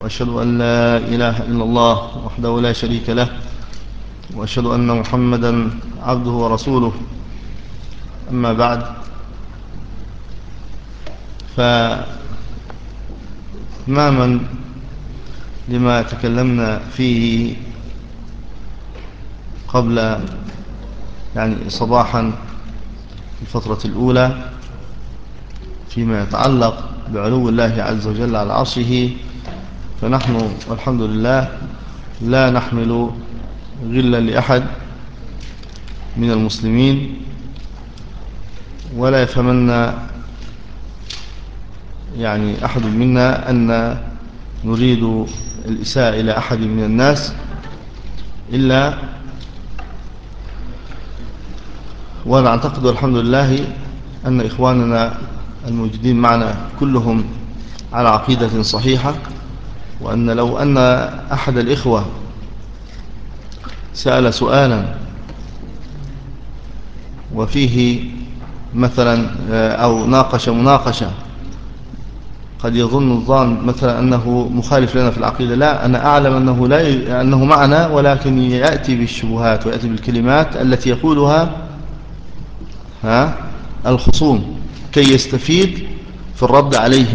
وأشهد أن لا إله إلا الله وحده لا شريك له، وأشهد أن محمدا عبده ورسوله. أما بعد، فتماما لما تكلمنا فيه قبل صباحا في الفترة الأولى فيما يتعلق بعلو الله عز وجل على عرشه، فنحن والحمد لله لا نحمل غلا لأحد من المسلمين، ولا يفهمن أحد منا أن نريد الإساءة إلى أحد من الناس، إلا ونعتقد الحمد لله أن إخواننا الموجودين معنا كلهم على عقيدة صحيحة، وأن لو أن أحد الإخوة سأل سؤالا وفيه مثلا أو ناقش مناقشة قد يظن الظان مثلا أنه مخالف لنا في العقيدة، لا، أنا أعلم أنه معنا، ولكن يأتي بالشبهات ويأتي بالكلمات التي يقولها الخصوم كي يستفيد في الرد عليهم.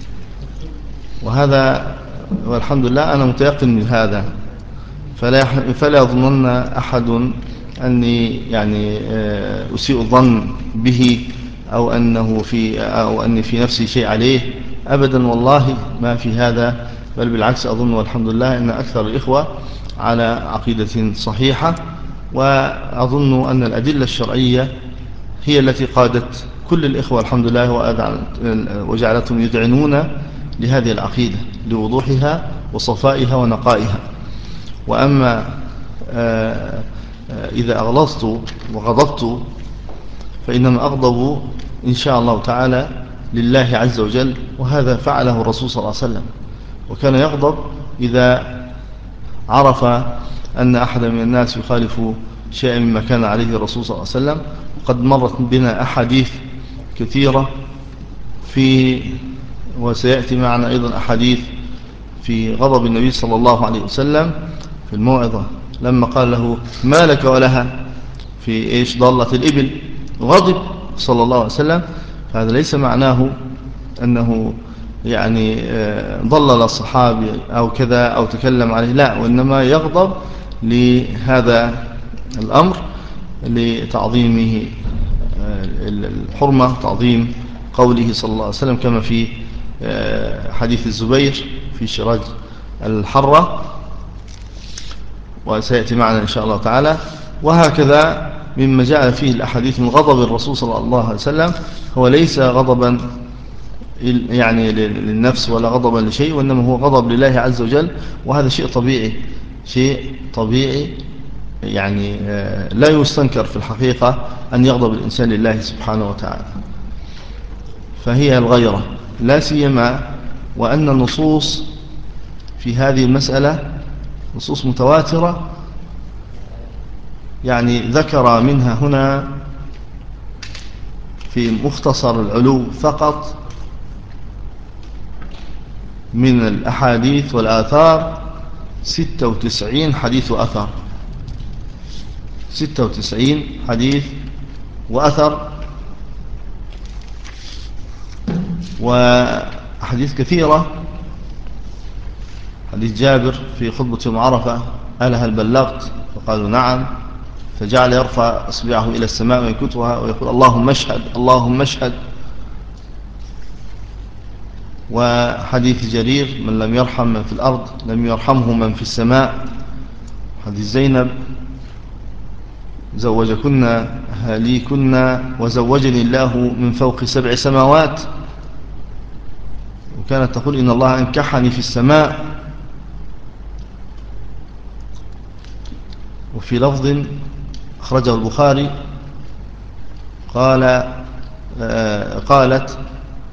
وهذا والحمد لله أنا متيقن من هذا، فلا يظنن أحد أني أسيء الظن به أو أني في نفسي شيء عليه أبدا، والله ما في هذا، بل بالعكس أظن والحمد لله أن أكثر الإخوة على عقيدة صحيحة، وأظن أن الأدلة الشرعية هي التي قادت كل الإخوة الحمد لله وجعلتهم يدعنون لهذه العقيدة لوضوحها وصفائها ونقائها. وأما إذا أغلظت وغضبت فإنما أغضب إن شاء الله تعالى لله عز وجل، وهذا فعله الرسول صلى الله عليه وسلم، وكان يغضب إذا عرف أن أحد من الناس يخالف شيئا مما كان عليه الرسول صلى الله عليه وسلم. وقد مرت بنا أحاديث كثيرة وسيأتي معنا أيضا أحاديث في غضب النبي صلى الله عليه وسلم في الموعظة لما قال له ما لك ولها في ضالة الإبل، غضب صلى الله عليه وسلم. هذا ليس معناه أنه ضلل الصحابي أو كذا أو تكلم عليه، لا، وإنما يغضب لهذا الأمر لتعظيمه الحرمة، تعظيم قوله صلى الله عليه وسلم كما في حديث الزبير في شراج الحرة، وسيأتي معنا إن شاء الله تعالى. وهكذا مما جاء فيه الأحاديث من غضب الرسول صلى الله عليه وسلم هو ليس غضبا للنفس ولا غضبا لشيء، وإنما هو غضب لله عز وجل، وهذا شيء طبيعي لا يستنكر في الحقيقة أن يغضب الإنسان لله سبحانه وتعالى. فهي الغيرة، لا سيما وأن النصوص في هذه المسألة نصوص متواترة، ذكر منها هنا في مختصر العلو فقط من الأحاديث والآثار 96 حديث وأثر، 96 حديث وأثر، وأحاديث كثيرة. حديث جابر في خطبة يوم عرفة قال هل بلغت؟ فقالوا نعم، فجعل يرفع أصبعه إلى السماء وينكتها ويقول اللهم اشهد اللهم اشهد. وحديث جرير من لم يرحم من في الأرض لم يرحمه من في السماء. حديث زينب زوجكن أهاليكن وزوجني الله من فوق 7 سماوات، وكانت تقول إن الله أنكحني في السماء. وفي لفظ أخرجه البخاري قالت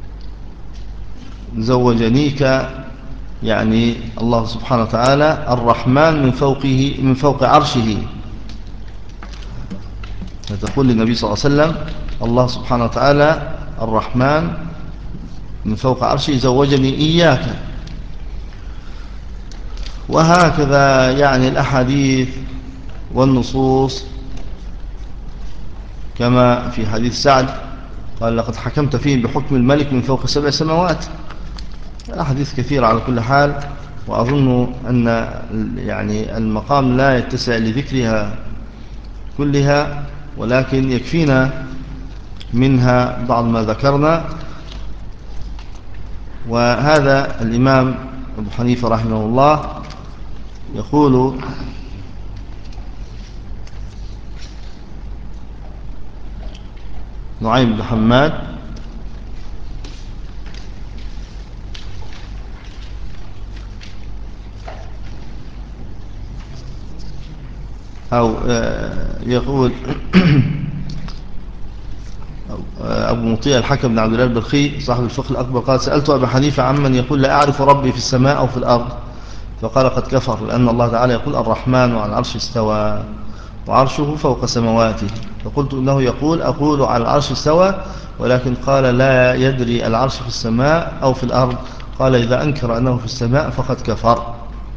زوجنيك الله سبحانه وتعالى الرحمن من فوق عرشه، فتقول للنبي صلى الله عليه وسلم الله سبحانه وتعالى الرحمن من فوق عرشه زوجني إياك. وهكذا يعني الأحاديث والنصوص، كما في حديث سعد قال لقد حكمت فيه بحكم الملك من فوق 7 سماوات. أحاديث كثيرة على كل حال، وأظن أن يعني المقام لا يتسع لذكرها كلها، ولكن يكفينا منها بعض ما ذكرنا. وهذا الإمام أبو حنيفة رحمه الله يقول: نعيم بن حماد أو يقول أبو مطيع الحكم بن عبد الله البلخي صاحب الفقه الأكبر قال: سألت أبا حنيفة عمن يقول لا أعرف ربي في السماء أو في الأرض، فقال: قد كفر، لأن الله تعالى يقول الرحمن على العرش استوى وعرشه فوق سمواته. فقلت إنه يقول أقول على العرش استوى، ولكن قال لا يدري العرش في السماء أو في الأرض. قال: إذا أنكر أنه في السماء فقد كفر.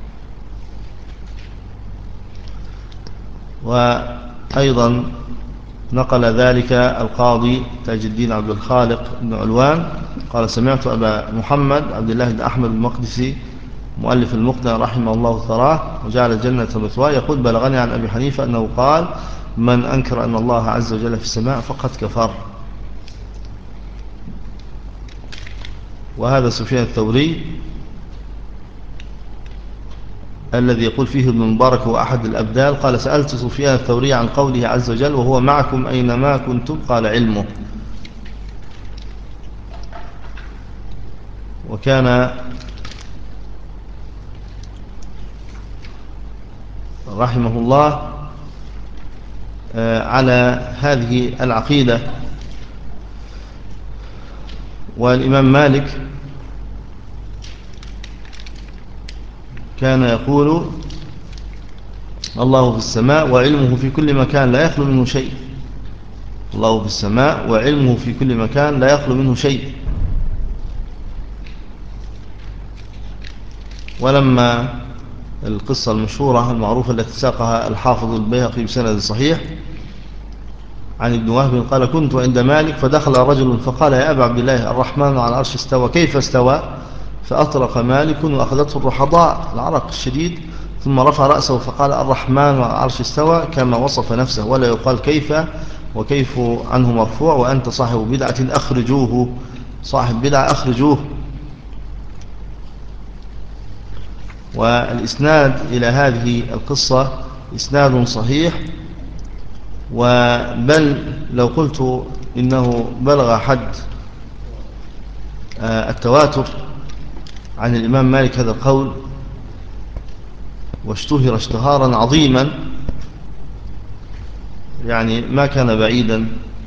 وأيضا نقل ذلك القاضي تاج الدين عبد الخالق بن علوان قال: سمعت أبا محمد عبد الله بن أحمد المقدسي مؤلف المقنع رحمه الله ثراه وجعل الجنة مثواه يقول: بلغني عن أبي حنيفة أنه قال: من أنكر أن الله عز وجل في السماء فقد كفر. وهذا سفيان الثوري الذي يقول فيه ابن مبارك هو أحد الأبدال قال: سألت سفيان الثوري عن قوله عز وجل: وهو معكم أينما كنتم، قال: علمه. وكان رحمه الله على هذه العقيدة. والإمام مالك كان يقول: الله في السماء وعلمه في كل مكان لا يخلو منه شيء. الله في السماء وعلمه في كل مكان لا يخلو منه شيء. ولما القصة المشهورة المعروفة التي ساقها الحافظ البيهقي بسند صحيح عن ابن وهب قال: كنت عند مالك فدخل رجل فقال: يا أبا عبد الله، الرحمن على العرش استوى، كيف استوى؟ فأطرق مالك وأخذته الرحضاء، العرق الشديد، ثم رفع رأسه فقال: الرحمن على العرش استوى كما وصف نفسه، ولا يقال كيف، وكيف عنه مرفوع، وأنت صاحب بدعة أخرجوه. صاحب بدعة أخرجوه. والإسناد إلى هذه القصة إسناد صحيح، بل لو قلت إنه بلغ حد التواتر عن الإمام مالك هذا القول، واشتهر اشتهارا عظيما، يعني ما كان بعيدا.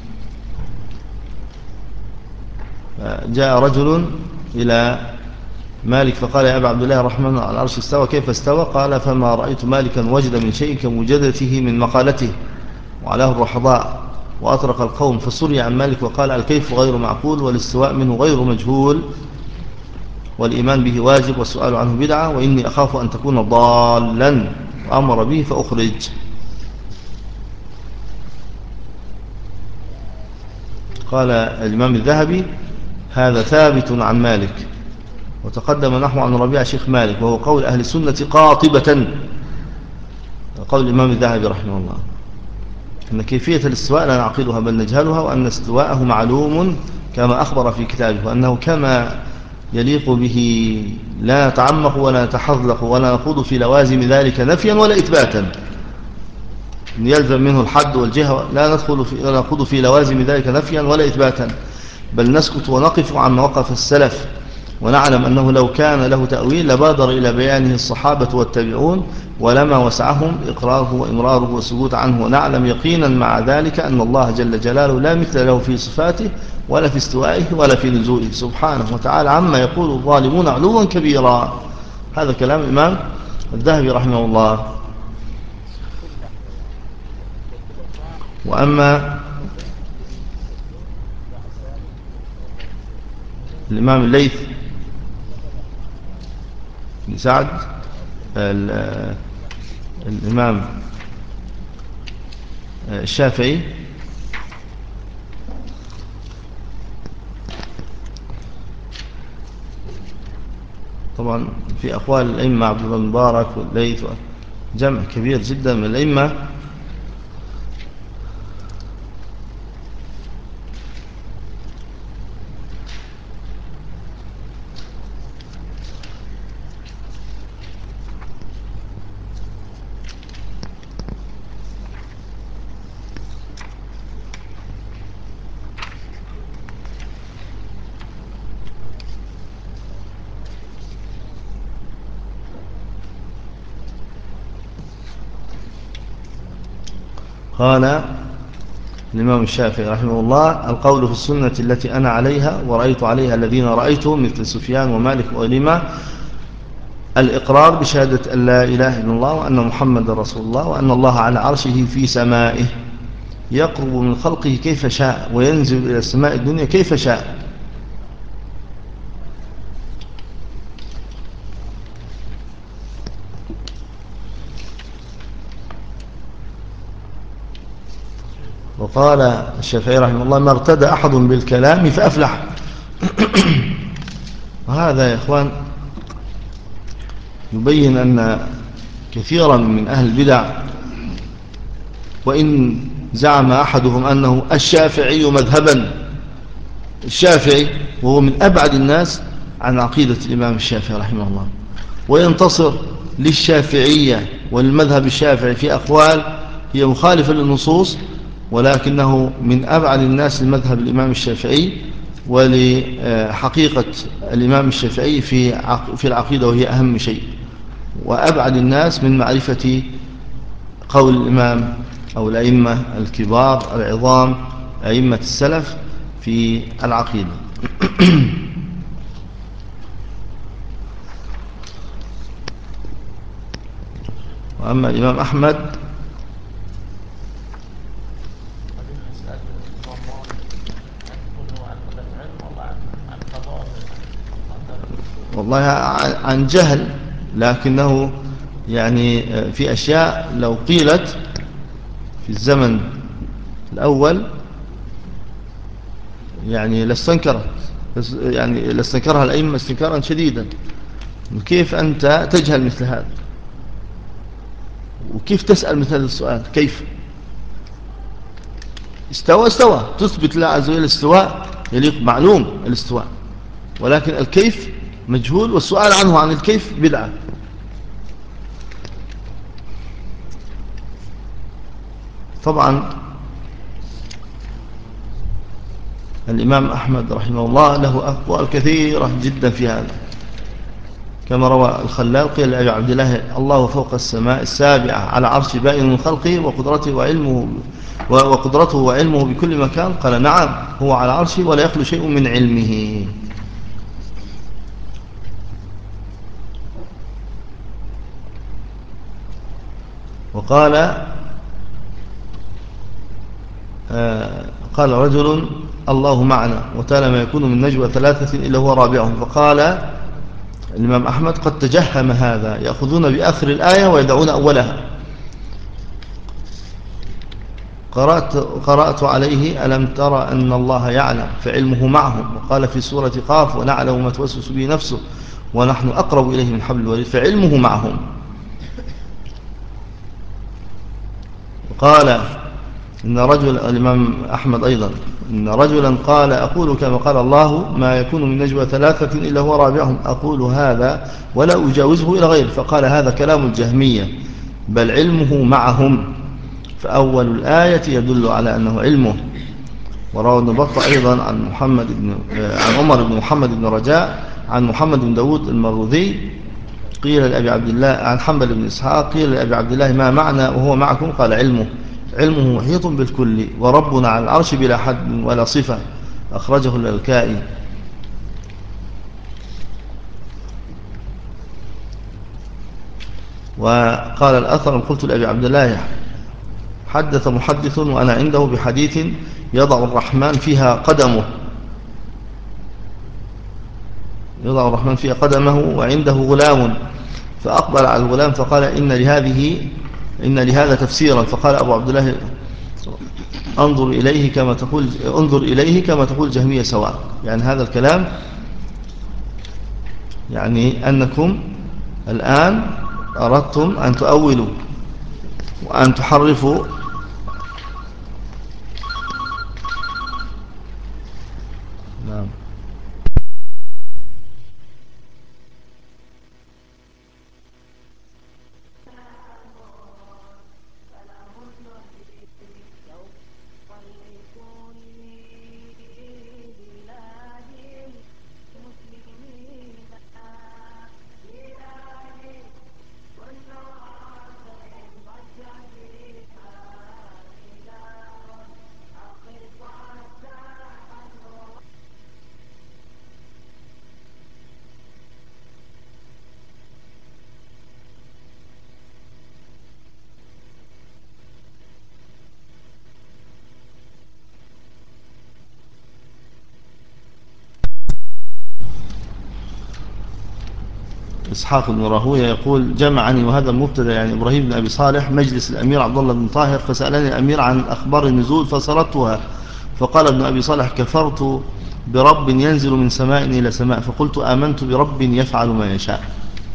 جاء رجل إلى مالك فقال: يا أبا عبد الله، الرحمن على العرش استوى، كيف استوى؟ قال: فما رأيت مالكا وجد من شيء كموجدته من مقالته، وعلاه الرحضاء. وأطرق القوم فسري عن مالك وقال: الكيف غير معقول، والاستواء منه غير مجهول، والإيمان به واجب، والسؤال عنه بدعة، وإني أخاف أن تكون ضالا، وأمر به فأخرج. قال الإمام الذهبي: هذا ثابت عن مالك، وتقدم نحو عن ربيع شيخ مالك، وهو قول أهل السنة قاطبة، قول الإمام الذهبي رحمه الله، أن كيفية الاستواء لا نعقلها بل نجهلها، وأن استواءه معلوم كما أخبر في كتابه، وأنه كما يليق به لا نتعمق ولا نتحذلق ولا نخوض في لوازم ذلك نفيا ولا إثباتا. يلزم منه الحد والجهة، لا نخوض في لوازم ذلك نفيا ولا إثباتا، بل نسكت ونقف عما وقف السلف، ونعلم أنه لو كان له تأويل لبادر إلى بيانه الصحابة والتابعون، ولما وسعهم إقراره وإمراره والسكوت عنه. ونعلم يقينا مع ذلك أن الله جل جلاله لا مثل له في صفاته ولا في استوائه ولا في نزوله سبحانه وتعالى عما يقول الظالمون علوا كبيرا. هذا كلام الإمام الذهبي رحمه الله. وأما الإمام الليث بن سعد الإمام الشافعي طبعا في أقوال الأئمة عبد الله المبارك والليث جمع كبير جدا من الأئمة قال الإمام الشافعي رحمه الله: القول في السنة التي أنا عليها ورأيت عليها الذين رأيتهم مثل سفيان ومالك وغيرهما الإقرار بشهادة أن لا إله إلا الله وأن محمد رسول الله وأن الله على عرشه في سمائه يقرب من خلقه كيف شاء وينزل إلى السماء الدنيا كيف شاء. وقال الشافعي رحمه الله: ما ارتدى أحد بالكلام فأفلح. وهذا يا إخوان يبين أن كثيرا من أهل البدع وإن زعم أحدهم أنه الشافعي مذهبا، الشافعي وهو من أبعد الناس عن عقيدة الإمام الشافعي رحمه الله، وينتصر للشافعية والمذهب الشافعي في أقوال هي مخالفة للنصوص، ولكنه من أبعد الناس لمذهب الإمام الشافعي ولحقيقة الإمام الشافعي في العقيدة، وهي أهم شيء، وأبعد الناس من معرفة قول الإمام أو الأئمة الكبار العظام أئمة السلف في العقيدة. وأما الإمام أحمد والله عن جهل، لكنه يعني في أشياء لو قيلت في الزمن الأول يعني لاستنكرها الأئمة استنكارا شديدا. كيف أنت تجهل مثل هذا؟ وكيف تسأل مثل هذا السؤال؟ كيف استوى تثبت الله عز وجل الاستواء يليق، معلوم الاستواء، ولكن الكيف مجهول، والسؤال عنه عن الكيف بدعة. طبعا الإمام أحمد رحمه الله له أقوال كثيرة جدا في هذا، كما روى الخلال: قيل لأبي عبد الله: الله فوق السماء السابعة على عرش بائن من خلقه وقدرته وعلمه بكل مكان. قال: نعم، هو على عرشه ولا يخلو شيء من علمه. وقال قال رجل: الله معنا، وتالى ما يكون من نجوى ثلاثة إلا هو رابعهم. فقال الإمام أحمد: قد تجهم هذا، يأخذون بآخر الآية ويدعون أولها. قرأت عليه: ألم ترى أن الله يعلم فعلمه معهم. وقال في سورة قاف: ونعلم ما توسوس به نفسه ونحن أقرب إليه من حبل الوريد، فعلمه معهم. وقال إن رجل الإمام أحمد أيضا: إن رجلا قال: أقول كما قال الله: ما يكون من نجوى ثلاثة إلا هو رابعهم، أقول هذا ولا أجاوزه إلى غيره. فقال: هذا كلام الجهمية، بل علمه معهم، فأول الآية يدل على أنه علمه. وروى ابن بطة أيضا عن عمر بن محمد بن رجاء عن محمد بن داود المروذي قيل لأبي عبد الله عن حنبل بن إسحاق قيل لأبي عبد الله: ما معنى وهو معكم؟ قال: علمه محيط بالكل، وربنا على العرش بلا حد ولا صفة. أخرجه اللالكائي. وقال الأثر: قلت لأبي عبد الله: حدث محدث وأنا عنده بحديث يضع الرحمن فيها قدمه وعنده غلام، فأقبل على الغلام فقال إن لهذا تفسيرا. فقال أبو عبد الله انظر إليه كما تقول جهمية سواء. يعني هذا الكلام يعني أنكم الآن أردتم أن تؤولوا وأن تحرفوا. نعم. إسحاق بن راهويه يقول جمعني وهذا المبتدأ يعني إبراهيم بن أبي صالح مجلس الأمير عبد الله بن طاهر فسألني الأمير عن أخبار النزول فسردتها. فقال ابن أبي صالح كفرت برب ينزل من سماء إلى سماء فقلت آمنت برب يفعل ما يشاء.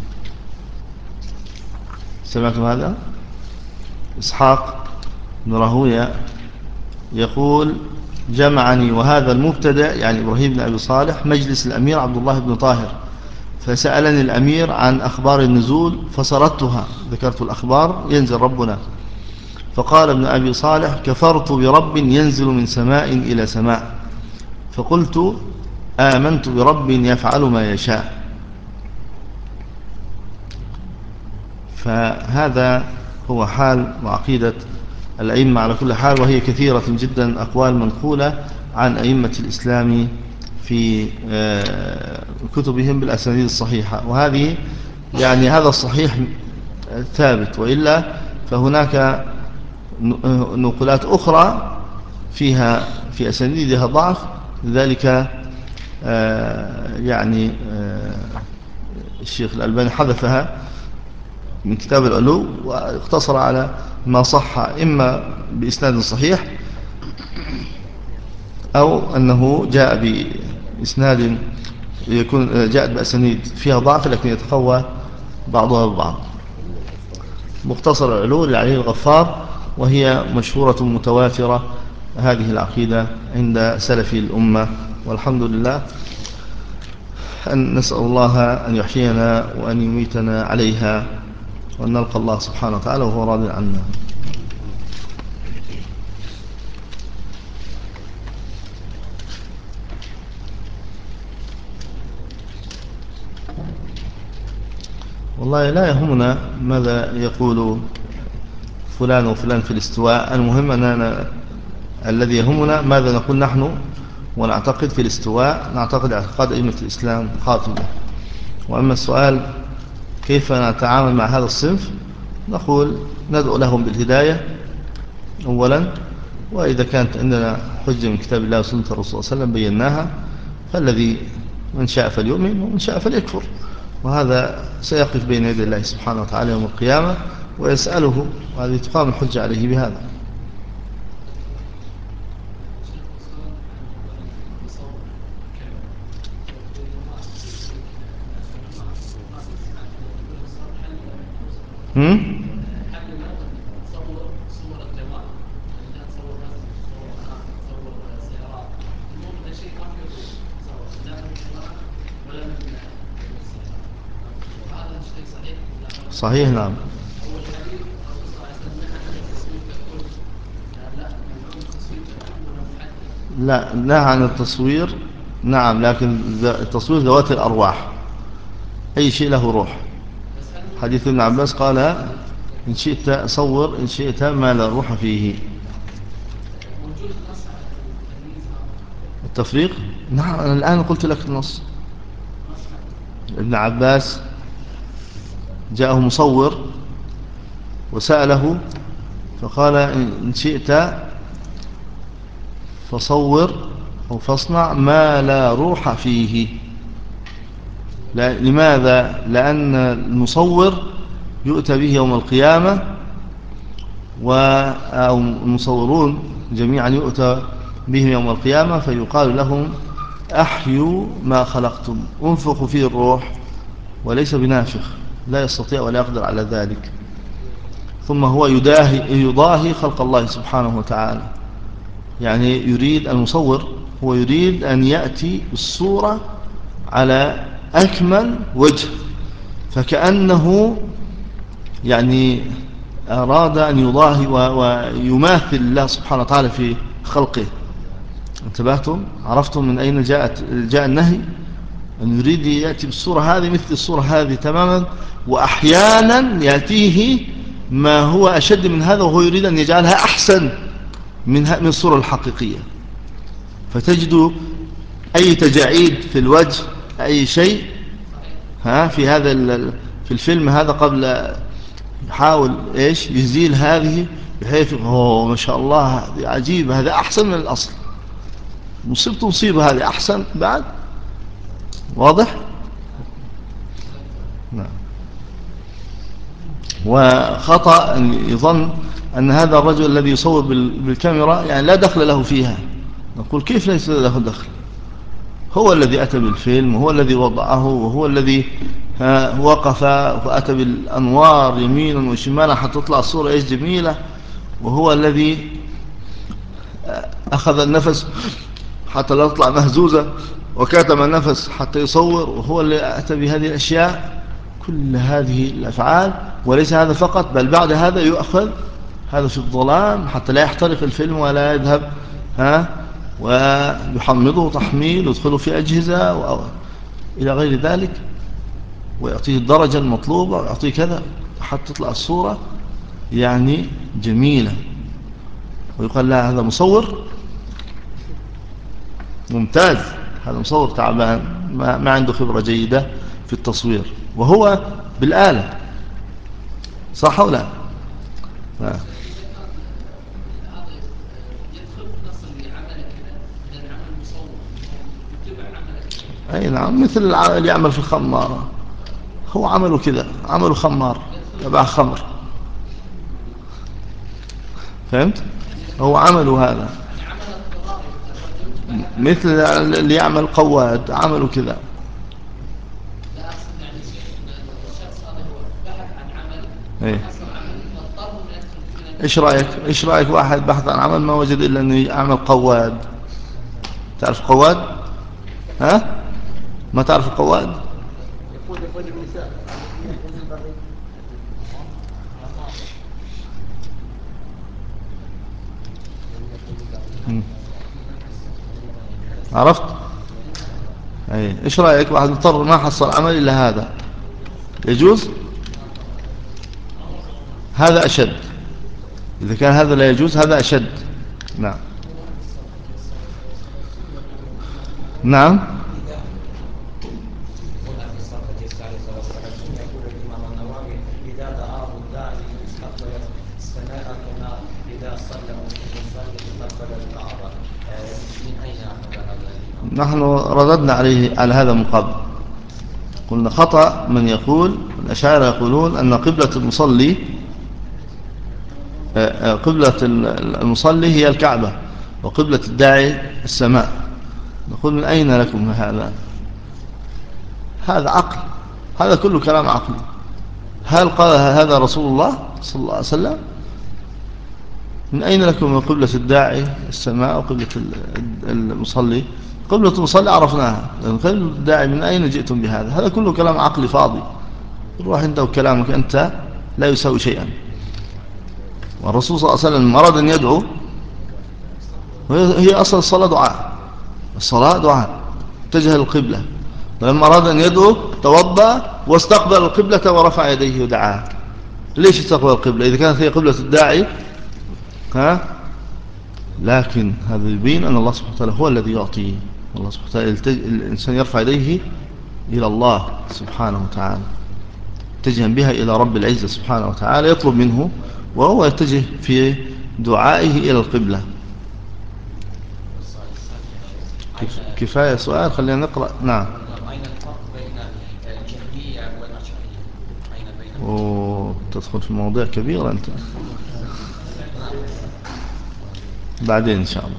سمعتم هذا؟ إسحاق بن راهويه يقول جمعني وهذا المبتدأ يعني إبراهيم بن أبي صالح مجلس الأمير عبد الله بن طاهر فسألني الأمير عن أخبار النزول فسردتها، ذكرت الأخبار ينزل ربنا. فقال ابن أبي صالح كفرت برب ينزل من سماء إلى سماء فقلت آمنت برب يفعل ما يشاء. فهذا هو حال وعقيدة الأئمة على كل حال، وهي كثيرة جدا أقوال منقولة عن أئمة الإسلام في كتبهم بالأسانيد الصحيحة. وهذه يعني هذا الصحيح ثابت، وإلا فهناك نقولات أخرى فيها في أسانيدها ضعف. لذلك يعني الشيخ الألباني حذفها من كتاب العلو واقتصر على ما صح إما بإسناد صحيح أو أنه جاء بإسناد يكون جاءت بأسانيد فيها ضعف لكن يتقوى بعضها ببعض. مختصر العلو لعلي الغفار، وهي مشهورة متواترة هذه العقيدة عند سلف الأمة، والحمد لله. أن نسأل الله أن يحيينا وأن يميتنا عليها وأن نلقى الله سبحانه وتعالى وهو راضي عنا. والله لا يهمنا ماذا يقول فلان وفلان في الاستواء، المهم أننا الذي يهمنا ماذا نقول نحن ونعتقد في الاستواء، نعتقد اعتقاد أئمة الإسلام خاتمة. وأما السؤال كيف نتعامل مع هذا الصنف، نقول ندعو لهم بالهداية أولا، وإذا كانت عندنا حجة من كتاب الله وسنة الرسول صلى الله عليه وسلم بيناها، فالذي من شاء فليؤمن ومن شاء فليكفر، وهذا سيقف بين يدي الله سبحانه وتعالى يوم القيامة ويسأله، وهذه تقام الحجة عليه بهذا. صحيح. نعم. لا، نهى عن التصوير. نعم، لكن التصوير ذوات الأرواح، أي شيء له روح. حديث ابن عباس قال إن شئت صور إن شئت ما لا روح فيه. التفريق. نعم، أنا الآن قلت لك النص. ابن عباس جاءه مصور وسأله فقال إن شئت فصور أو فاصنع ما لا روح فيه. لماذا؟ لأن المصور يؤتى به يوم القيامة، أو المصورون جميعا يؤتى بهم يوم القيامة، فيقال لهم أحيوا ما خلقتم، انفخوا فيه الروح، وليس بنافخ، لا يستطيع ولا يقدر على ذلك. ثم هو يضاهي خلق الله سبحانه وتعالى. يعني يريد المصور، هو يريد أن يأتي بالصورة على أكمل وجه، فكأنه يعني أراد أن يضاهي ويماثل الله سبحانه وتعالى في خلقه. انتبهتم؟ عرفتم من أين جاء النهي؟ أن يريد يأتي بالصورة هذه مثل الصورة هذه تماما، وأحيانا يأتيه ما هو أشد من هذا، وهو يريد أن يجعلها أحسن من الصورة الحقيقية. فتجد أي تجاعيد في الوجه، أي شيء في هذا في الفيلم هذا، قبل يحاول يزيل هذه، بحيث ما شاء الله هذه عجيبة، هذا أحسن من الأصل، مصيبة هذه أحسن بعد. واضح؟ نعم. وخطأ أن يظن أن هذا الرجل الذي يصور بالكاميرا يعني لا دخل له فيها. نقول كيف ليس له دخل؟ هو الذي أتى بالفيلم، وهو الذي وضعه، وهو الذي وقف وأتى بالأنوار يمينا وشمالا حتى تطلع الصورة جميلة، وهو الذي أخذ النفس حتى لا تطلع مهزوزة، وكاتم النفس حتى يصور، وهو اللي أتى بهذه الأشياء، كل هذه الأفعال. وليس هذا فقط، بل بعد هذا يؤخذ هذا في الظلام حتى لا يحترق الفيلم ولا يذهب ويحمضه تحميل ويدخله في أجهزة إلى غير ذلك، ويعطيه الدرجة المطلوبة ويعطيه كذا حتى تطلع الصورة يعني جميلة، ويقال لا هذا مصور ممتاز، هذا مصور تعبان ما عنده خبرة جيدة في التصوير، وهو بالآلة. صح ولا لا؟ أي نعم، مثل اللي يعمل في الخمارة، هو عمله كذا، عمله خمار تبع خمر. فهمت؟ هو عمله هذا مثل اللي يعمل قواد، عمله كذا. ايه. ايش رايك واحد بحث عن عمل ما وجد الا انه يعمل قواد؟ تعرف قواد؟ ما تعرف القواد؟ عرفت؟ ايش رايك واحد مضطر ما حصل عمل الا هذا، يجوز؟ هذا اشد. اذا كان هذا لا يجوز، هذا اشد. نعم. نعم. نحن رددنا على هذا من قبل، قلنا خطأ من يقول، الأشاعرة يقولون أن قبلة المصلي قبلة المصلي هي الكعبة، وقبلة الداعي السماء. نقول من أين لكم هذا عقل، هذا كله كلام عقلي. هل قال هذا رسول الله صلى الله عليه وسلم؟ من أين لكم من قبلة الداعي السماء وقبلة المصلي؟ قبلة المصلي عرفناها، لأن قبلة الداعي من أين جئتم بهذا؟ هذا كله كلام عقلي فاضي، روح أنت وكلامك أنت لا يساوي شيئا. والرسول صلى الله عليه وسلم أراد أن يدعو، هي أصل الصلاة دعاء، الصلاة دعاء، اتجه للقبلة، فلما أراد أن يدعو توضأ واستقبل القبلة ورفع يديه ودعا. ليش استقبل القبلة إذا كانت هي قبلة الداعي؟ لكن هذا يبين أن الله سبحانه وتعالى هو الذي يعطي. الله سبحانه وتعالى الإنسان يرفع يديه إلى الله سبحانه وتعالى، اتجها بها إلى رب العزة سبحانه وتعالى، يطلب منه، وهو يتجه في دعائه إلى القبلة. كفاية سؤال، خلينا نقرأ. نعم. أين الفرق بين وتدخل في مواضيع كبيرة أنت. بعدين إن شاء الله.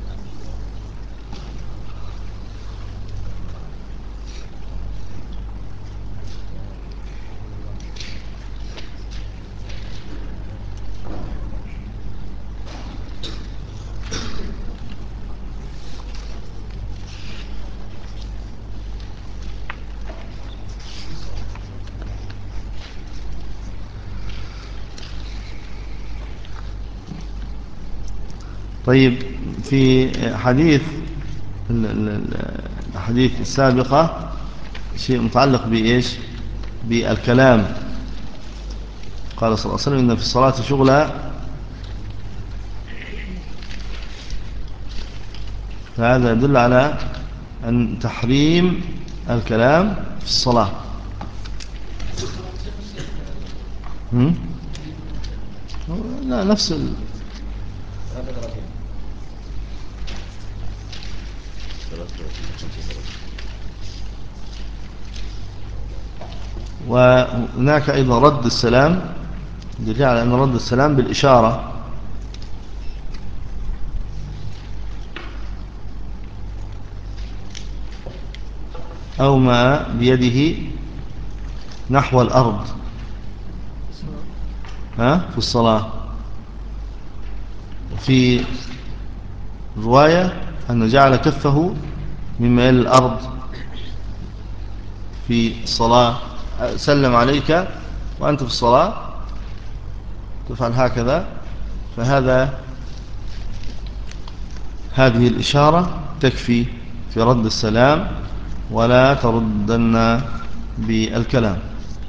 طيب، في الحديث السابقة شيء متعلق بإيش؟ بالكلام. قال صلى الله عليه وسلم: إن في الصلاة شغلا. فهذا يدل على أن تحريم الكلام في الصلاة. لا، نفس وهناك أيضا رد السلام، دليل على أن رد السلام بالإشارة. أو ما بيده نحو الأرض في الصلاة. وفي رواية أنه جعل كفه مما يلي الأرض في الصلاة. سلم عليك وأنت في الصلاة تفعل هكذا، هذه الإشارة تكفي في رد السلام، ولا تردن بالكلام.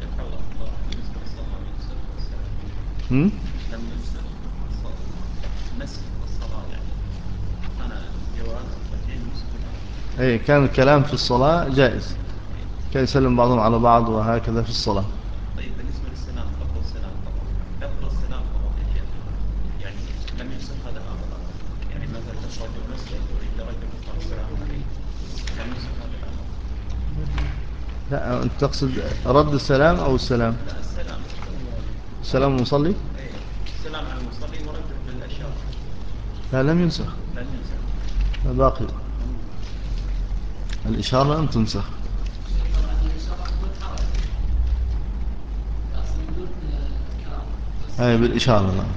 أي كان الكلام في الصلاة جائز، كان يسلم بعضهم على بعض وهكذا في الصلاة. طيب، بالنسبة للسلام، لفظ السلام فقط، لفظ السلام فقط يا شيخ، يعني لم ينسخ هذا الأمر. يعني مثلا تشرب في المسجد وإذا رجل قال السلام عليكم، لم ينسخ هذا الأمر. لا، أنت تقصد رد السلام أو السلام؟ لا، السلام. السلام المصلي؟ أي، السلام على المصلي ورده بالأشارة. لا، لم ينسخ. لم ينسخ. باقي. الإشارة لم تنسخ. أي بالإشارة. نعم.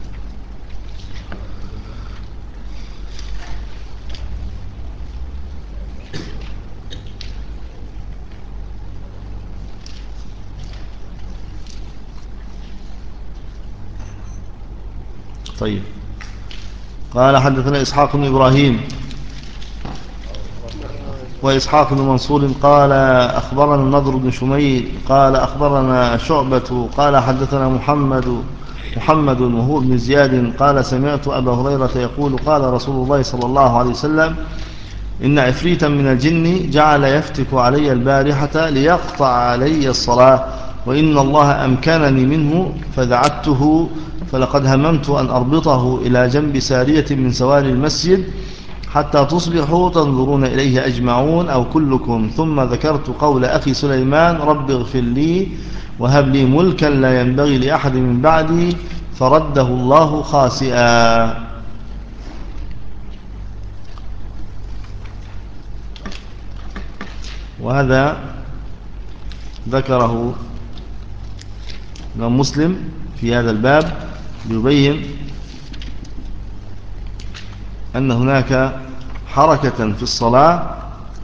طيب، قال: حدثنا إسحاق بن إبراهيم وإسحاق بن منصور قال أخبرنا النضر بن شميل قال أخبرنا شعبة قال حدثنا محمد وهو بن زياد قال: سمعت أبا هريرة يقول: قال رسول الله صلى الله عليه وسلم: إن عفريتا من الجن جعل يفتك علي البارحة ليقطع علي الصلاة، وإن الله أمكنني منه فدعته، فلقد هممت أن أربطه إلى جنب سارية من سواري المسجد حتى تصبحوا تنظرون إليه أجمعون أو كلكم. ثم ذكرت قول أخي سليمان: رب اغفر لي وهب لي ملكا لا ينبغي لأحد من بعدي، فرده الله خاسئا. وهذا ذكره الإمام مسلم في هذا الباب ليبين أن هناك حركة في الصلاة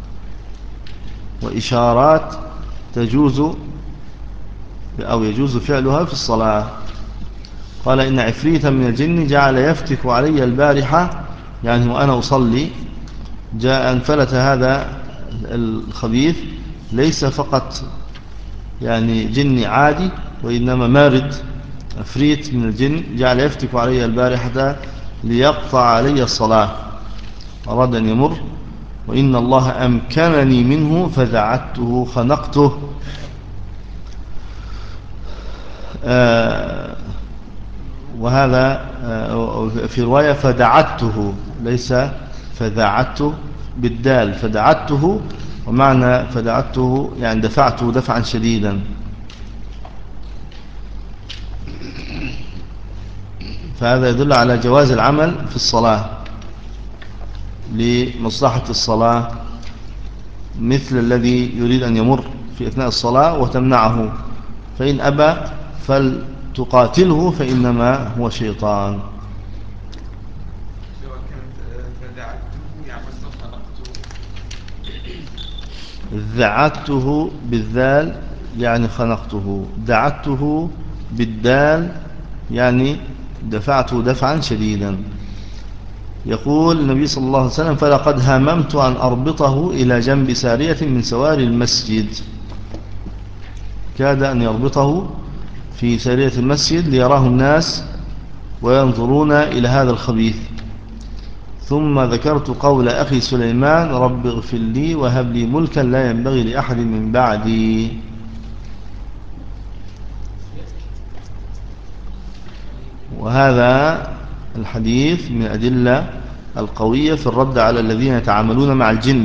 وإشارات تجوز أو يجوز فعلها في الصلاة. قال: إن عفريتا من الجن جعل يفتك علي البارحة، يعني وأنا أصلي جاء انفلت هذا الخبيث، ليس فقط يعني جني عادي، وإنما مارد عفريت من الجن جعل يفتك علي البارحة ليقطع علي الصلاة، أراد أن يمر، وإن الله أمكنني منه فدعته خنقته. وهذا في رواية فدعته، ليس فدعته بالدال، فدعته، ومعنى فدعته يعني دفعته دفعا شديدا. فهذا يدل على جواز العمل في الصلاة لمصلحة الصلاة، مثل الذي يريد أن يمر في أثناء الصلاة وتمنعه، فإن أبى فلتقاتله فإنما هو شيطان. سواء كانت فدعته يعني خلقته. ذعته بالذال يعني خنقته، دعته بالدال يعني دفعته دفعا شديدا. يقول النبي صلى الله عليه وسلم: فلقد هممت أن أربطه إلى جنب سارية من سوار المسجد. كاد أن يربطه في سارية المسجد ليراه الناس وينظرون إلى هذا الخبيث. ثم ذكرت قول أخي سليمان: رب اغفر لي وهب لي ملكا لا ينبغي لأحد من بعدي. وهذا الحديث من الأدلة القوية في الرد على الذين يتعاملون مع الجن.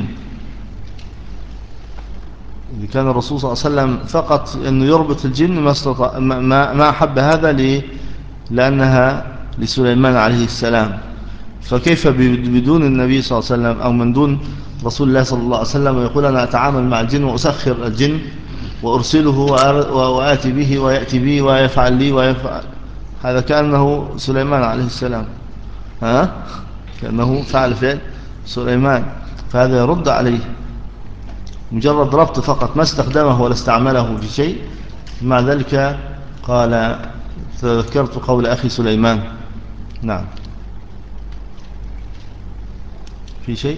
إذا كان الرسول صلى الله عليه وسلم فقط أنه يربط الجن ما أحب هذا لأنها لسليمان عليه السلام، فكيف بدون النبي صلى الله عليه وسلم أو من دون رسول الله صلى الله عليه وسلم، ويقول أنا أتعامل مع الجن وأسخر الجن وأرسله وآتي به ويأتي به ويفعل لي ويفعل. هذا كأنه سليمان عليه السلام، كأنه فعل سليمان، فهذا يرد عليه. مجرد ربط فقط، ما استخدمه ولا استعمله في شيء. مع ذلك قال: تذكرت قول أخي سليمان. نعم. في شيء؟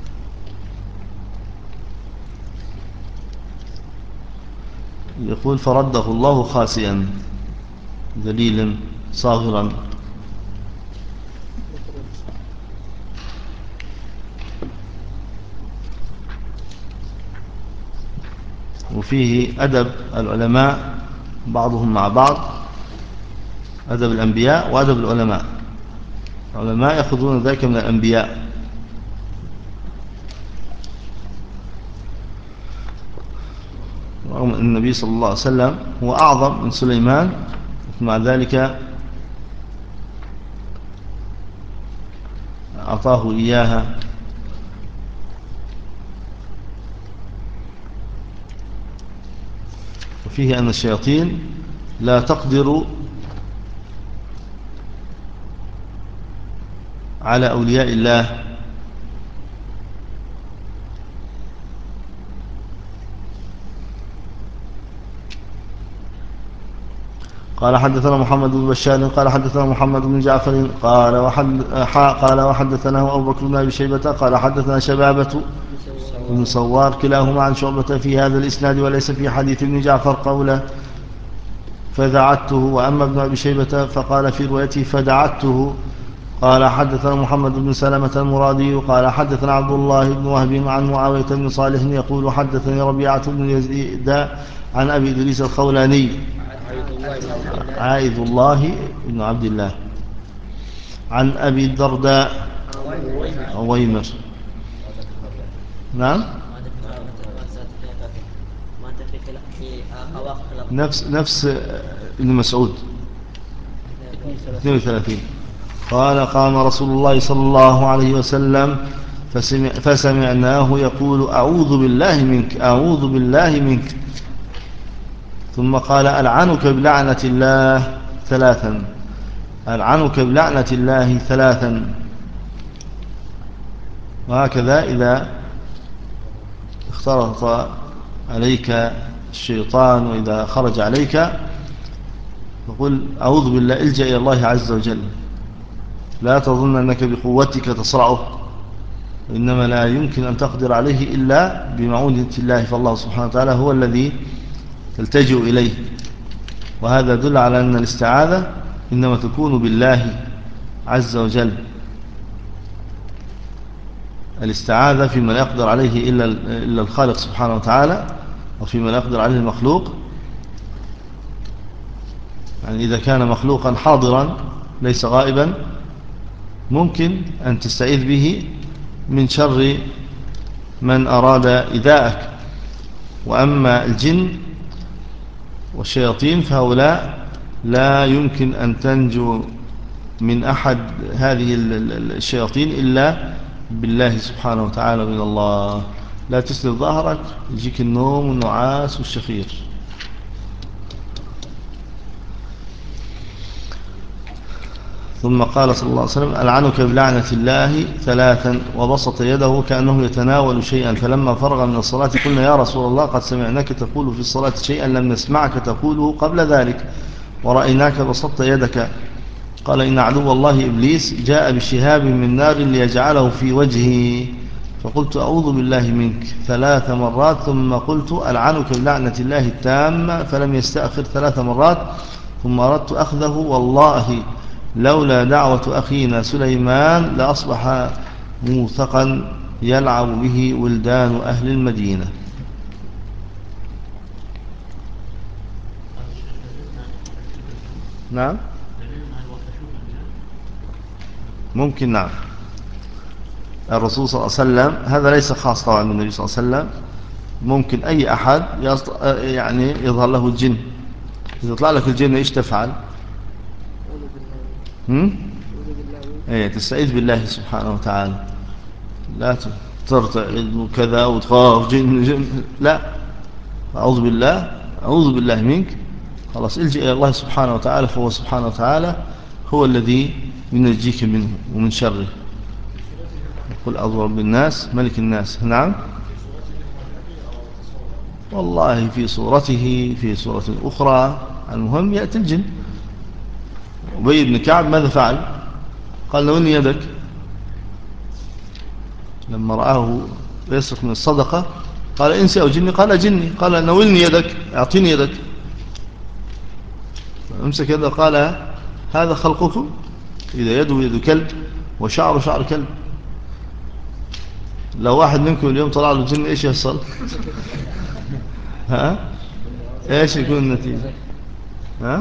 يقول: فرده الله خاسئا ذليلا صاغرا. وفيه أدب العلماء بعضهم مع بعض، أدب الأنبياء وأدب العلماء. العلماء يأخذون ذلك من الأنبياء، رغم أن النبي صلى الله عليه وسلم هو أعظم من سليمان، مع ذلك أعطاه إياها. وفيه أن الشياطين لا تقدر على أولياء الله. قال: حدثنا محمد بن بشار قال حدثنا محمد بن جعفر قال وحدثنا أبو بكر بن أبي شيبة قال حدثنا شبابة بن صوار كلاهما عن شعبة في هذا الإسناد، وليس في حديث ابن جعفر قوله فدعته. وأما ابن أبي شيبة فقال في روايته فدعته. قال: حدثنا محمد بن سلمة المرادي قال حدثنا عبد الله بن وهب عن معاوية بن صالح يقول: حدثني ربيعة بن يزيد عن أبي إدريس الخولاني عائذ الله بن عبد الله عن أبي الدرداء عويمر. نعم، نفس ابن مسعود 32. قال: قام رسول الله صلى الله عليه وسلم فسمعناه يقول: أعوذ بالله منك أعوذ بالله منك. ثم قال: ألعنك بلعنة الله ثلاثا ألعنك بلعنة الله ثلاثا. وهكذا إذا اختلط عليك الشيطان وإذا خرج عليك فقل: أعوذ بالله، الجأ إلى الله عز وجل. لا تظن أنك بقوتك تصرعه، إنما لا يمكن أن تقدر عليه إلا بمعونة الله، فالله سبحانه وتعالى هو الذي تلتجئ إليه. وهذا يدل على أن الاستعاذة إنما تكون بالله عز وجل. الاستعاذة فيما لا يقدر عليه إلا الخالق سبحانه وتعالى، وفيما لا يقدر عليه المخلوق. يعني إذا كان مخلوقا حاضرا ليس غائبا ممكن أن تستعيذ به من شر من أراد إيذاءك. وأما الجن والشياطين فهؤلاء لا يمكن أن تنجو من أحد هذه الشياطين إلا بالله سبحانه وتعالى من الله. لا تسلب ظهرك يجيك النوم والنعاس والشخير. ثم قال صلى الله عليه وسلم: ألعنك بلعنة الله ثلاثا، وبسط يده كأنه يتناول شيئا، فلما فرغ من الصلاة قلنا: يا رسول الله قد سمعناك تقول في الصلاة شيئا لم نسمعك تقوله قبل ذلك، ورأيناك بسطت يدك. قال: إن عدو الله إبليس جاء بشهاب من نار ليجعله في وجهي، فقلت: أعوذ بالله منك 3 مرات، ثم قلت: ألعنك بلعنة الله التامة، فلم يستأخر 3 مرات، ثم أردت أخذه، والله لولا دعوة أخينا سليمان لأصبح موثقا يلعب به ولدان أهل المدينة. نعم ممكن. نعم الرسول صلى الله عليه وسلم، هذا ليس خاص طبعا بالنبي صلى الله عليه وسلم، ممكن أي أحد يعني يظهر له الجن. إذا طلع لك الجن إيش تفعل؟ إيه، تستعيذ بالله سبحانه وتعالى. لا ترتعد وكذا وتخاف جن، لا، أعوذ بالله، أعوذ بالله منك، خلاص الجئ إلى الله سبحانه وتعالى، فهو سبحانه وتعالى هو الذي ينجيك منه ومن شره. قل أعوذ برب الناس ملك الناس. نعم والله في صورته في صورة أخرى، المهم يأتي الجن. أبي بن كعب ماذا فعل؟ قال: نولني يدك. لما رآه يسرق من الصدقة قال: إنسي أو جني؟ قال: جني. قال: نولني يدك، أعطيني يدك. امسك يده، قال: هذا خلقكم؟ إذا يده يد كلب وشعره شعر كلب. لو واحد منكم اليوم طلع له الجن إيش يحصل؟ ها؟ إيش يكون النتيجة؟ ها؟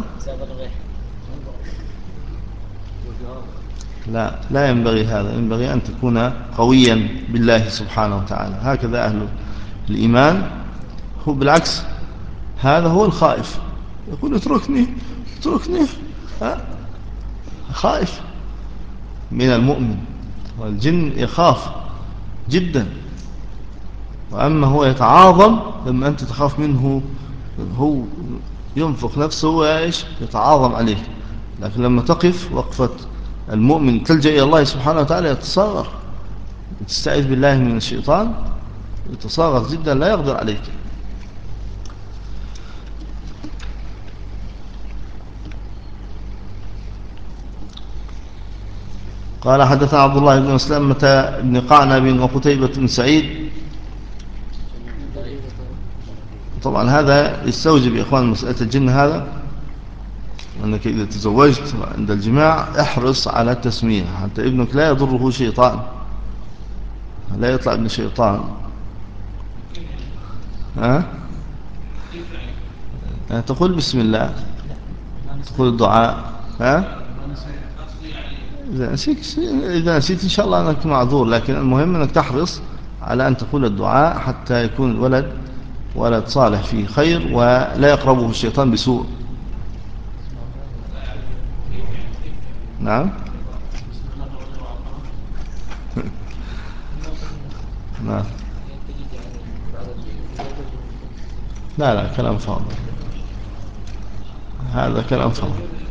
لا ينبغي هذا. ينبغي أن تكون قويا بالله سبحانه وتعالى. هكذا أهل الإيمان. هو بالعكس، هذا هو الخائف، يقول: اتركني اتركني. ها؟ خائف من المؤمن، والجن يخاف جدا. وأما هو يتعاظم لما أنت تخاف منه، هو ينفق نفسه ويعيش يتعاظم عليه. لكن لما تقف وقفة المؤمن تلجأ إلى الله سبحانه وتعالى يتصاغر، تستعيذ بالله من الشيطان، يتصاغر جدا لا يقدر عليك. قال: حدثنا عبد الله بن مسلمة بن قعنب وقتيبة بن سعيد. طبعا هذا يستوجب يا إخوان مسألة الجن، هذا أنك إذا تزوجت عند الجماع احرص على التسمية حتى ابنك لا يضره شيطان، لا يطلع ابن شيطان. ها؟ تقول بسم الله، تقول الدعاء. ها؟ إذا نسيت إن شاء الله أنك معذور، لكن المهم أنك تحرص على أن تقول الدعاء حتى يكون الولد ولد صالح فيه خير ولا يقربه الشيطان بسوء. نعم. نعم. لا كلام فاضي، هذا كلام فاضي.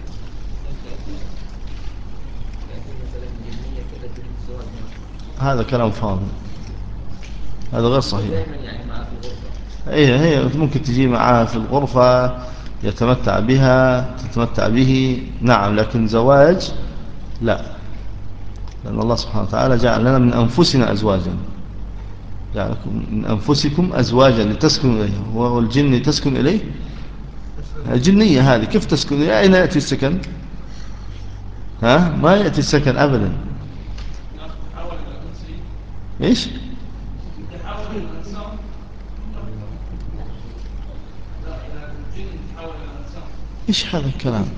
هذا كلام فاضي، هذا غير صحيح. هي ممكن تجي معها في الغرفة يتمتع بها، تتمتع به، نعم، لكن زواج لا، لأن الله سبحانه وتعالى جعل لنا من أنفسنا أزواجا، جعلكم من أنفسكم أزواجا لتسكنوا إليه، والجن تسكن إليه. الجنية هذه كيف تسكن إليه؟ أين يأتي السكن؟ ها؟ ما يأتي السكن أبدا. إيش؟ إيش هذا الكلام؟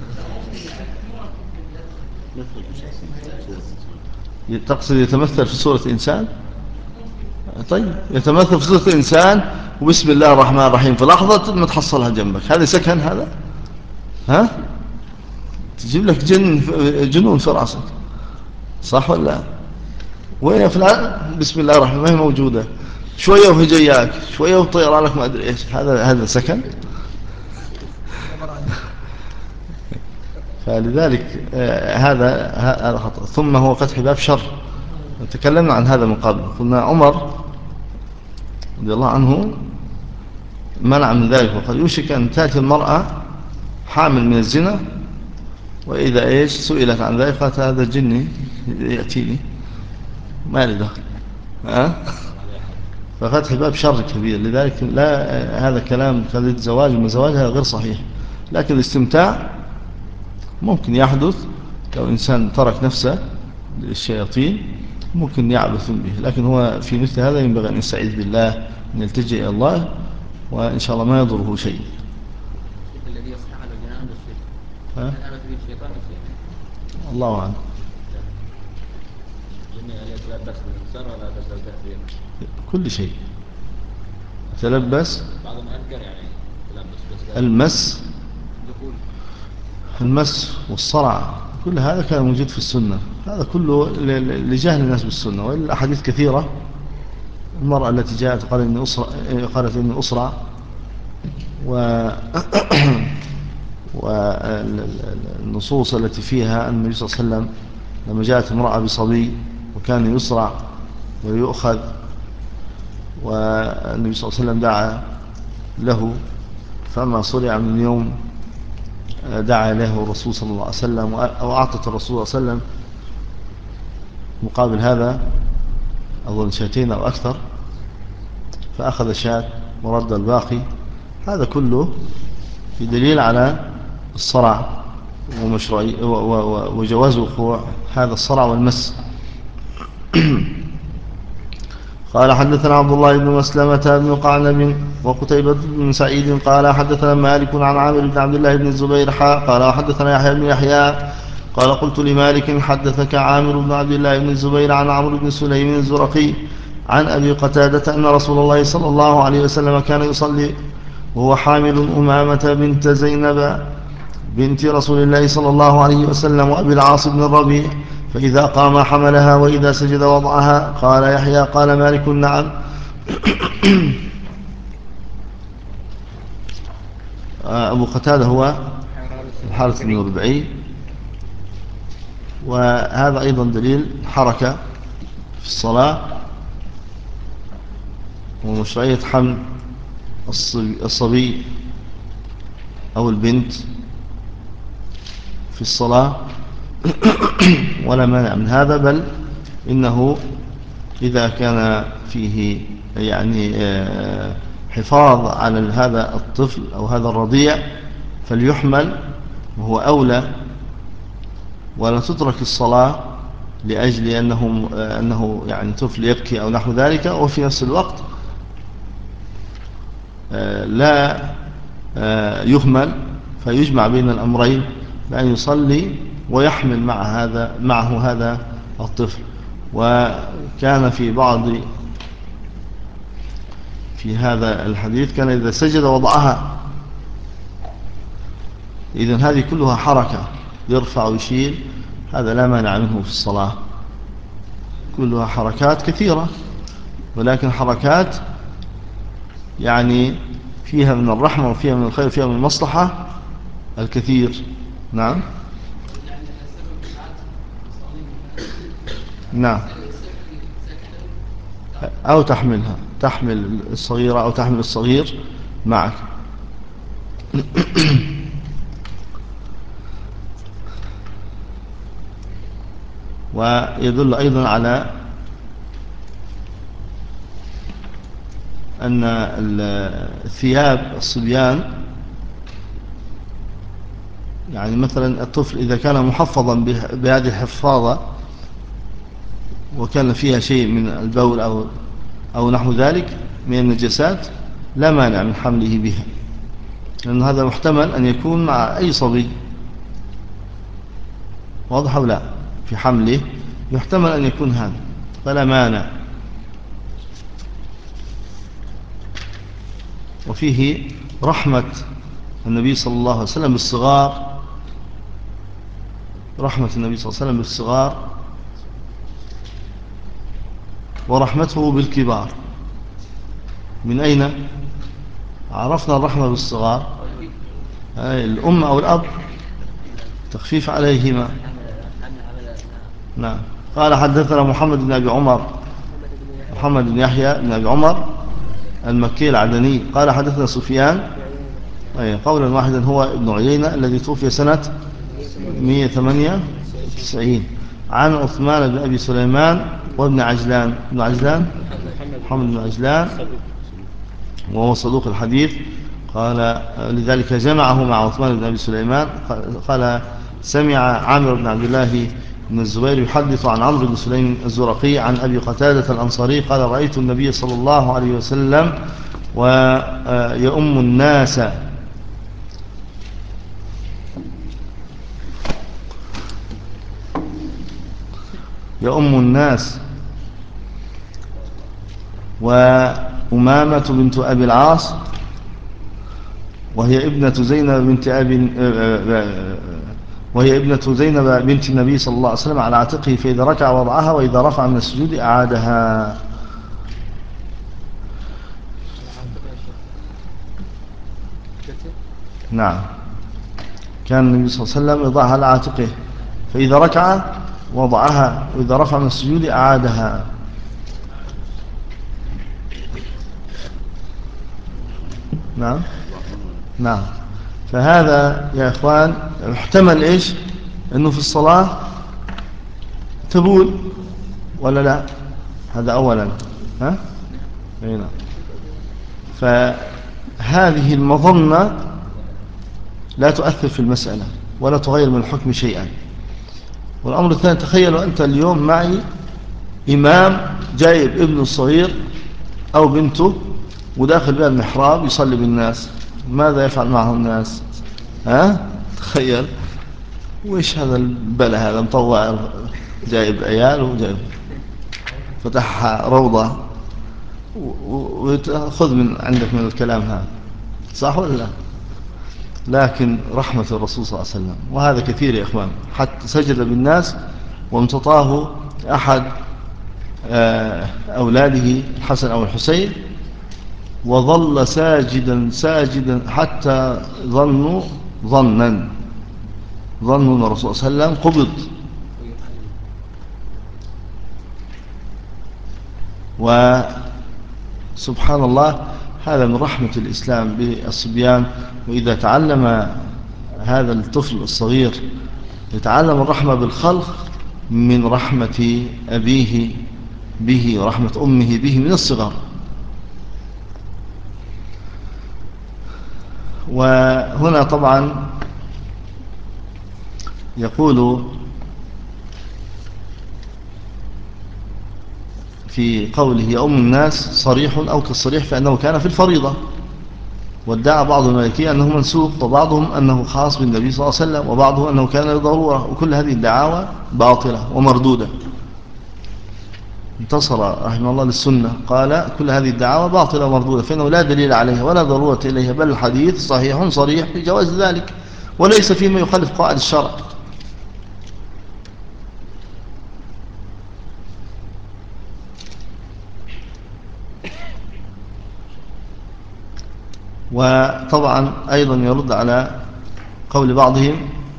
تقصد يتمثل في صورة إنسان؟ طيب يتمثل في صورة إنسان وبسم الله الرحمن الرحيم في لحظة ما تحصلها جنبك، هذا سكن هذا؟ ها؟ تجيب لك جنون في رأسك، صح ولا لا؟ وين يا فلان؟ بسم الله الرحمن الرحيم، ما هي موجودة. شوية وهي جاياك، شوية وطيرة لك، ما أدري إيش. هذا سكن. فلذلك هذا خطأ. ثم هو فتح باب شر. تكلمنا عن هذا من قبل، قلنا عمر رضي الله عنه منع من ذلك، وقد يوشك أن تأتي المرأة حامل من الزنا، وإذا إيش سئلت عن ذلك قالت هذا جني يأتيني، ما لي دخل. ففتح باب شر كبير. لذلك لا، هذا كلام قضية زواج وما زواجها غير صحيح. لكن الاستمتاع ممكن يحدث لو إنسان ترك نفسه للشياطين، ممكن يعبث به. لكن هو في مثل هذا ينبغي أن يستعيذ بالله، أن يلتجئ إلى الله، وإن شاء الله ما يضره شيء. الذي يصنع على الجنان الشيطان، هل به الشيطان الشيء؟ الله أعلم. جني هل يتلبس بالإنسان ولا يتلبس به؟ كل شيء يتلبس. بعضهم أذكر يعني يتلبس المس، دخول المس والصرع، كل هذا كان موجود في السنة. هذا كله لجهل الناس بالسنة. والأحاديث كثيرة. المرأة التي جاءت قالت إني أسرع، والنصوص التي فيها أن النبي صلى الله عليه وسلم لما جاءت امرأة بصبي وكان يسرع ويؤخذ، والنبي صلى الله عليه وسلم دعا له، فما صرع من يوم دعا له الرسول صلى الله عليه وسلم، وأعطت الرسول صلى الله عليه وسلم مقابل هذا أظن شاتين أو أكثر، فأخذ شات ورد الباقي. هذا كله في دليل على الصرع وجواز وقوع هذا الصرع والمس. قال حدثنا عبد الله بن مسلمة بن قعنب وقتيبة بن سعيد قال حدثنا مالك عن عامر بن عبد الله بن الزبير قال حدثنا يحيى بن يحيى قال قلت لمالك حدثك عامر بن عبد الله بن الزبير عن عمرو بن سليم الزرقي عن أبي قتادة أن رسول الله صلى الله عليه وسلم كان يصلي وهو حامل أمامة بنت زينب بنت رسول الله صلى الله عليه وسلم وأبي العاص بن الربيع، فإذا قام حملها وإذا سجد وضعها. قال يحيى قال مالك نعم. أبو قتادة هو الحارث بن ربعي. وهذا أيضا دليل حركة في الصلاة ومشروعية حمل الصبي أو البنت في الصلاة، ولا مانع من هذا. بل إنه إذا كان فيه يعني حفاظ على هذا الطفل أو هذا الرضيع فليحمل، وهو أولى، ولا تترك الصلاة لأجل أنه يعني طفل يبكي أو نحو ذلك. وفي نفس الوقت لا يهمل، فيجمع بين الأمرين بأن يصلي ويحمل معه هذا الطفل. وكان في هذا الحديث كان إذا سجد وضعها. إذن هذه كلها حركة، يرفع ويشيل، هذا لا مانع منه في الصلاة. كلها حركات كثيرة، ولكن حركات يعني فيها من الرحمة وفيها من الخير وفيها من المصلحة الكثير. نعم نعم. أو تحمل الصغيرة أو تحمل الصغير معك. ويدل أيضا على أن الثياب الصبيان، يعني مثلا الطفل إذا كان محفظا بهذه الحفاظة وكان فيها شيء من البول أو نحو ذلك من النجاسات، لا مانع من حمله بها، لأن هذا محتمل أن يكون مع أي صبي. واضح أو لا؟ في حمله يحتمل أن يكون هذا، فلا مانع. وفيه رحمة النبي صلى الله عليه وسلم بالصغار، رحمة النبي صلى الله عليه وسلم بالصغار ورحمته بالكبار. من أين عرفنا الرحمة بالصغار؟ الأم أو الأب، تخفيف عليهما. نعم. قال حدثنا محمد بن أبي عمر، محمد بن يحيى بن أبي عمر المكي العدني قال حدثنا سفيان، قولا واحدا، هو ابن عيينة الذي توفي سنة 198، عن عثمان بن أبي سليمان وابن عجلان. ابن عجلان محمد بن عجلان وهو صدوق الحديث. قال لذلك جمعه مع عثمان بن أبي سليمان. قال سمع عامر بن عبد الله بن الزبير يحدث عن عمرو بن سليم الزرقي عن أبي قتادة الأنصاري قال رأيت النبي صلى الله عليه وسلم ويؤم الناس وأمامة بنت أبي العاص وهي ابنة زينب بنت النبي صلى الله عليه وسلم على عاتقه، فإذا ركع وضعها وإذا رفع من السجود أعادها. نعم، كان النبي صلى الله عليه وسلم يضعها على عاتقه، فإذا ركع وضعها وإذا رفع من السجود أعادها. نعم نعم. فهذا يا إخوان احتمل إيش؟ أنه في الصلاة تبول ولا لا؟ هذا أولا. ها؟ هنا. فهذه المظنة لا تؤثر في المسألة ولا تغير من الحكم شيئا. والأمر الثاني، تخيلوا أنت اليوم معي إمام جايب ابنه الصغير أو بنته وداخل بها المحراب يصلي بالناس، ماذا يفعل معه الناس؟ ها؟ تخيل، وإيش هذا البلا هذا مطوع جايب عيال وجايب فتح روضة وتأخذ من عندك من الكلام هذا، صح ولا لا؟ لكن رحمة الرسول صلى الله عليه وسلم، وهذا كثير يا إخوان، حتى سجد بالناس وامتطاه أحد أولاده الحسن أو الحسين وظل ساجدا ساجدا حتى ظنوا أن الرسول صلى الله عليه وسلم قبض. وسبحان الله، هذا من رحمة الإسلام بالصبيان. وإذا تعلم هذا الطفل الصغير يتعلم الرحمة بالخلق من رحمة أبيه به ورحمة أمه به من الصغر. وهنا طبعا يقول في قوله يؤم الناس صريح أو كالصريح، فإنه كان في الفريضة، وادعى بعض المالكية أنه منسوخ، وبعضهم أنه خاص بالنبي صلى الله عليه وسلم، وبعضهم أنه كان لضرورة، وكل هذه الدعاوى باطلة ومردودة. انتصر رحمه الله للسنة، قال كل هذه الدعاوى باطلة ومردودة، فإنه لا دليل عليها ولا ضرورة إليها، بل الحديث صحيح صريح في جواز ذلك، وليس فيما يخالف قواعد الشرع. وطبعا أيضا يرد على قول بعضهم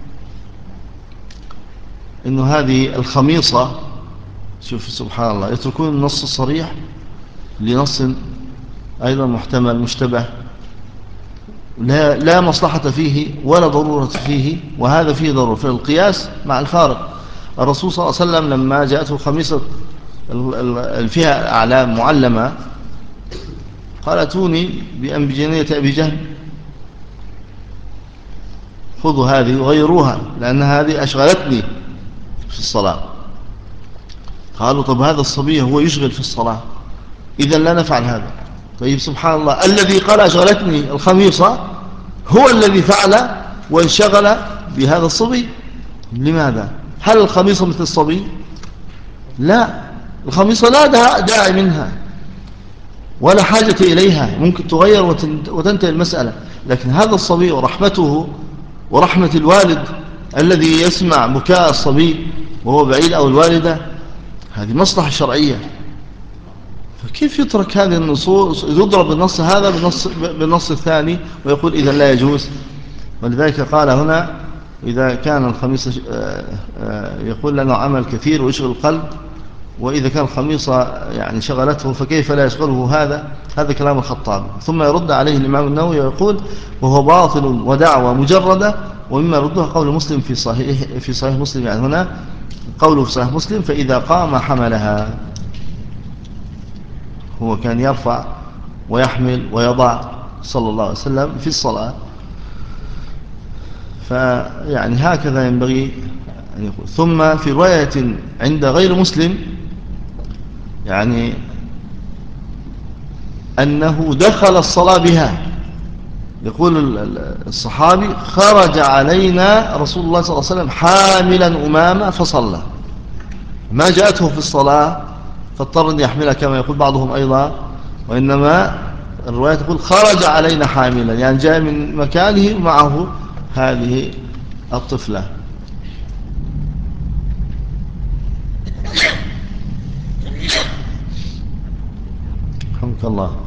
إنه هذه الخميصة، شوف سبحان الله، يتركون النص الصريح لنص أيضا محتمل مشتبه لا مصلحة فيه ولا ضرورة فيه، وهذا فيه ضرورة في القياس مع الفارق. الرسول صلى الله عليه وسلم لما جاءته خميصة فيها أعلام معلمة قال اتوني بأنبجانية أبي جهل، خذوا هذه وغيروها لأن هذه أشغلتني في الصلاة. قالوا طب هذا الصبي هو يشغل في الصلاة، إذن لا نفعل هذا. طيب سبحان الله، الذي قال أشغلتني الخميصة هو الذي فعل وانشغل بهذا الصبي. لماذا؟ هل الخميصة مثل الصبي؟ لا، الخميصة لا داعي منها ولا حاجة إليها، ممكن تغير وتنتهي المسألة. لكن هذا الصبي ورحمته ورحمة الوالد الذي يسمع بكاء الصبي وهو بعيد أو الوالدة، هذه مصلحة شرعية، فكيف يترك هذه النصوص، يضرب النص هذا بالنص الثاني ويقول إذا لا يجوز؟ ولذلك قال هنا إذا كان الخميصة يقول لنا عمل كثير ويشغل القلب، وإذا كان الخميصة يعني شغلته فكيف لا يشغله هذا كلام الخطابي. ثم يرد عليه الإمام النووي ويقول وهو باطل ودعوة مجردة، ومما يردها قول مسلم في صحيح مسلم، يعني هنا قوله في صحيح مسلم فإذا قام حملها، هو كان يرفع ويحمل ويضع صلى الله عليه وسلم في الصلاة. فيعني هكذا ينبغي أن يقول. ثم في رواية عند غير مسلم يعني أنه دخل الصلاة بها، يقول الصحابي خرج علينا رسول الله صلى الله عليه وسلم حاملا أمامة فصلى، ما جاءته في الصلاة فاضطر أن يحملها كما يقول بعضهم أيضا، وإنما الرواية تقول خرج علينا حاملا، يعني جاء من مكانه معه هذه الطفلة. رحمك الله.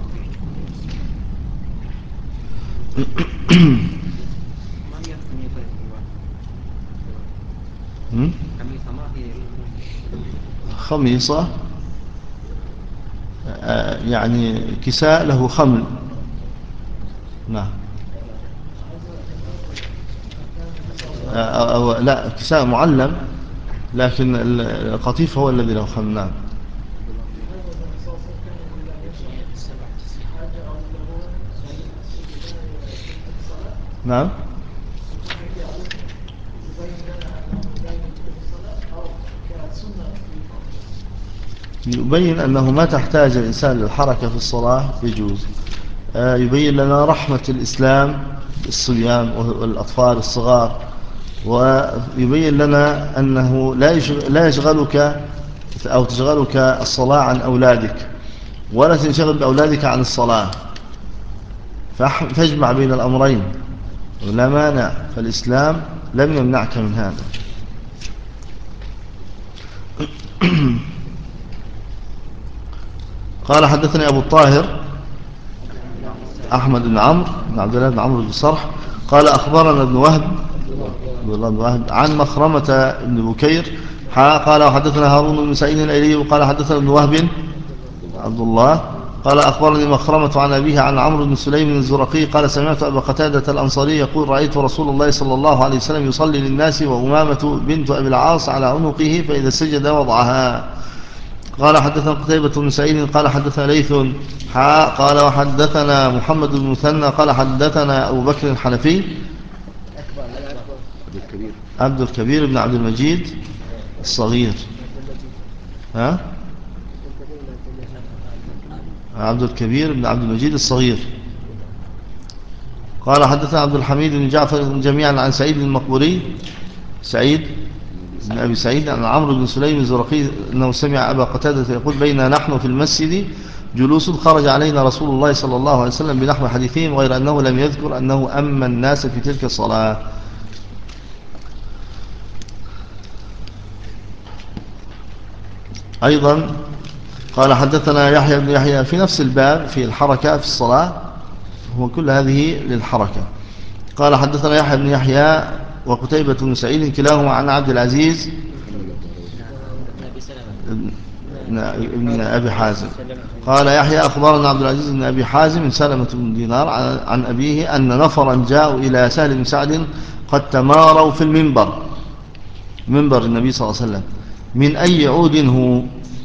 خميصة يعني كساء له خمل. نعم. أو لا، كساء معلم، لكن القطيف هو الذي له خمل. نعم. نعم. يبين أنه ما تحتاج الإنسان للحركة في الصلاة يجوز. يبين لنا رحمة الإسلام بالصبيان والأطفال الصغار، ويبين لنا أنه لا يشغلك أو تشغلك الصلاة عن أولادك، ولا تنشغل بأولادك عن الصلاة، فاجمع بين الأمرين ولا مانع، فالإسلام لم يمنعك من هذا. قال حدثني أبو الطاهر أحمد بن عمرو بن عبد الله بن عمرو بن صرح قال أخبرنا ابن وهب عن مخرمة بن بكير قال وحدثنا هارون بن سعيد الأيلي وقال حدثنا ابن وهب عبد الله قال أخبرني مخرمة عن أبيه عن عمرو بن سليم الزرقي قال سمعت أبا قتادة الأنصاري يقول رأيت رسول الله صلى الله عليه وسلم يصلي للناس وأمامة بنت أبي العاص على عنقه فإذا سجد وضعها. قال حدثنا قتيبة بن سعيد قال حدثنا ليث قال وحدثنا محمد بن مثنى قال حدثنا أبو بكر الحنفي عبد الكبير بن عبد المجيد الصغير. عبد الكبير بن عبد المجيد الصغير. قال حدثنا عبد الحميد بن جعفر جميعا عن سعيد المقبوري سعيد بن أبي سعيد عن عمرو بن سليم الزرقي أنه سمع أبا قتادة يقول بين نحن في المسجد جلوس خرج علينا رسول الله صلى الله عليه وسلم بنحو حديثهم، غير أنه لم يذكر أنه أما الناس في تلك الصلاة. أيضا قال حدثنا يحيى بن يحيى في نفس الباب في الحركة في الصلاة، هو كل هذه للحركة. قال حدثنا يحيى بن يحيى وقتيبة بن سعيد كلاهما عن عبد العزيز ابن أبي حازم. قال يحيى أخبرنا عبد العزيز بن أبي حازم من سلمة بن دينار عن أبيه أن نفرا جاءوا إلى سهل بن سعد قد تماروا في المنبر، منبر النبي صلى الله عليه وسلم، من أي عود هو؟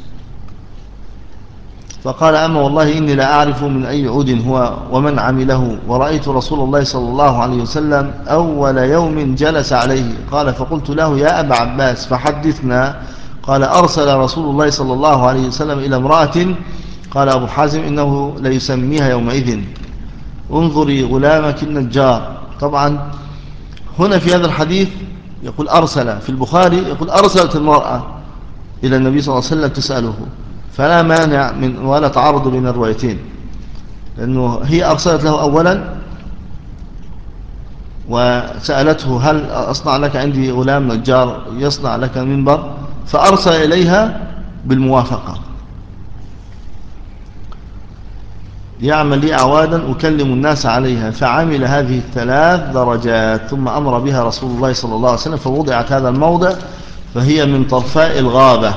فقال أما والله إني لا أعرف من أي عود هو ومن عمله، ورأيت رسول الله صلى الله عليه وسلم أول يوم جلس عليه. قال فقلت له يا أبا عباس فحدثنا. قال أرسل رسول الله صلى الله عليه وسلم إلى امرأة، قال أبو حازم إنه ليسميها يومئذ انظري غلامك النجار. طبعا هنا في هذا الحديث يقول أرسل، في البخاري يقول أرسلت المرأة إلى النبي صلى الله عليه وسلم تسأله، فلا مانع من ولا تعارض بين الروايتين، لأنه هي أرسلت له أولا وسألته هل أصنع لك عندي غلام نجار يصنع لك منبر؟ فأرسل إليها بالموافقة: يعمل لي أعوادا أكلم الناس عليها. فعمل هذه 3 درجات، ثم أمر بها رسول الله صلى الله عليه وسلم، فوضعت هذا الموضع، فهي من طرفاء الغابة،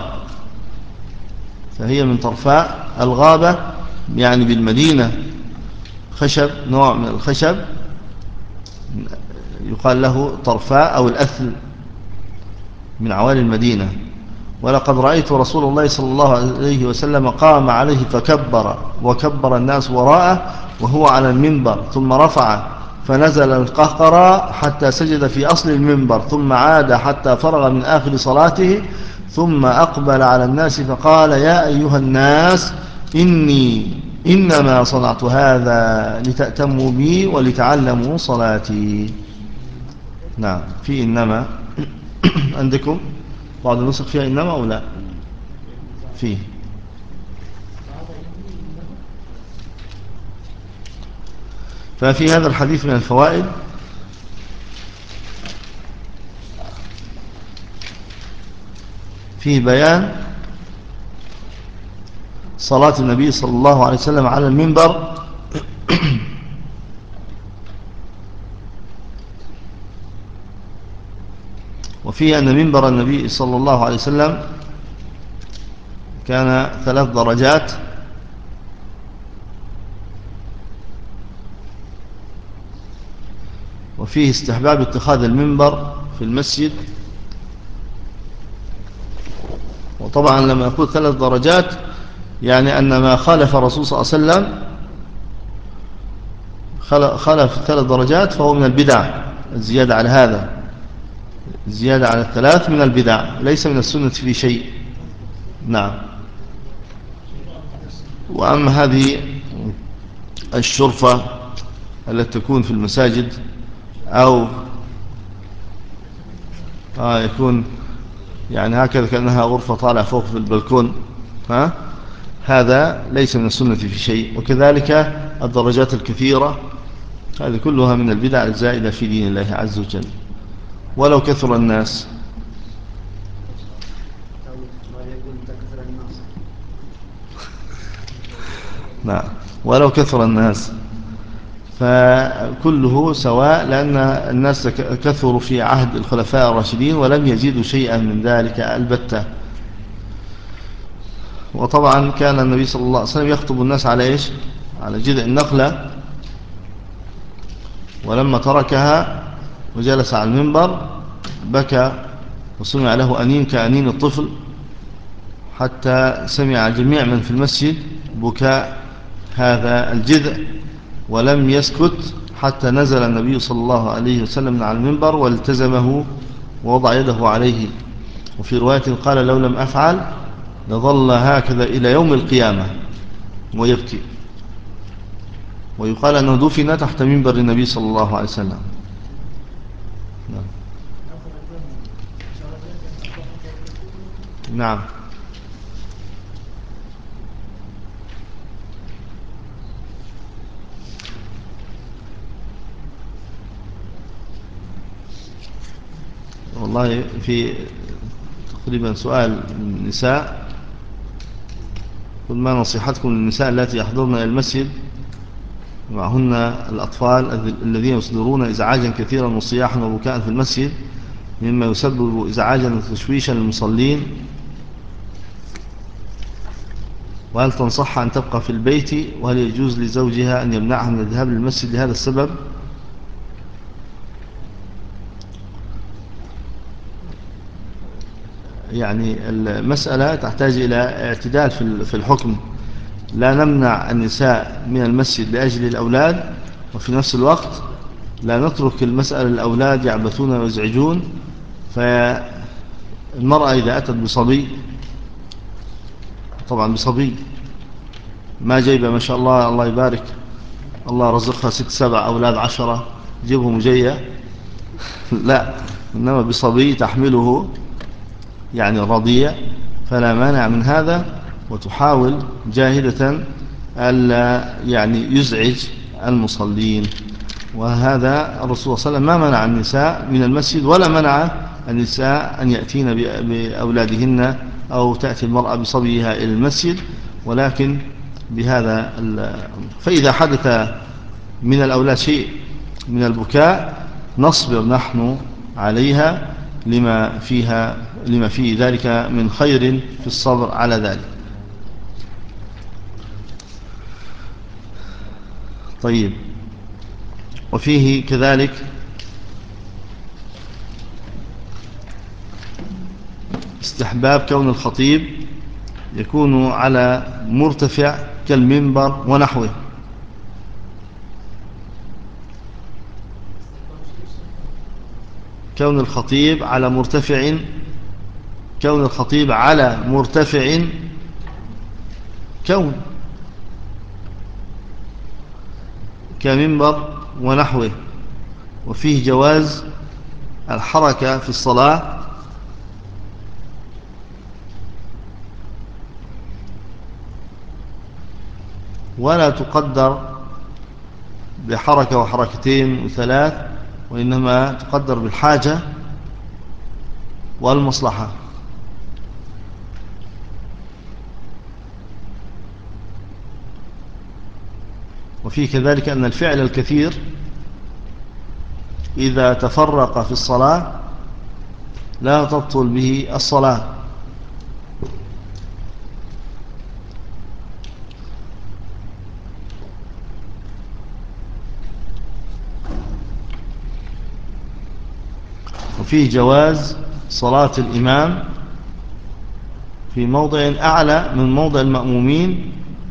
يعني بالمدينة. خشب، نوع من الخشب يقال له طرفاء أو الأثل، من عوالي المدينة. ولقد رأيت رسول الله صلى الله عليه وسلم قام عليه فكبر، وكبر الناس وراءه وهو على المنبر، ثم رفع فنزل القهقرى حتى سجد في أصل المنبر، ثم عاد حتى فرغ من آخر صلاته، ثم أقبل على الناس فقال: يا أيها الناس، إنما صنعت هذا لتأتموا بي ولتعلموا صلاتي. نعم، في إنما عندكم بعض النسخ فيها إنما أو لا؟ فيه. ففي هذا الحديث من الفوائد فيه بيان صلاة النبي صلى الله عليه وسلم على المنبر، وفيه أن منبر النبي صلى الله عليه وسلم كان 3 درجات، وفيه استحباب اتخاذ المنبر في المسجد. وطبعا لما يقول 3 درجات يعني أن ما خالف الرسول صلى الله عليه وسلم خالف 3 درجات فهو من البدع. الزيادة على هذا، الزيادة على 3 من البدع، ليس من السنة في شيء. نعم. وأما هذه الشرفة التي تكون في المساجد أو يكون يعني هكذا كأنها غرفة طالع فوق في البلكون، هذا ليس من السنة في شيء. وكذلك الدرجات الكثيرة، هذه كلها من البدع الزائدة في دين الله عز وجل، ولو كثر الناس. نعم، ولو كثر الناس فكله سواء، لأن الناس كثروا في عهد الخلفاء الراشدين ولم يزيدوا شيئا من ذلك البتة. وطبعا كان النبي صلى الله عليه وسلم يخطب الناس على إيش؟ على جذع النخلة، ولما تركها وجلس على المنبر بكى وسمع له أنين كأنين الطفل، حتى سمع جميع من في المسجد بكاء هذا الجذع، ولم يسكت حتى نزل النبي صلى الله عليه وسلم من على المنبر والتزمه ووضع يده عليه. وفي رواية قال: لو لم أفعل لظل هكذا إلى يوم القيامة ويبكي. ويقال أنه دفن تحت منبر النبي صلى الله عليه وسلم. نعم. والله في تقريبا سؤال من النساء: قل ما نصيحتكم للنساء التي يحضرن إلى المسجد معهن الأطفال الذين يصدرون إزعاجا كثيرا وصياحا وبكاء في المسجد، مما يسبب إزعاجا وتشويشا للمصلين، وهل تنصح أن تبقى في البيت؟ وهل يجوز لزوجها أن يمنعها من الذهاب للمسجد لهذا السبب؟ يعني المسألة تحتاج إلى اعتدال في الحكم. لا نمنع النساء من المسجد لأجل الأولاد، وفي نفس الوقت لا نترك المسألة للأولاد يعبثون ويزعجون. فالمرأة إذا أتت بصبي، طبعا بصبي ما جايبة ما شاء الله الله يبارك، الله رزقها 6 7 أولاد 10 جيبهم جاية، لا، إنما بصبي تحمله يعني الرضيع، فلا مانع من هذا. وتحاول جاهدة ألا يعني يزعج المصلين. وهذا الرسول صلى الله عليه وسلم ما منع النساء من المسجد ولا منع النساء أن يأتين بأولادهن أو تأتي المرأة بصبيها إلى المسجد، ولكن بهذا فإذا حدث من الأولاد شيء من البكاء نصبر نحن عليها لما فيه ذلك من خير في الصبر على ذلك. طيب، وفيه كذلك استحباب كون الخطيب يكون على مرتفع كالمنبر ونحوه. كون الخطيب على مرتفع كمنبر ونحوه. وفيه جواز الحركة في الصلاة ولا تقدر بحركة وحركتين وثلاث، وإنما تقدر بالحاجة والمصلحة. وفيه كذلك أن الفعل الكثير إذا تفرق في الصلاة لا تبطل به الصلاة. وفيه جواز صلاة الإمام في موضع أعلى من موضع المأمومين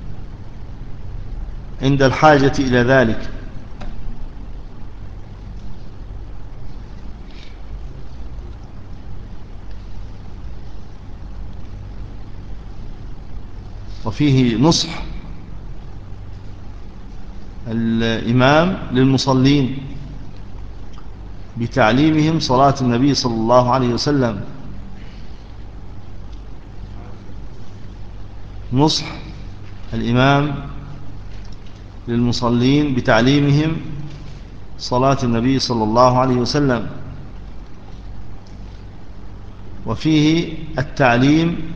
عند الحاجة إلى ذلك. وفيه نصح الإمام للمصلين بتعليمهم صلاة النبي صلى الله عليه وسلم. نصح الإمام للمصلين بتعليمهم صلاة النبي صلى الله عليه وسلم. وفيه التعليم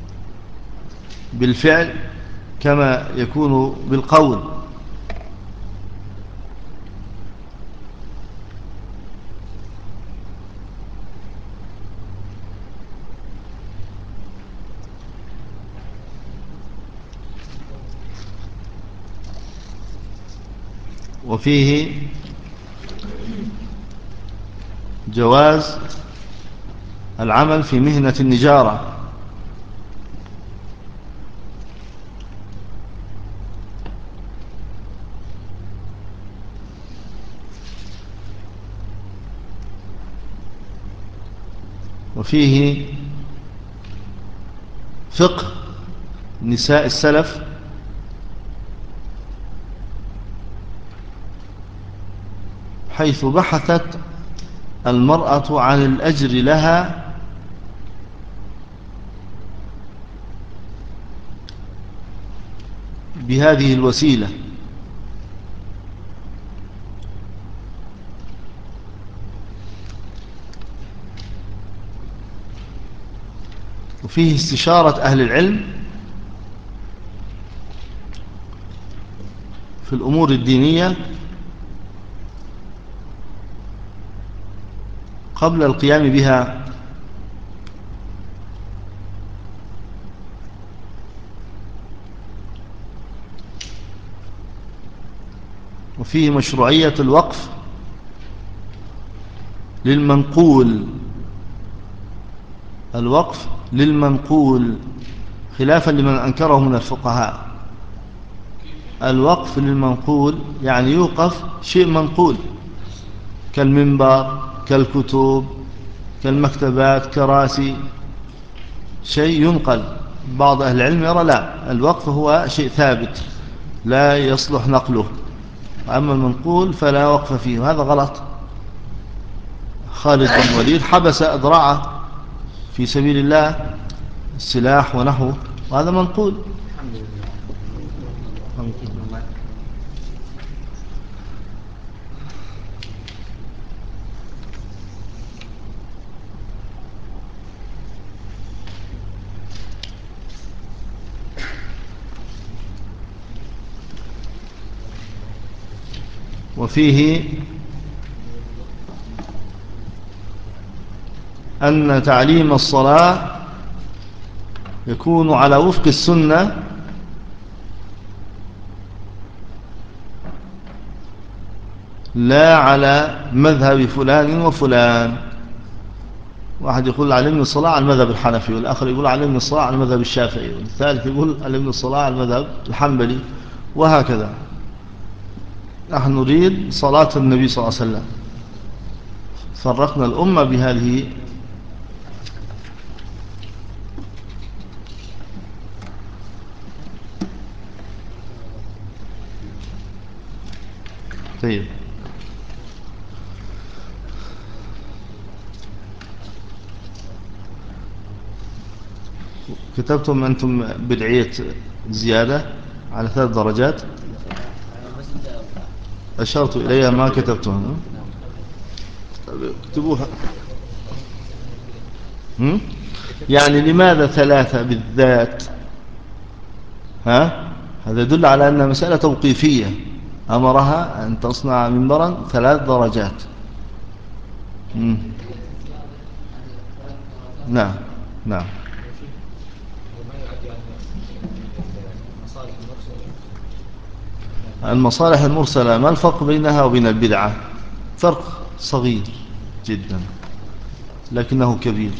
بالفعل كما يكون بالقول. وفيه جواز العمل في مهنة النجارة. وفيه فقه نساء السلف حيث بحثت المرأة عن الأجر لها بهذه الوسيلة. وفيه استشارة أهل العلم في الأمور الدينية قبل القيام بها. وفيه مشروعية الوقف للمنقول. الوقف للمنقول خلافا لمن أنكره من الفقهاء. الوقف للمنقول يعني يوقف شيء منقول كالمنبر كالكتب كالمكتبات كراسي، شيء ينقل. بعض أهل العلم يرى لا، الوقف هو شيء ثابت لا يصلح نقله، أما المنقول فلا وقف فيه، وهذا غلط. خالد بن الوليد حبس أذرعه في سبيل الله، السلاح ونحوه، وهذا منقول. وفيه أن تعليم الصلاة يكون على وفق السنة لا على مذهب فلان وفلان. واحد يقول علمني الصلاة على المذهب الحنفي، والآخر يقول علمني الصلاة على المذهب الشافعي، والثالث يقول علمني الصلاة على المذهب الحنبلي، وهكذا. نحن نريد صلاة النبي صلى الله عليه وسلم، فرقنا الأمة بهذه. طيب، كتبتم أنتم بدعية زيادة على 3 درجات، أشرت إليها ما كتبتها. اكتبوها. يعني لماذا 3 بالذات؟ هذا يدل على أنها مسألة توقيفية، أمرها أن تصنع منبرا 3 درجات. نعم نعم. المصالح المرسلة ما الفرق بينها وبين البدعة؟ فرق صغير جدا لكنه كبير.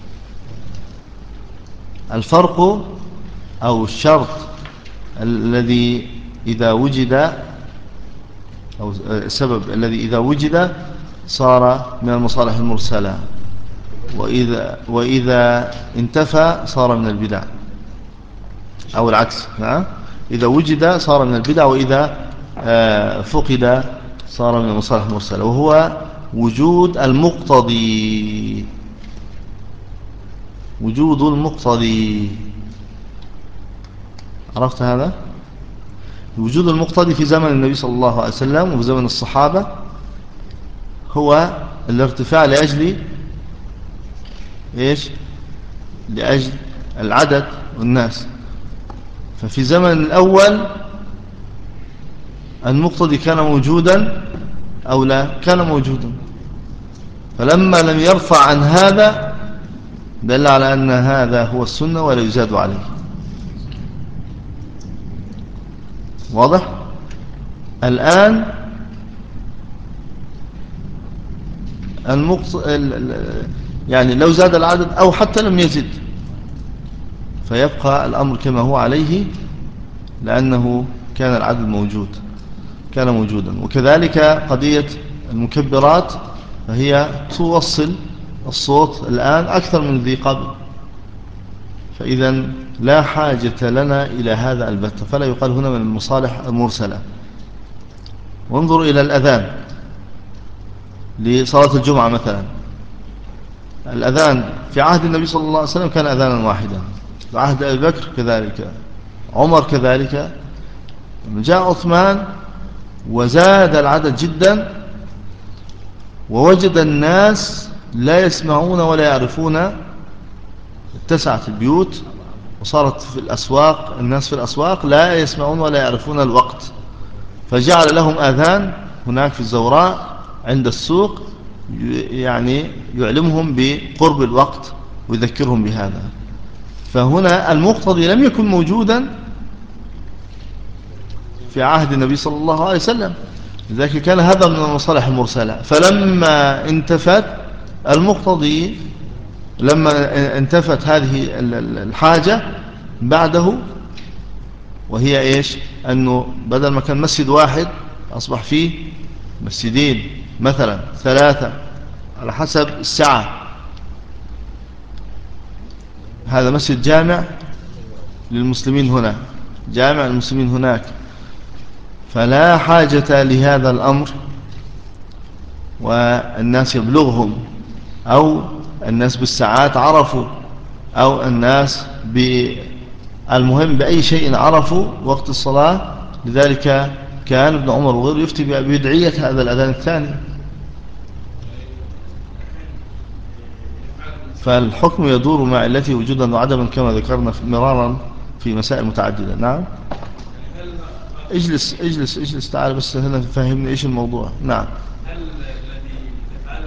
الفرق أو الشرط الذي إذا وجد، أو السبب الذي إذا وجد صار من المصالح المرسلة، وإذا انتفى صار من البدع، أو العكس. إذا وجد صار من البدع، وإذا فقد صار من المصالح المرسلة، وهو وجود المقتضي. وجود المقتضي، عرفت هذا؟ وجود المقتضي في زمن النبي صلى الله عليه وسلم وفي زمن الصحابة هو الارتفاع لأجل إيش؟ لأجل العدد والناس. ففي زمن الأول المقتضي كان موجودا أو لا؟ كان موجودا. فلما لم يرفع عن هذا دل على أن هذا هو السنة ولا يزاد عليه. واضح؟ الآن يعني لو زاد العدد أو حتى لم يزد فيبقى الأمر كما هو عليه، لأنه كان العدد موجود، كان موجودا. وكذلك قضية المكبرات، فهي توصل الصوت الآن أكثر من ذي قبل، فإذا لا حاجة لنا إلى هذا البتة، فلا يقال هنا من المصالح المرسلة. وانظروا إلى الأذان لصلاة الجمعة مثلا. الأذان في عهد النبي صلى الله عليه وسلم كان أذانا واحدا، في عهد أبي بكر كذلك، عمر كذلك. جاء عثمان وزاد العدد جدا، ووجد الناس لا يسمعون ولا يعرفون، اتسعت البيوت وصارت في الأسواق، الناس في الأسواق لا يسمعون ولا يعرفون الوقت، فجعل لهم آذان هناك في الزوراء عند السوق، يعني يعلمهم بقرب الوقت ويذكرهم بهذا. فهنا المقتضي لم يكن موجودا في عهد النبي صلى الله عليه وسلم، لذلك كان هذا من المصالح المرسلة. فلما انتفت المقتضي، لما انتفت هذه الحاجة بعده، وهي إيش؟ أنه بدل ما كان مسجد واحد أصبح فيه مسجدين مثلا 3 على حسب السعة. هذا مسجد جامع للمسلمين هنا، جامع للمسلمين هناك، فلا حاجة لهذا الأمر، والناس يبلغهم، أو الناس بالساعات عرفوا، أو الناس المهم بأي شيء عرفوا وقت الصلاة. لذلك كان ابن عمر وغيره يفتي ببدعية هذا الأذان الثاني. فالحكم يدور مع علته وجودا وعدما كما ذكرنا مرارا في مسائل متعددة. نعم. اجلس اجلس اجلس، تعال بس هنا فهمني ايش الموضوع. نعم. هل الذي يفعله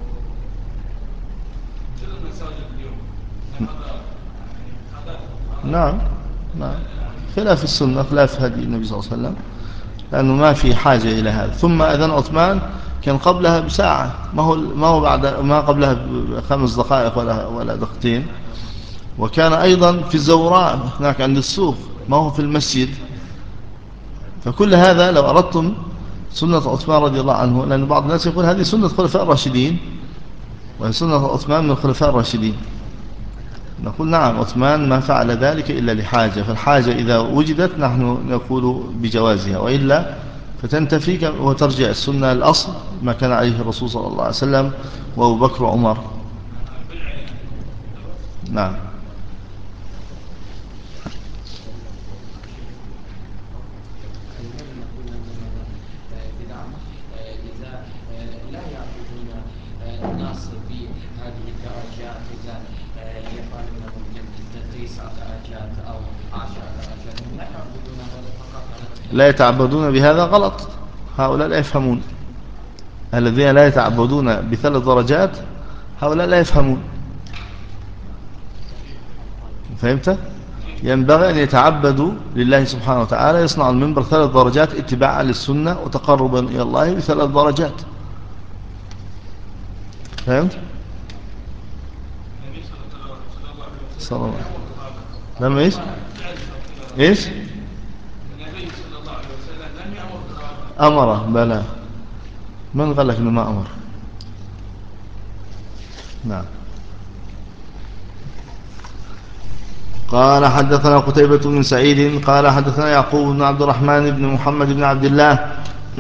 كل المساجد اليوم هذا خطأ؟ نعم نعم، خلاف السنة، خلاف هدي النبي صلى الله عليه وسلم، لأنه ما في حاجة إلى هذا. ثم أذان عثمان كان قبلها بساعة، ما هو بعد، ما قبلها ب5 دقائق ولا دقيقتين. وكان أيضا في الزوراء هناك عند السوق، ما هو في المسجد. فكل هذا لو أردتم سنة عثمان رضي الله عنه، لأن بعض الناس يقول هذه سنة الخلفاء الراشدين وهي سنة عثمان من الخلفاء الراشدين، نقول نعم، عثمان ما فعل ذلك إلا لحاجة، فالحاجة إذا وجدت نحن نقول بجوازها، وإلا فتنتفي وترجع السنة الأصل ما كان عليه الرسول صلى الله عليه وسلم وأبو بكر وعمر. نعم. لا يأخذون الناس بهذه الدرجات، إذا يفعلون ممكن 9 درجات أو 10 درجات، لا يعبدون هذا فقط. لا يتعبدون بهذا غلط، هؤلاء لا يفهمون. الذين لا يتعبدون ب3 درجات هؤلاء لا يفهمون. فهمت؟ ينبغي أن يتعبدوا لله سبحانه وتعالى، يصنع المنبر 3 درجات اتباعا للسنة وتقربا إلى الله ب3 درجات. فهمت؟ صلى الله عليه وسلم. لما إيش؟ النبي صلى الله عليه وسلم لم يأمر أمره، بلى. من قال لك إنه ما أمر؟ نعم. قال حدثنا قتيبة بن سعيد قال حدثنا يعقوب بن عبد الرحمن بن محمد بن عبد الله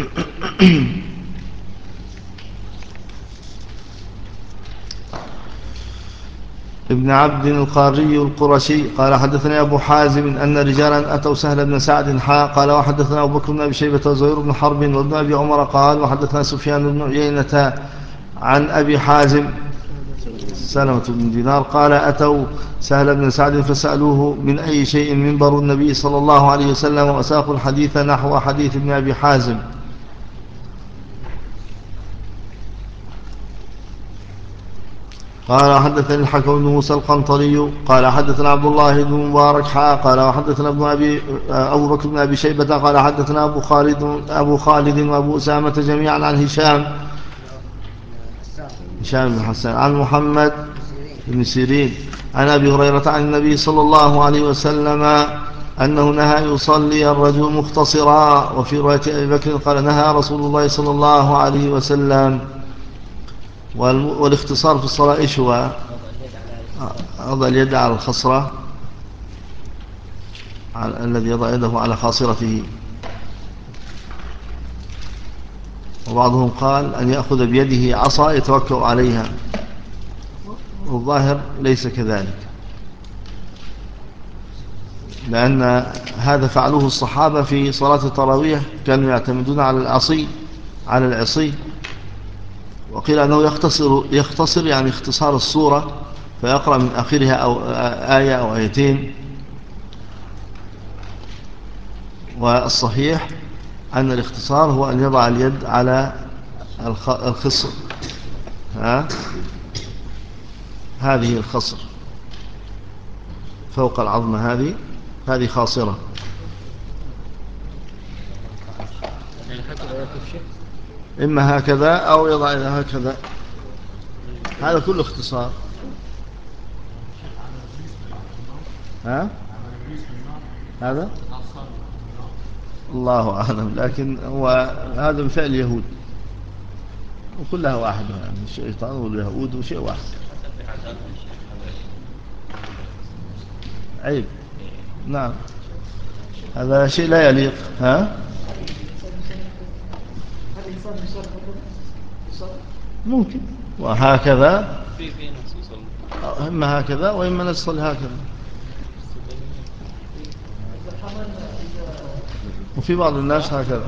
ابن عبد القاري القرشي قال حدثنا أبو حازم أن رجالا أتوا سهل بن سعد قال وحدثنا أبو بكر بن أبي شيبة وزهير بن حرب وابن أبي عمر قال وحدثنا سفيان بن عيينة عن أبي حازم سلمة بن دينار قال أتوا سهل بن سعد فسألوه من أي شيء منبر النبي صلى الله عليه وسلم، وساقوا الحديث نحو حديث ابن أبي حازم. قال حدثني الحكم بن موسى القنطري قال حدثنا عبد الله بن مبارك قال وحدثنا أبو بكر بن أبي شيبة قال حدثنا أبو خالد وأبو أسامة جميعا عن هشام بن حسان عن محمد بن سيرين عن أبي هريرة عن النبي صلى الله عليه وسلم أنه نهى يصلي الرجل مختصرا. وفي رواية أبي بكر قال نهى رسول الله صلى الله عليه وسلم. والاختصار في الصلاة إيش هو؟ وضع اليد على الخصرة، الذي يضع يده على خاصرته. وبعضهم قال أن يأخذ بيده عصا يتوكأ عليها، والظاهر ليس كذلك، لأن هذا فعلوه الصحابة في صلاة التراويح، كانوا يعتمدون على العصي. وقيل أنه يختصر يعني اختصار الصورة، فيقرأ من آخرها أو آية أو آيتين. والصحيح أن الاختصار هو أن يضع اليد على الخصر، هذه الخصر فوق العظمة، هذه خاصرة. إما هكذا أو يضع هكذا، هذا كله اختصار. هذا الله أعلم، لكن هو هذا من فعل اليهود، وكلها واحدة يعني، الشيطان واليهود وشيء واحد. عيب، نعم، هذا شيء لا يليق. ممكن وهكذا، إما هكذا وإما نصل هكذا. وفي بعض الناس هكذا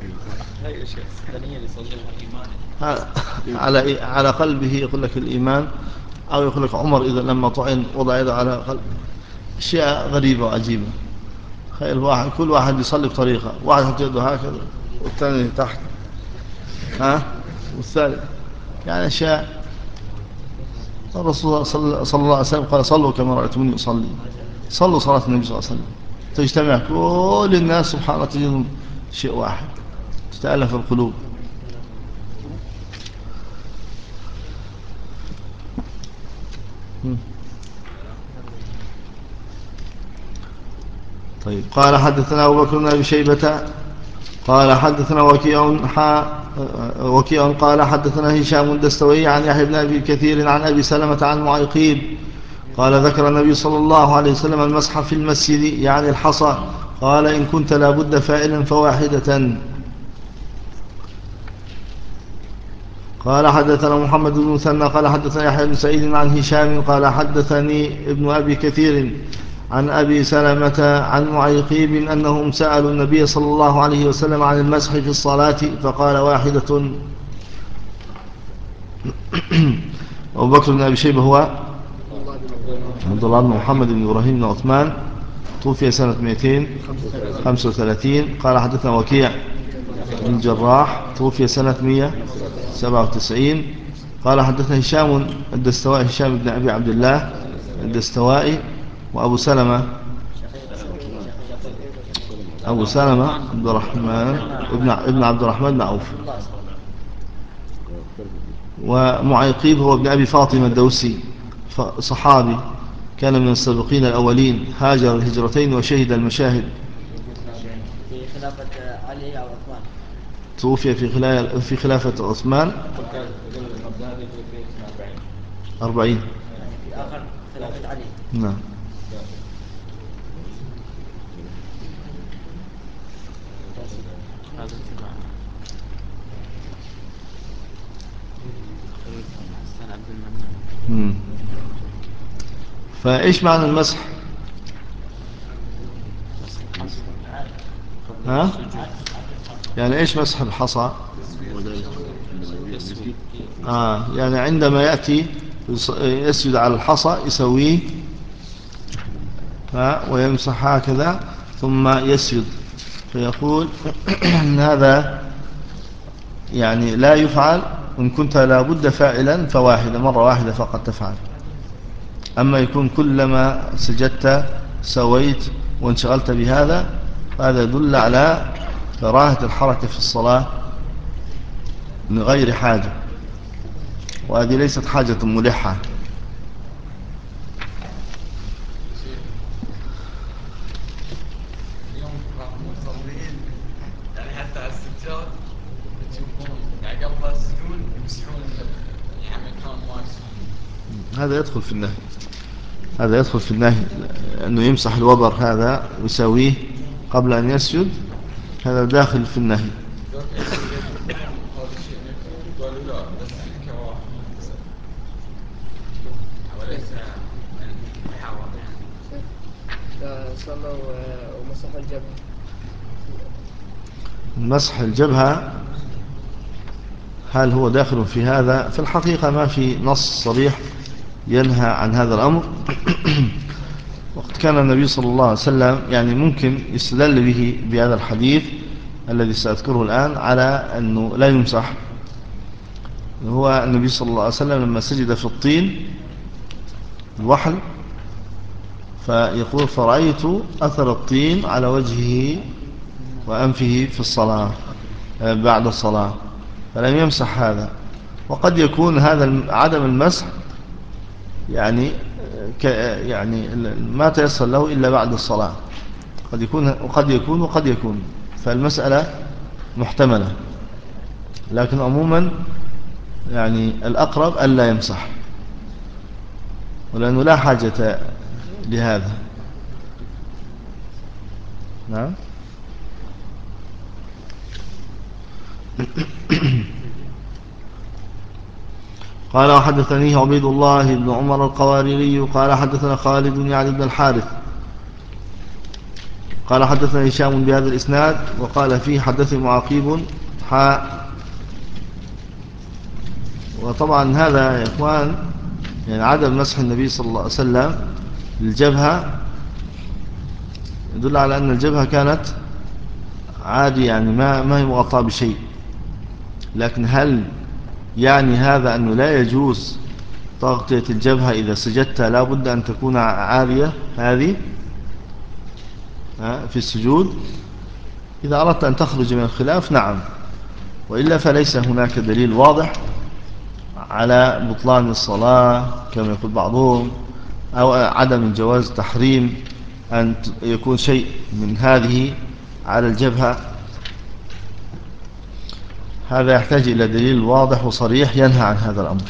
على قلبه، يقول لك الإيمان، أو يقول لك عمر إذا لما طعن وضع يده على قلب. أشياء غريبة وعجيبة. تخيل واحد، كل واحد يصلي بطريقة، واحد يحط يده هكذا والثاني تحت، والثالث، يعني أشياء. الرسول صلى الله عليه وسلم قال صلوا كما رأيتموني أصلي. صلوا صلاة النبي صلى الله عليه وسلم، تجتمع كل الناس سبحان الله تجدهم شيء واحد، تتألف القلوب. طيب. قال حدثنا أبو بكر بن أبي شيبة قال حدثنا وكيع قال حدثنا هشام الدستوائي عن يحيى بن أبي كثير عن أبي سلمة عن معيقيب قال ذكر النبي صلى الله عليه وسلم المسح في المسجد يعني الحصى، قال إن كنت لابد فاعلا فواحدة. قال حدثنا محمد بن مثنى قال حدثنا يحيى بن سعيد عن هشام قال حدثني ابن أبي كثير عن أبي سلمة عن معيقيب أنهم سألوا النبي صلى الله عليه وسلم عن المسح في الصلاة فقال واحدة. أبو بكر بن أبي شيبة هو عبد الله بن محمد بن إبراهيم بن عثمان، توفي سنة 235. قال حدثنا وكيع بن الجراح، توفي سنة 197. قال حدثنا هشام الدستوائي، هشام بن أبي عبد الله الدستوائي، وأبو سلمة عبد الرحمن ابن عبد الرحمن بن عوف، ومعيقيب هو ابن أبي فاطمة الدوسي، صحابي كان من السابقين الأولين، هاجر الهجرتين وشهد المشاهد. في خلافة علي أو عثمان؟ توفي في خلافة عثمان 40. يعني في آخر خلافة علي. نعم. فإيش معنى المسح؟ يعني إيش مسح الحصى؟ يعني عندما يأتي يسجد على الحصى يسويه ويمسح هكذا ثم يسجد، فيقول إن هذا يعني لا يفعل، إن كنت لابد فاعلا فواحدة، مرة واحدة فقط تفعل. أما يكون كلما سجدت سويت وانشغلت بهذا، هذا يدل على كراهة الحركة في الصلاة من غير حاجة، وهذه ليست حاجة ملحة. اليوم مصلين يعني حتى على السجاد تشوفون يعني قبل السجود يمسحون يعني مكان ما يسجدون. هذا يدخل في النهي، هذا يدخل في النهي، أنه يمسح الوبر هذا ويسويه قبل أن يسجد، هذا داخل في النهي. قالوا لا بس كراهة وليس محاولة. صلوا ومسحوا الجبهة. مسح الجبهة هل هو داخل في هذا؟ في الحقيقة ما في نص صريح ينهى عن هذا الأمر. وقد كان النبي صلى الله عليه وسلم يعني ممكن يستدل به بهذا الحديث الذي سأذكره الآن على أنه لا يمسح. هو النبي صلى الله عليه وسلم لما سجد في الطين الوحل، فيقول فرأيت أثر الطين على وجهه وأنفه في الصلاة بعد الصلاة، فلم يمسح هذا. وقد يكون هذا عدم المسح يعني يعني ما تيسر له إلا بعد الصلاة، وقد يكون فالمسألة محتملة، لكن عموما يعني الأقرب ألا يمسح، ولأنه لا حاجة لهذا. نعم. قال وحدثني عبيد الله بن عمر القواريري قال حدثنا خالد يعني بن الحارث قال حدثنا هشام بهذا الإسناد وقال فيه حدثني معاقيب وطبعا هذا يا إخوان يعني عدم مسح النبي صلى الله عليه وسلم للجبهة يدل على أن الجبهة كانت عادي، يعني ما هي مغطاة بشيء. لكن هل يعني هذا أنه لا يجوز تغطية الجبهة إذا سجدت لا بد أن تكون عارية هذه في السجود؟ إذا أردت أن تخرج من الخلاف نعم، وإلا فليس هناك دليل واضح على بطلان الصلاة كما يقول بعضهم، أو عدم جواز تحريم أن يكون شيء من هذه على الجبهة. هذا يحتاج إلى دليل واضح وصريح ينهى عن هذا الأمر.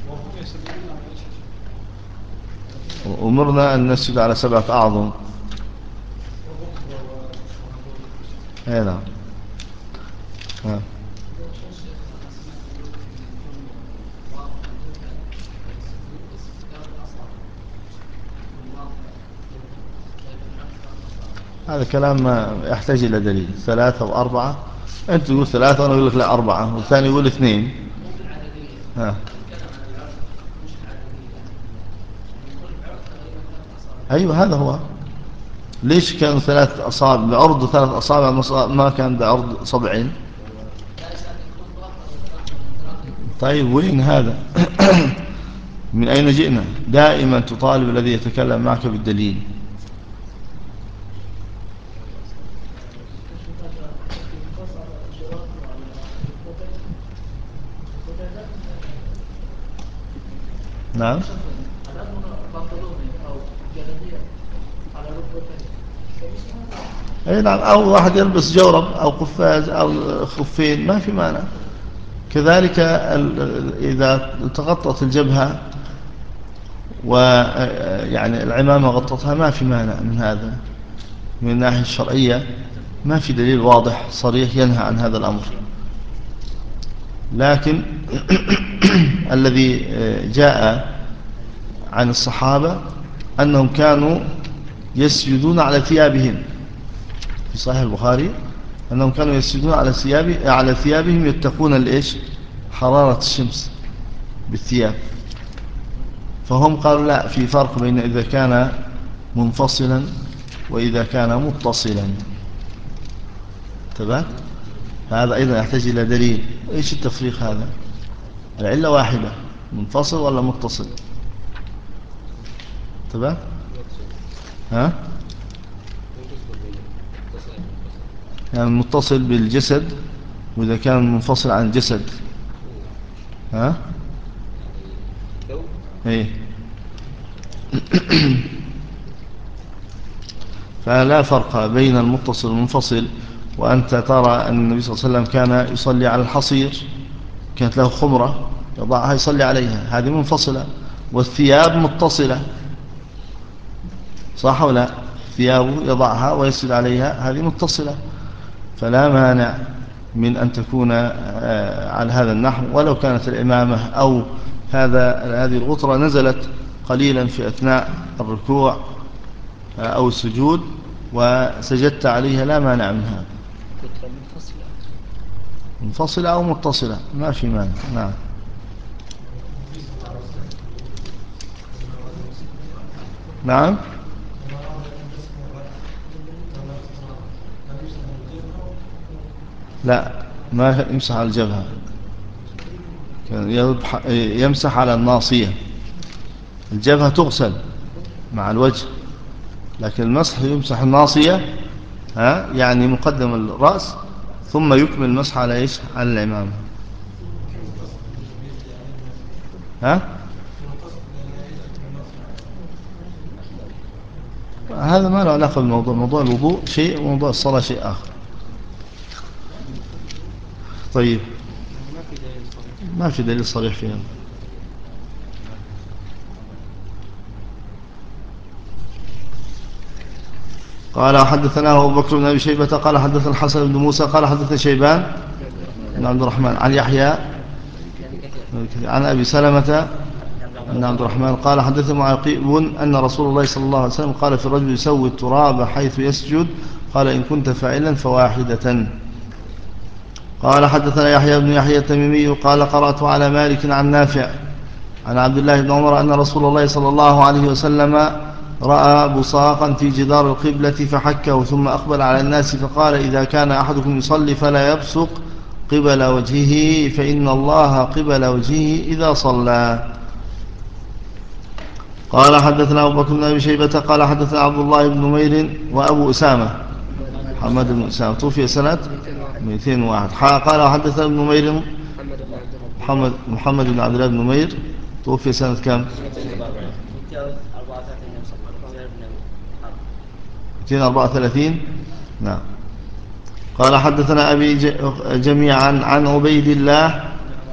أمرنا أن نسجد على 7 أعظم. نعم. هذا كلام يحتاج إلى دليل. 3 و4، أنت تقول 3 وأنا أقول لك لا 4، والثاني يقول 2. أيوة هذا هو. ليش كانوا 3 أصابع بعرض 3 أصابع ما كان بعرض صبعين؟ طيب وين هذا؟ من أين جئنا؟ دائما تطالب الذي يتكلم معك بالدليل. نعم. أي نعم، أو واحد يلبس جورب أو قفاز أو خفين ما في مانع. كذلك إذا تغطت الجبهة ويعني العمامة غطتها ما في مانع من هذا. من الناحية الشرعية ما في دليل واضح صريح ينهى عن هذا الأمر. لكن الذي جاء عن الصحابة أنهم كانوا يسجدون على ثيابهم، في صحيح البخاري أنهم كانوا يسجدون على ثيابهم يتقون الإيش؟ حرارة الشمس بالثياب. فهم قالوا لا، في فرق بين إذا كان منفصلا وإذا كان متصلا. تمام؟ هذا أيضا يحتاج إلى دليل. إيش التفريق هذا؟ العلة واحدة، منفصل ولا متصل؟ تمام؟ يعني متصل بالجسد، وإذا كان منفصل عن الجسد ايه. فلا فرق بين المتصل والمنفصل. وأنت ترى أن النبي صلى الله عليه وسلم كان يصلي على الحصير، كانت له خمرة يضعها يصلي عليها، هذه منفصلة. والثياب متصلة، صح ولا؟ ثيابه يضعها ويسجد عليها، هذه متصلة. فلا مانع من أن تكون على هذا النحو، ولو كانت الإمامة أو هذه الغطرة نزلت قليلا في أثناء الركوع أو السجود وسجدت عليها، لا مانع من هذا. منفصلة أو متصلة ما في مانع. نعم. نعم. لا، ما يمسح على الجبهة، يمسح على الناصية. الجبهة تغسل مع الوجه، لكن المسح يمسح الناصية، يعني مقدم الرأس ثم يكمل المسح على إيش؟ على العمامة. هذا ما له علاقة بالموضوع. موضوع الوضوء شيء وموضوع الصلاة شيء آخر. طيب، ما في دليل صريح فيها. قال حدثنا أبو بكر بن أبي شيبة قال حدثنا الحسن بن موسى قال حدثنا شيبان بن عبد الرحمن عن يحيى عن أبي سلمة بن عبد الرحمن قال حدثنا معقيب أن رسول الله صلى الله عليه وسلم قال في الرجل يسوي التراب حيث يسجد، قال إن كنت فاعلا فواحدة. قال حدثنا يحيى بن يحيى التميمي قال قرأت على مالك عن نافع عن عبد الله بن عمر أن رسول الله صلى الله عليه وسلم رأى بصاقا في جدار القبلة فحكه ثم أقبل على الناس فقال إذا كان أحدكم يصلي فلا يبصق قبل وجهه فإن الله قبل وجهه إذا صلى. قال حدثنا أبو بكر بن أبي شيبة قال حدثنا عبد الله بن نمير وأبو أسامة محمد بن أسامة توفي سنة 201. قال حدثنا ابن نمير محمد بن عبد الله بن نمير توفي سنة كم؟ 234. نعم. قال حدثنا أبي جميعا عن عبيد الله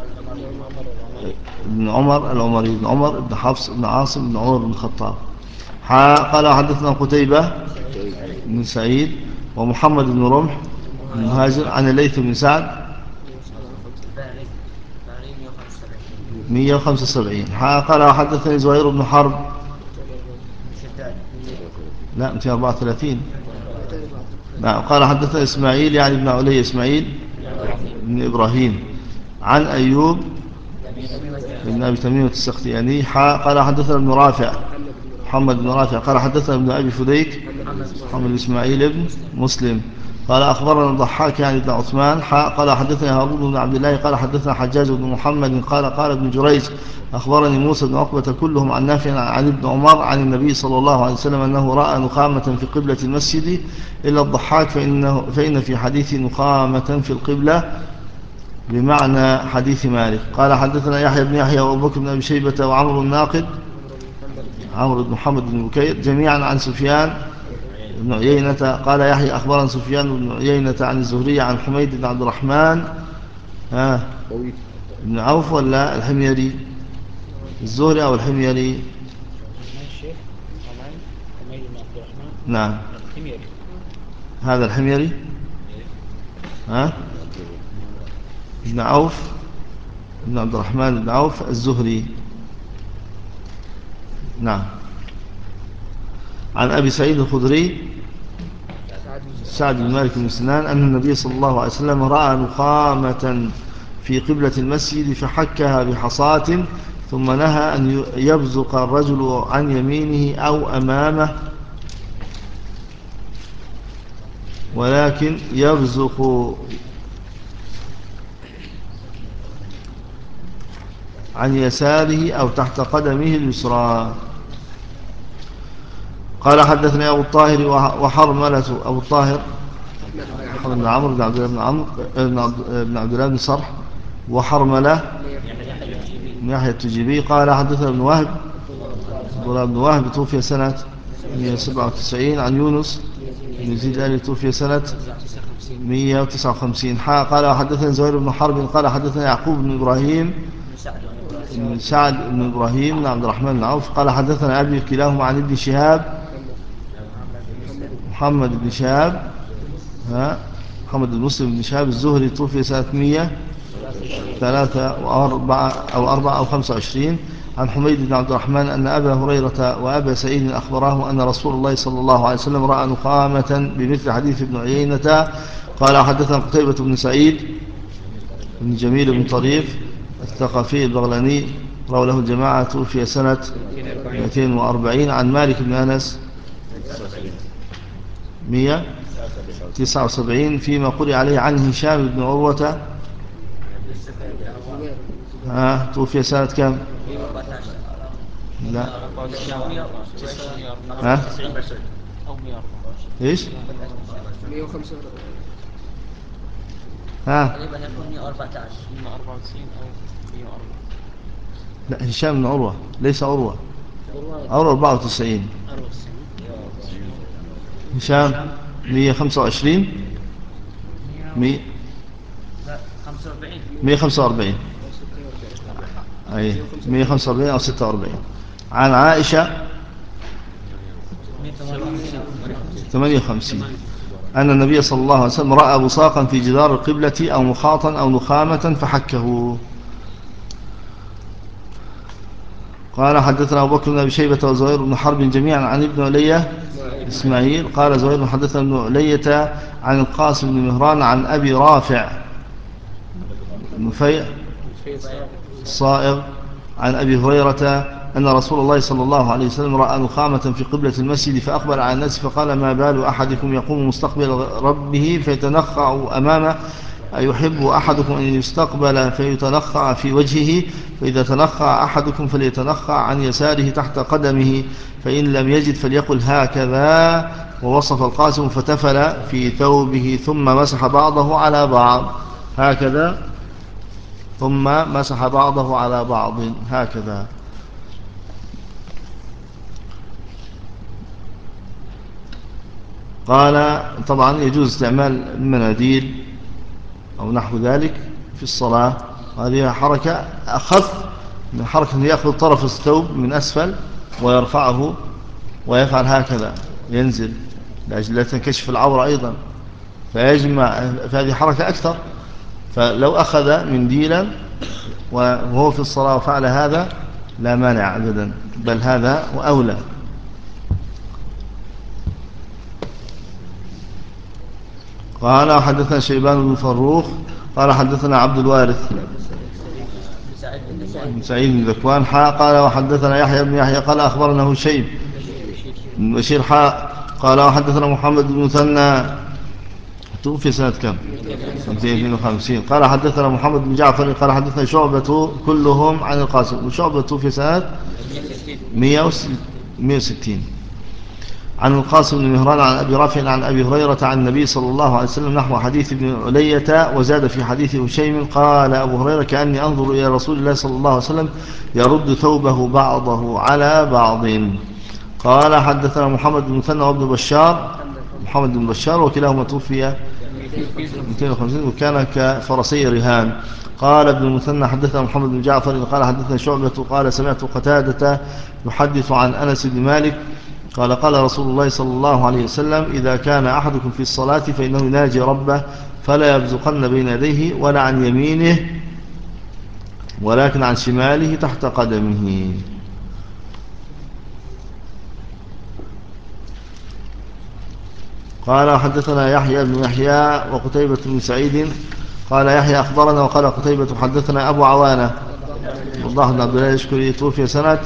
بن عمر العمري بن عمر بن حفص بن عاصم بن عمر بن الخطاب. قال حدثنا قتيبة بن سعيد ومحمد بن رمح بن مهاجر عن الليث بن سعد 175. قال حدثني زهير بن حرب لا 234. نعم. قال حدثنا إسماعيل يعني ابن علي إسماعيل بن إبراهيم عن أيوب بن أبي تميمة السختياني. قال حدثنا ابن رافع محمد بن رافع قال حدثنا ابن أبي فديك محمد إسماعيل بن مسلم قال أخبرنا الضحاك يعني بن عثمان. قال حدثنا هارون بن عبد الله قال حدثنا حجاج بن محمد قال ابن جريج أخبرني موسى بن عقبة كلهم عن نافع عن ابن عمر عن النبي صلى الله عليه وسلم أنه رأى نخامة في قبلة المسجد إلا الضحاك فإن في حديث نخامة في القبلة بمعنى حديث مالك. قال حدثنا يحيى بن يحيى وأبو بكر بن أبي شيبة وعمرو الناقد عمرو بن محمد بن بكير جميعا عن سفيان بن عيينة. قال يحيى أخبرنا سفيان بن عيينة عن الزهري عن حميد بن عبد الرحمن بن عوف ولا الحميري الزهري أو الحميري؟ نعم هذا الحميري بن عوف بن عبد الرحمن بن عوف الزهري. نعم. عن أبي سعيد الخدري سعد بن مالك بن سنان أن النبي صلى الله عليه وسلم رأى نخامة في قبلة المسجد فحكها بحصاة ثم نهى أن يبزق الرجل عن يمينه أو أمامه ولكن يبزق عن يساره أو تحت قدمه اليسرى. قال حدثني أبو الطاهر وحرملة أبو الطاهر محمد بن عمرو بن عبد الله بن عمرو بن عبد الله بن صرح وحرملة بن يحيى التجيبي. قال حدثنا ابن وهب بن وهب توفي سنة 197 عن يونس بن يزيد الآلي توفي سنة 159. قال حدثنا زهير بن حرب قال حدثنا يعقوب بن إبراهيم بن سعد بن إبراهيم بن عبد الرحمن بن عوف قال حدثنا أبي كلاهما عن ابن شهاب محمد بن شهاب محمد بن مسلم بن شهاب الزهري توفي سنة 103 أو 25 عن حميد بن عبد الرحمن أن أبا هريرة وأبا سعيد أخبراه أن رسول الله صلى الله عليه وسلم رأى نخامة بمثل حديث ابن عيينة. قال حدثنا قتيبة بن سعيد بن جميل بن طريف الثقفي البغلاني رواه له الجماعة توفي سنة 240 عن مالك بن أنس 179 فيما قرئ عليه عن هشام بن عروة توفي سنة كم؟ لا ايش؟ 145 تقريبا يكون 114 لا هشام بن عروة ليس عروة 94 هشام 125 145 أي 145 أو 46 عن عائشة 58 أن النبي صلى الله عليه وسلم رأى بصاقا في جدار القبلة أو مخاطا أو نخامة فحكه. قال حدثنا أبو بكر بن أبي شيبة وزهير بن حرب جميعا عن ابن علية إسماعيل قال زهير حدثنا ابن علية عن القاسم بن مهران عن أبي رافع نفيع الصائغ عن أبي هريرة أن رسول الله صلى الله عليه وسلم رأى نخامة في قبلة المسجد فأقبل على الناس فقال ما بال أحدكم يقوم مستقبل ربه فيتنخع أمامه أيحب أحدكم أن يستقبل فيتنخع في وجهه فإذا تنخع أحدكم فليتنخع عن يساره تحت قدمه فإن لم يجد فليقل هكذا. ووصف القاسم فتفل في ثوبه ثم مسح بعضه على بعض هكذا ثم مسح بعضه على بعض هكذا. قال طبعا يجوز استعمال المناديل أو نحو ذلك في الصلاة. هذه حركة أخف من حركة يأخذ طرف الثوب من أسفل ويرفعه ويفعل هكذا ينزل لأجل كشف العورة أيضا فيجمع. فهذه حركة أكثر. فلو أخذ منديلا وهو في الصلاة وفعل هذا لا مانع أبدا بل هذا وأولى. قال حدثنا شيبان بن فروخ قال حدثنا عبد الوارث بن سعيد بن ذكوان قال وحدثنا يحيى بن يحيى قال أخبرنا هشيم بن بشير قال وحدثنا محمد بن مثنى توفي سنة كم 252. قال حدثنا محمد بن جعفر قال حدثنا شعبة كلهم عن القاسم وشعبة توفي سنة 160 عن القاسم بن مهران عن أبي رافع عن أبي هريرة عن النبي صلى الله عليه وسلم نحو حديث ابن علية وزاد في حديث هشيم قال أبو هريرة كأني أنظر إلى رسول الله صلى الله عليه وسلم يرد ثوبه بعضه على بعض. قال حدثنا محمد بن مثنى وابن بشار محمد بن بشار وكلاهما توفي 250 وكان كفرسي رهان. قال ابن المثنى حدثنا محمد بن جعفر قال حدثنا شعبة قال سمعت قتادة يحدث عن أنس بن مالك قال قال رسول الله صلى الله عليه وسلم إذا كان أحدكم في الصلاة فإنه يناجي ربه فلا يبزقن بين يديه ولا عن يمينه ولكن عن شماله تحت قدمه. قال حدثنا يحيى بن يحيى وقتيبة بن سعيد قال يحيى أخبرنا وقال قتيبة حدثنا أبو عوانة والله بن عبد الله اليشكري توفي سنة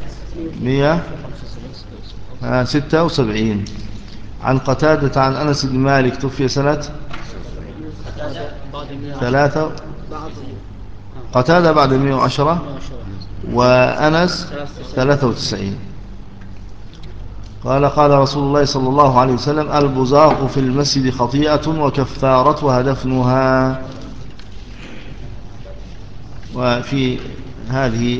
176 عن قتادة عن أنس بن مالك توفي سنة 3 قتادة بعد 110 وأنس 93. قال قال رسول الله صلى الله عليه وسلم البزاق في المسجد خطيئة وكفارتها دفنها. وفي هذه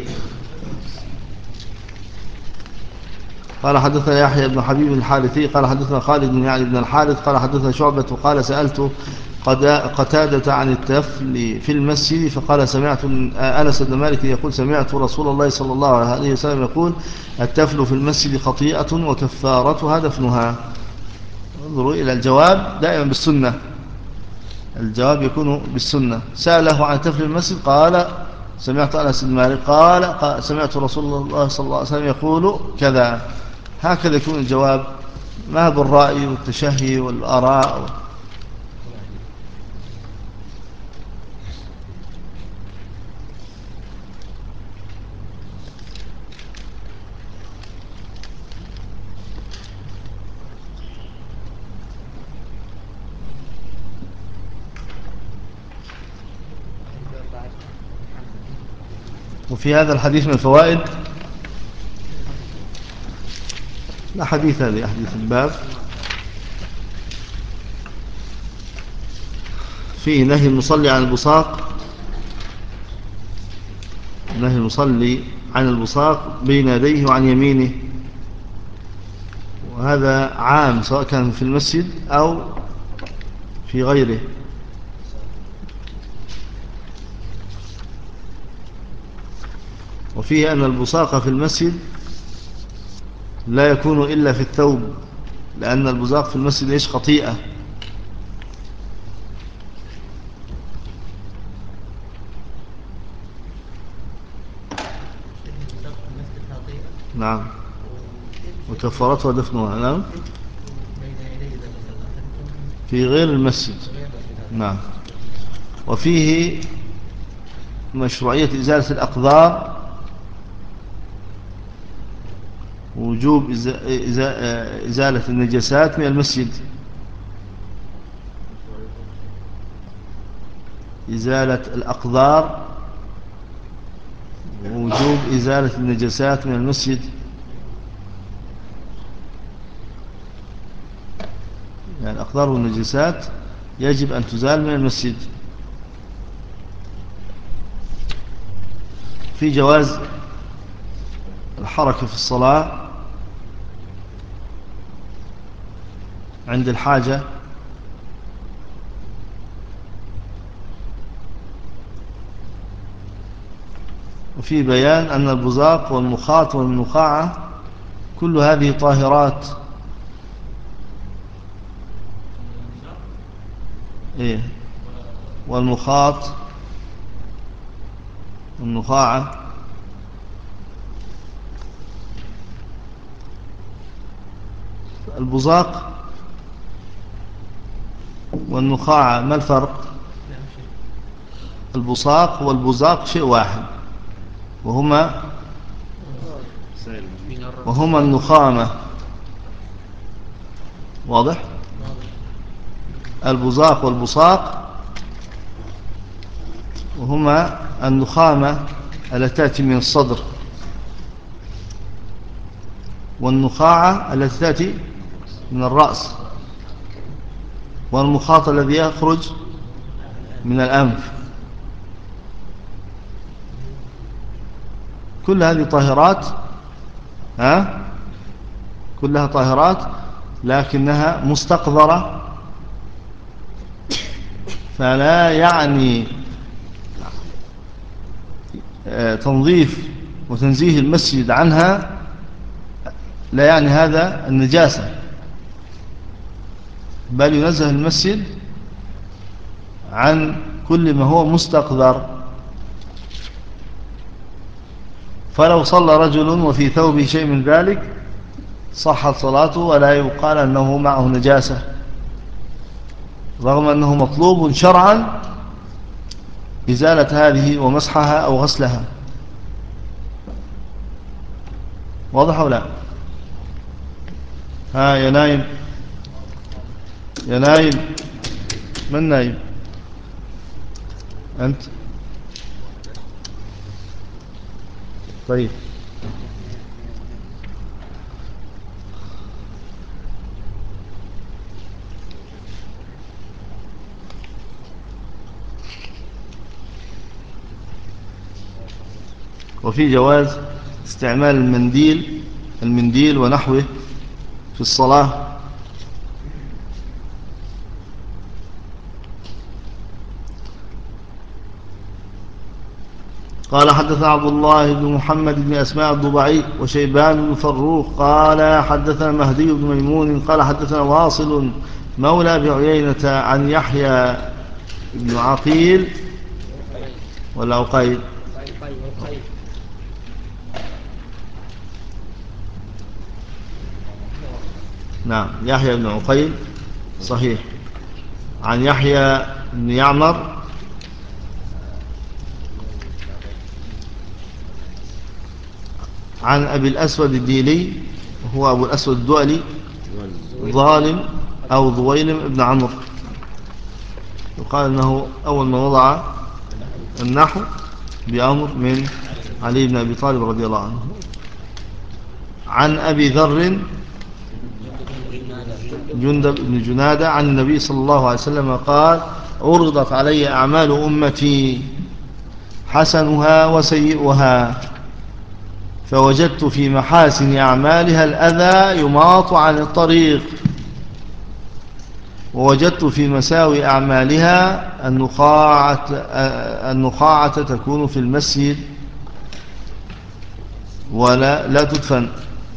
قال حدثنا يحيى بن حبيب الحارثي قال حدثنا خالد بن يعني بن الحارث قال حدثنا شعبة قال سألت قتادة عن التفل في المسجد فقال سمعت أنس بن مالك يقول سمعت رسول الله صلى الله عليه وسلم يقول التفل في المسجد خطيئة وكفارتها دفنها. انظروا إلى الجواب دائما بالسنة. الجواب يكون بالسنة. سأله عن تفل المسجد قال سمعت أنس بن مالك قال سمعت رسول الله صلى الله عليه وسلم يقول كذا. هكذا يكون الجواب ما بالرأي والتشهي والآراء. وفي هذا الحديث من الفوائد لا حديث هذه أحاديث الباب فيه نهي المصلي عن البصاق نهي المصلي عن البصاق بين يديه وعن يمينه وهذا عام سواء كان في المسجد أو في غيره. وفيه أن البصاق في المسجد لا يكون إلا في الثوب لأن البزاق في المسجد ليش خطيئة. نعم وكفارتها دفنها. نعم في غير المسجد. نعم. وفيه مشروعية إزالة الأقذار وجوب إزالة النجاسات من المسجد. إزالة الأقذار ووجوب إزالة النجاسات من المسجد. يعني الأقذار والنجاسات يجب أن تزال من المسجد. في جواز الحركة في الصلاة عند الحاجة، وفي بيان أن البزاق والمخاط والنخاعة كل هذه طاهرات. إيه؟ والمخاط والنخاعة البزاق والنخاعة ما الفرق؟ البصاق والبزاق شيء واحد، وهما النخامة. واضح؟ البزاق والبصاق وهما النخامة التي تأتي من الصدر، والنخاعة التي تأتي من الرأس، والمخاط الذي يخرج من الأنف. كل هذه طاهرات، كلها طاهرات، لكنها مستقذرة، فلا يعني تنظيف وتنزيه المسجد عنها، لا يعني هذا النجاسة، بل ينزه المسجد عن كل ما هو مستقذر. فلو صلى رجل وفي ثوبه شيء من ذلك صحت صلاته ولا يقال أنه معه نجاسة، رغم أنه مطلوب شرعا إزالة هذه ومسحها أو غسلها. واضح أو لا؟ يا نايم، يا نايم، من نايم؟ أنت؟ طيب. وفي جواز استعمال المنديل ونحوه في الصلاة. قال حدثنا عبد الله بن محمد بن أسماء الضبعي وشيبان بن فروخ قال حدثنا مهدي بن ميمون قال حدثنا واصل مولى بعيينة عن يحيى بن عقيل ولا عقيل؟ نعم، يحيى بن عقيل صحيح. عن يحيى بن يعمر عن أبي الأسود الديلي وهو أبو الأسود الدؤلي ظالم أو ظويلم ابن عمرو، يقال أنه أول من وضع النحو بأمر من علي بن أبي طالب رضي الله عنه. عن أبي ذر جندب بن جنادة عن النبي صلى الله عليه وسلم قال عرضت علي أعمال أمتي حسنها وسيئها، فوجدت في محاسن أعمالها الأذى يماط عن الطريق، ووجدت في مساوي أعمالها النخاعة تكون في المسجد ولا تدفن.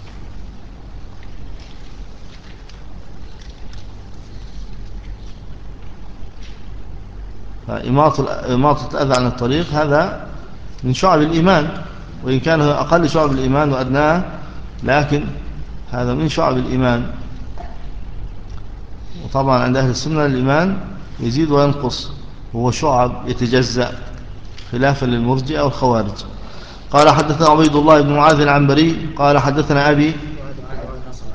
فإماطة الأذى عن الطريق هذا من شعب الإيمان، وإن كان أقل شعب الإيمان وأدناه، لكن هذا من شعب الإيمان. وطبعا عند أهل السنة الإيمان يزيد وينقص، وهو شعب يتجزأ خلافا للمرجئة والخوارج. قال حدثنا عبيد الله بن معاذ العنبري قال حدثنا أبي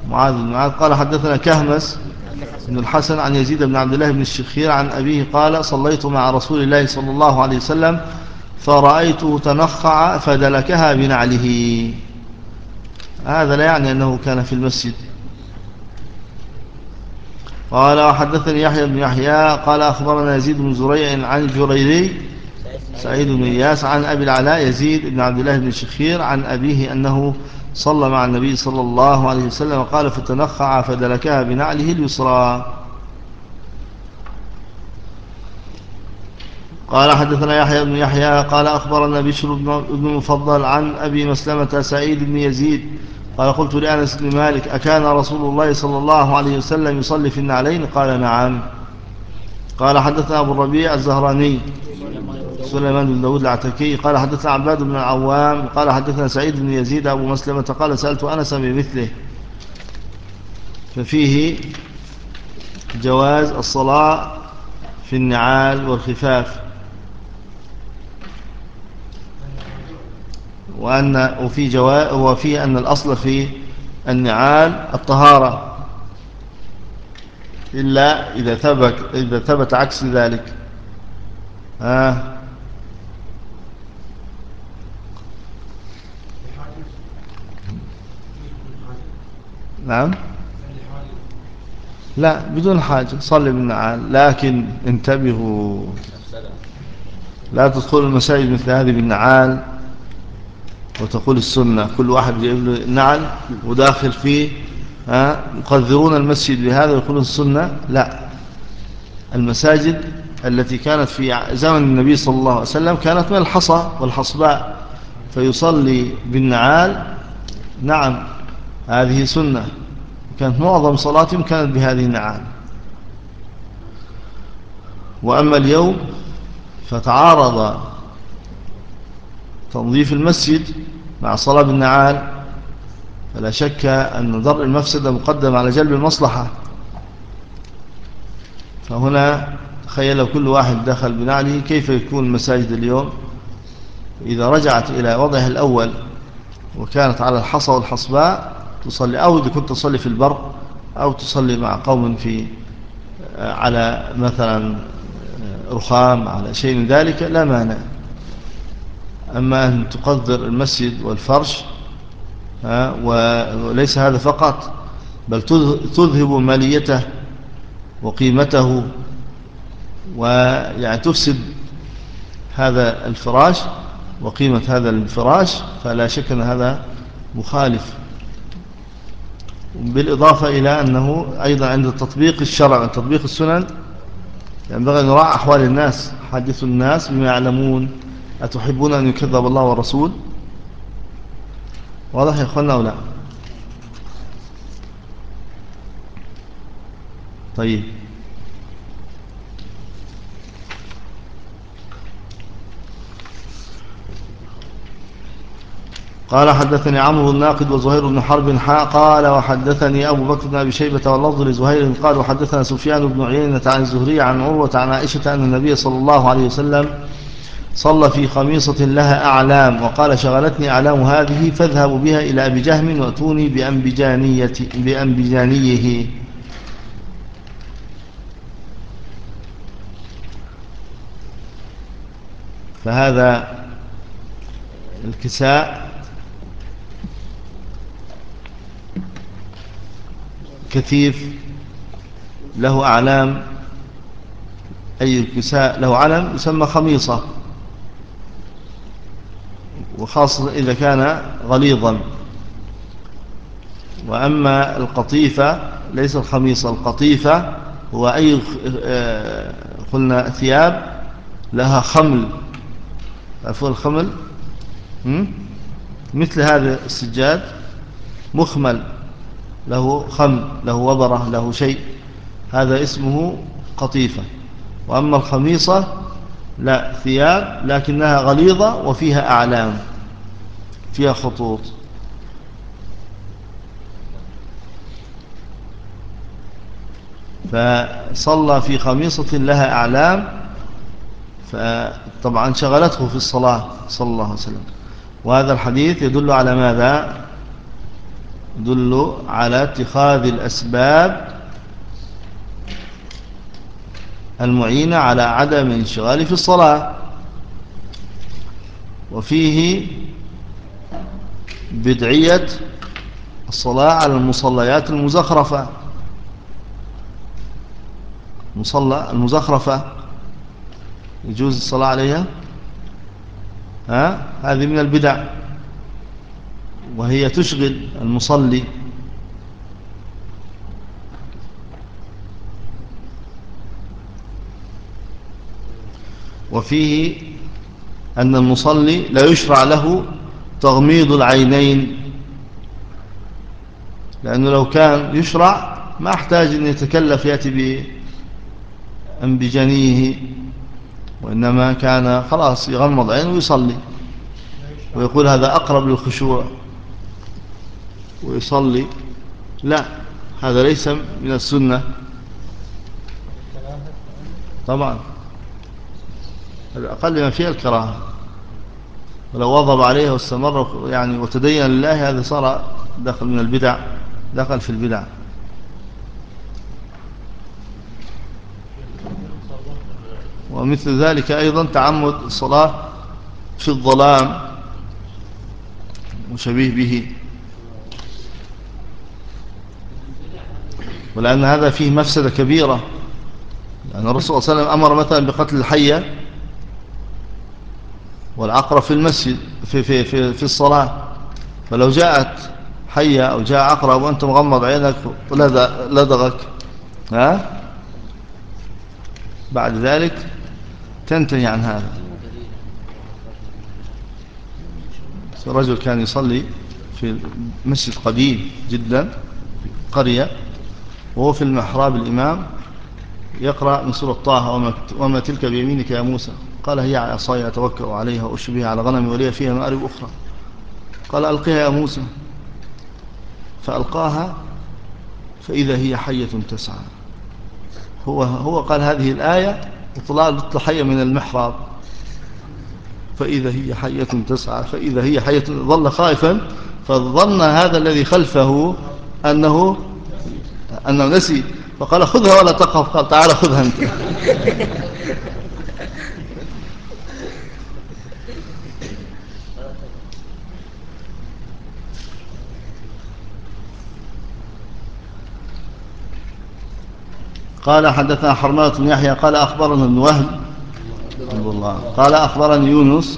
معاذ بن معاذ قال حدثنا كهمس بن الحسن عن يزيد بن عبد الله بن الشخير عن أبيه قال صليت مع رسول الله صلى الله عليه وسلم فرأيته تنخع فدلكها بنعله. هذا لا يعني أنه كان في المسجد. قال وحدثني يحيى بن يحيى قال أخبرنا يزيد بن زريع عن الجريري سعيد بن إياس عن أبي العلاء يزيد بن عبد الله بن الشخير عن أبيه أنه صلى مع النبي صلى الله عليه وسلم قال فتنخع فدلكها بنعله اليسرى. قال حدثنا يحيى بن يحيى قال أخبرنا بشر بن مفضل عن أبي مسلمة سعيد بن يزيد قال قلت لأنس بن مالك أكان رسول الله صلى الله عليه وسلم يصلي في النعلين؟ قال نعم. قال حدثنا أبو الربيع الزهراني سليمان بن داود العتكي قال حدثنا عباد بن العوام قال حدثنا سعيد بن يزيد أبو مسلمة قال سألت أنس بمثله، ففيه جواز الصلاة في النعال والخفاف، وفي أن الأصل في النعال الطهارة إلا إذا ثبت عكس ذلك. نعم لا بدون حاجة صلي بالنعال، لكن انتبهوا لا تدخل المساجد مثل هذه بالنعال وتقول السنة كل واحد يجيب له نعل وداخل فيه يقذرون المسجد بهذا ويقولون السنة. لا، المساجد التي كانت في زمن النبي صلى الله عليه وسلم كانت من الحصى والحصباء فيصلي بالنعال، نعم هذه سنة، كانت معظم صلاتهم كانت بهذه النعال. وأما اليوم فتعارض تنظيف المسجد مع الصلاة بالنعال، فلا شك أن درء المفسدة مقدم على جلب المصلحة. فهنا تخيل لو كل واحد دخل بنعله كيف يكون المساجد اليوم إذا رجعت إلى وضعها الأول وكانت على الحصى والحصباء تصلي، أو إذا كنت تصلي في البر أو تصلي مع قوم على مثلا رخام على شيء من ذلك لا مانع. أما أن تقدر المسجد والفرش وليس هذا فقط، بل تذهب ماليته وقيمته، ويعني تفسد هذا الفراش وقيمة هذا الفراش، فلا شك أن هذا مخالف. بالإضافة إلى أنه أيضا عند تطبيق الشرع وتطبيق السنن ينبغي أن نراعي أحوال الناس، حدث الناس بما يعلمون. أتحبون أن يكذب الله والرسول؟ واضح يا أخوانا أو لا؟ طيب قال حدثني عمرو الناقد وزهير بن حرب قال وحدثني أبو بكر بن أبي شيبة واللفظ لزهير قال وحدثنا سفيان بن عيينة عن الزهري عن عروة عن عائشة أن النبي صلى الله عليه وسلم صلى في خميصة لها أعلام وقال شغلتني أعلام هذه فاذهبوا بها إلى أبي جهم وأتوني بأنبجانيه. فهذا الكساء كثيف له أعلام، أي الكساء له علم يسمى خميصة، وخاصة إذا كان غليظا. وأما القطيفة ليس الخميصة، القطيفة هو أي قلنا ثياب لها خمل، عفوا الخمل مثل هذا السجاد مخمل له خمل له وبرة له شيء، هذا اسمه قطيفة. وأما الخميصة لا، ثياب لكنها غليظة وفيها أعلام فيها خطوط. فصلى في خميصة لها أعلام، فطبعا شغلته في الصلاة صلى الله عليه وسلم. وهذا الحديث يدل على ماذا؟ يدل على اتخاذ الأسباب المعينة على عدم الانشغال في الصلاة. وفيه بدعية الصلاة على المصليات المزخرفة. المزخرفة يجوز الصلاة عليها، هذه من البدع، وهي تشغل المصلي. وفيه أن المصلي لا يشرع له تغميض العينين، لأنه لو كان يشرع ما احتاج أن يتكلف يأتي بأنبجانيه، وإنما كان خلاص يغمض عينه ويصلي، ويقول هذا أقرب للخشوع ويصلي. لا، هذا ليس من السنة طبعا، هذا أقل ما فيها الكراهة. ولو واظب عليها واستمر يعني وتدين لله، هذا صار دخل من البدع، دخل في البدع. ومثل ذلك أيضا تعمد الصلاة في الظلام وشبيه به، ولأن هذا فيه مفسدة كبيرة. لأن الرسول صلى الله عليه وسلم أمر مثلا بقتل الحية والعقرب في المسجد في الصلاة. فلو جاءت حية أو جاء عقرب وأنت مغمض عينك ولدغك، بعد ذلك تنتهي عن هذا. رجل كان يصلي في مسجد قديم جدا في قرية، وهو في المحراب الإمام يقرأ من سورة طه وما تلك بيمينك يا موسى، قال هي عصاي أتوكأ عليها وأشرب بها على غنمي ولي فيها مآرب أخرى، قال ألقيها يا موسى، فألقاها فإذا هي حية تسعى. هو قال هذه الآية وطلع حية من المحراب، فإذا هي حية تسعى، فإذا هي حية، ظل خائفا، فظن هذا الذي خلفه أنه نسي، فقال خذها ولا تخف، قال تعال خذها أنت. قال حدثنا حرملة بن يحيى قال أخبرنا ابن وهب قال أخبرني يونس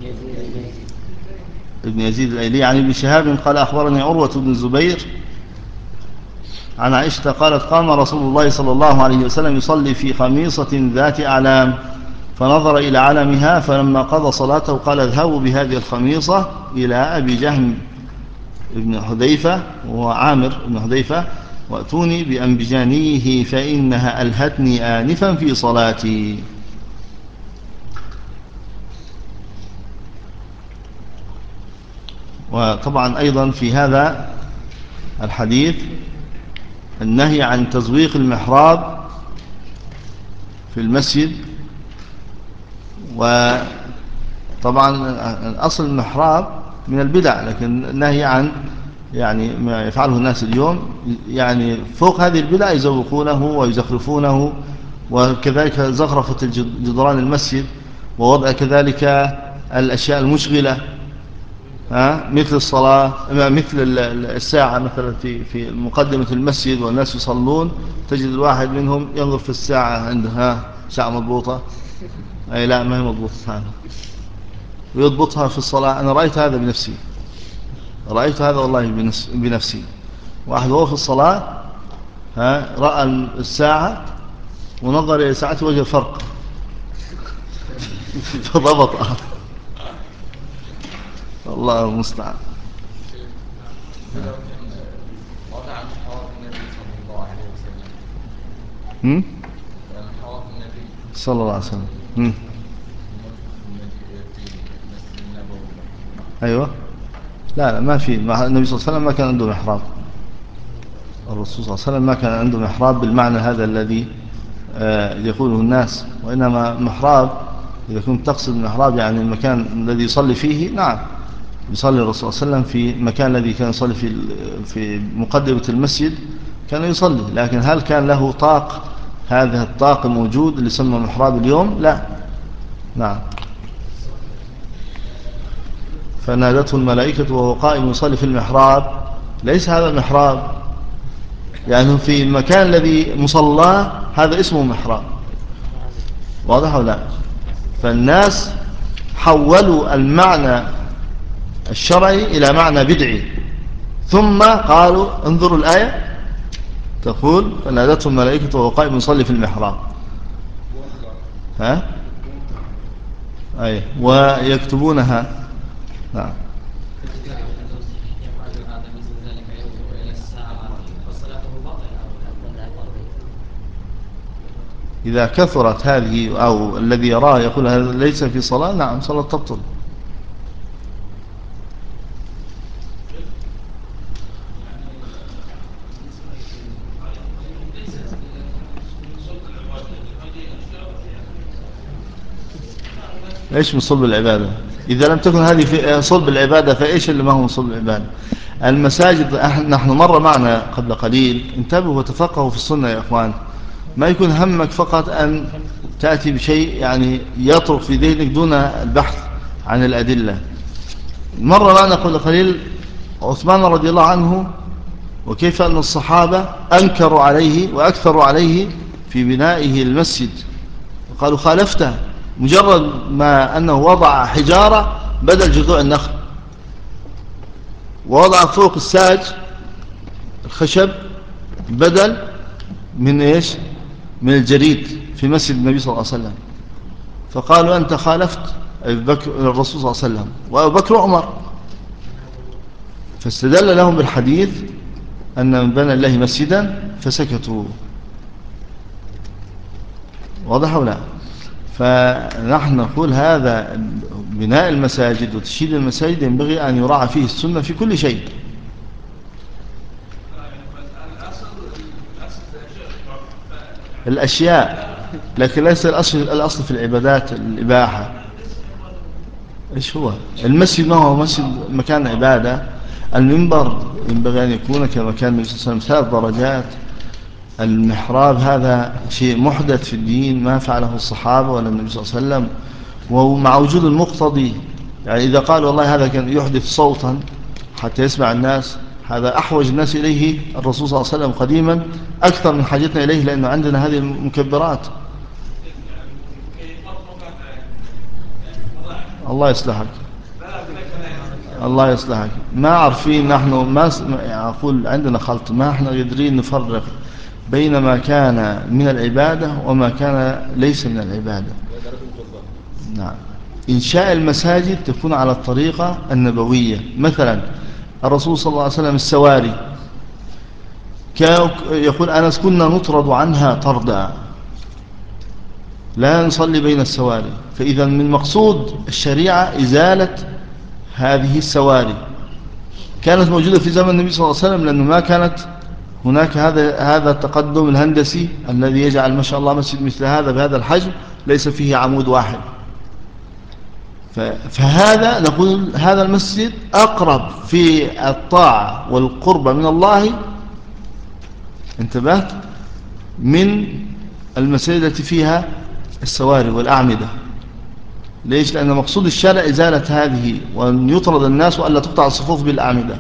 ابن يزيد الأيلي عن ابن شهاب قال أخبرني عروة بن الزبير عن عائشة قالت قام رسول الله صلى الله عليه وسلم يصلي في خميصة ذات أعلام، فنظر إلى علمها، فلما قضى صلاته قال اذهبوا بهذه الخميصة إلى أبي جهم ابن حذيفة وهو عامر ابن حذيفة وأتوني بأنبجانيه فإنها ألهتني آنفا في صلاتي. وطبعا أيضا في هذا الحديث النهي عن تزويق المحراب في المسجد. وطبعا أصل المحراب من البدع، لكن النهي عن يعني ما يفعله الناس اليوم، يعني فوق هذه البدع يزوقونه ويزخرفونه، وكذلك زخرفة جدران المسجد، ووضع كذلك الأشياء المشغلة، مثل الصلاة، مثل الساعة مثلا في مقدمة المسجد والناس يصلون، تجد الواحد منهم ينظر في الساعة عندها ساعة مضبوطة، أي لا ما هي مضبوطة هذا، ويضبطها في الصلاة. أنا رأيت هذا بنفسي، رأيت هذا والله بنفسي. واحد وهو في الصلاة رأى الساعة ونظر إلى ساعته وجه الفرق فضبطها. الله المستعان. وضع محاور النبي صلى الله عليه وسلم، محاور النبي صلى الله عليه وسلم في المسجد النبوي. أيوة، لا ما في، النبي صلى الله عليه وسلم ما كان عنده محراب. الرسول صلى الله عليه وسلم ما كان عنده محراب بالمعنى هذا الذي يقوله الناس، وإنما محراب إذا كنت تقصد المحراب يعني المكان الذي يصلي فيه، نعم يصلي الرسول صلى الله عليه وسلم في المكان الذي كان يصلي في مقدمة المسجد، كان يصلي. لكن هل كان له طاق هذا الطاق الموجود اللي يسمى محراب اليوم؟ لا. نعم. فنادته الملائكة وهو قائم يصلي في المحراب. ليس هذا المحراب، يعني في المكان الذي مصلاه هذا اسمه محراب. واضح ولا لا؟ فالناس حولوا المعنى الشرعي إلى معنى بدعي، ثم قالوا انظروا الآية تقول فنادته الملائكة وهو قائم يصلي في المحراب. ها؟ أي ويكتبونها. نعم. إذا كثرت هذه أو الذي يراه يقول هذا ليس في صلاة، نعم صلاة تبطل. إيش من صلب العبادة؟ إذا لم تكن هذه في صلب العبادة فإيش اللي ما هو من صلب العبادة؟ المساجد نحن مر معنا قبل قليل، انتبهوا وتفقهوا في السنة يا أخوان. ما يكون همك فقط أن تأتي بشيء يعني يطرق في ذهنك دون البحث عن الأدلة. مر معنا قبل قليل عثمان رضي الله عنه، وكيف أن الصحابة أنكروا عليه وأكثروا عليه في بنائه المسجد، وقالوا خالفته. مجرد ما أنه وضع حجارة بدل جذوع النخل، ووضع فوق الساج الخشب بدل من إيش؟ من الجريد في مسجد النبي صلى الله عليه وسلم. فقالوا أنت خالفت الرسول صلى الله عليه وسلم وأبو بكر وعمر. فاستدل لهم بالحديث أن من بنى الله مسجدا فسكتوا. واضح ولا؟ فنحن نقول هذا بناء المساجد وتشييد المساجد ينبغي أن يراعى فيه السنة في كل شيء. الأشياء، لكن ليس الأصل في العبادات الإباحة. إيش هو المسجد؟ ما هو مسجد مكان عبادة. المنبر ينبغي أن يكون كمكان النبي صلى الله عليه وسلم 3 درجات. المحراب هذا شيء محدث في الدين ما فعله الصحابة ولا النبي صلى الله عليه وسلم، ومع وجود المقتضي. يعني إذا قال والله هذا كان يحدث صوتا حتى يسمع الناس، هذا أحوج الناس إليه الرسول صلى الله عليه وسلم قديما أكثر من حاجتنا إليه، لأنه عندنا هذه المكبرات. الله يصلحك، الله يصلحك. ما عارفين نحن، ما أقول عندنا خلط، ما احنا قادرين نفرق بين ما كان من العبادة وما كان ليس من العبادة. نعم. إنشاء المساجد تكون على الطريقة النبوية. مثلا الرسول صلى الله عليه وسلم السواري يقول أنس كنا نطرد عنها طردا، لا نصلي بين السواري. فإذا من مقصود الشريعة إزالة هذه السواري. كانت موجودة في زمن النبي صلى الله عليه وسلم، لأنه ما كانت هناك هذا التقدم الهندسي الذي يجعل ما شاء الله مسجد مثل هذا بهذا الحجم ليس فيه عمود واحد. فهذا نقول هذا المسجد أقرب في الطاعة والقرب من الله، انتبهت، من المساجد التي فيها السواري والأعمدة. ليش؟ لأن مقصود الشارع إزالة هذه، وأن يطرد الناس وألا تقطع الصفوف بالأعمدة.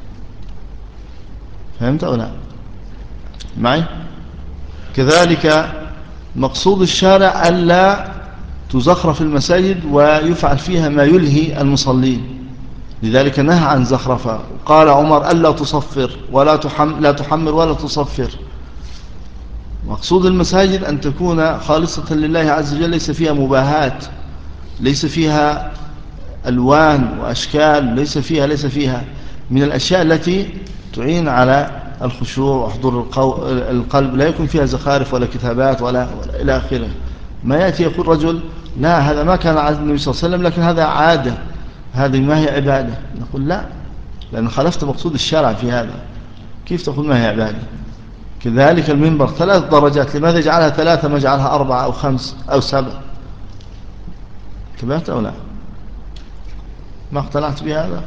فهمت أو لا معي؟ كذلك مقصود الشارع ألا تزخرف المساجد ويفعل فيها ما يلهي المصلين، لذلك نهى عن زخرفة. قال عمر ألا تصفر لا تحمر ولا تصفر. مقصود المساجد أن تكون خالصة لله عز وجل، ليس فيها مباهات، ليس فيها ألوان وأشكال، ليس فيها من الأشياء التي تعين على الخشوع وحضور القلب. لا يكون فيها زخارف ولا كتابات ولا إلى آخره. ما يأتي يقول رجل لا هذا ما كان عادة النبي صلى الله عليه وسلم لكن هذا عادة، هذه ما هي عبادة. نقول لا، لأن خالفت مقصود الشرع في هذا. كيف تقول ما هي عبادة؟ كذلك المنبر 3 درجات، لماذا جعلها 3 ما جعلها 4 أو 5 أو 7؟ انتبهت أو لا؟ ما اقتنعت بهذا؟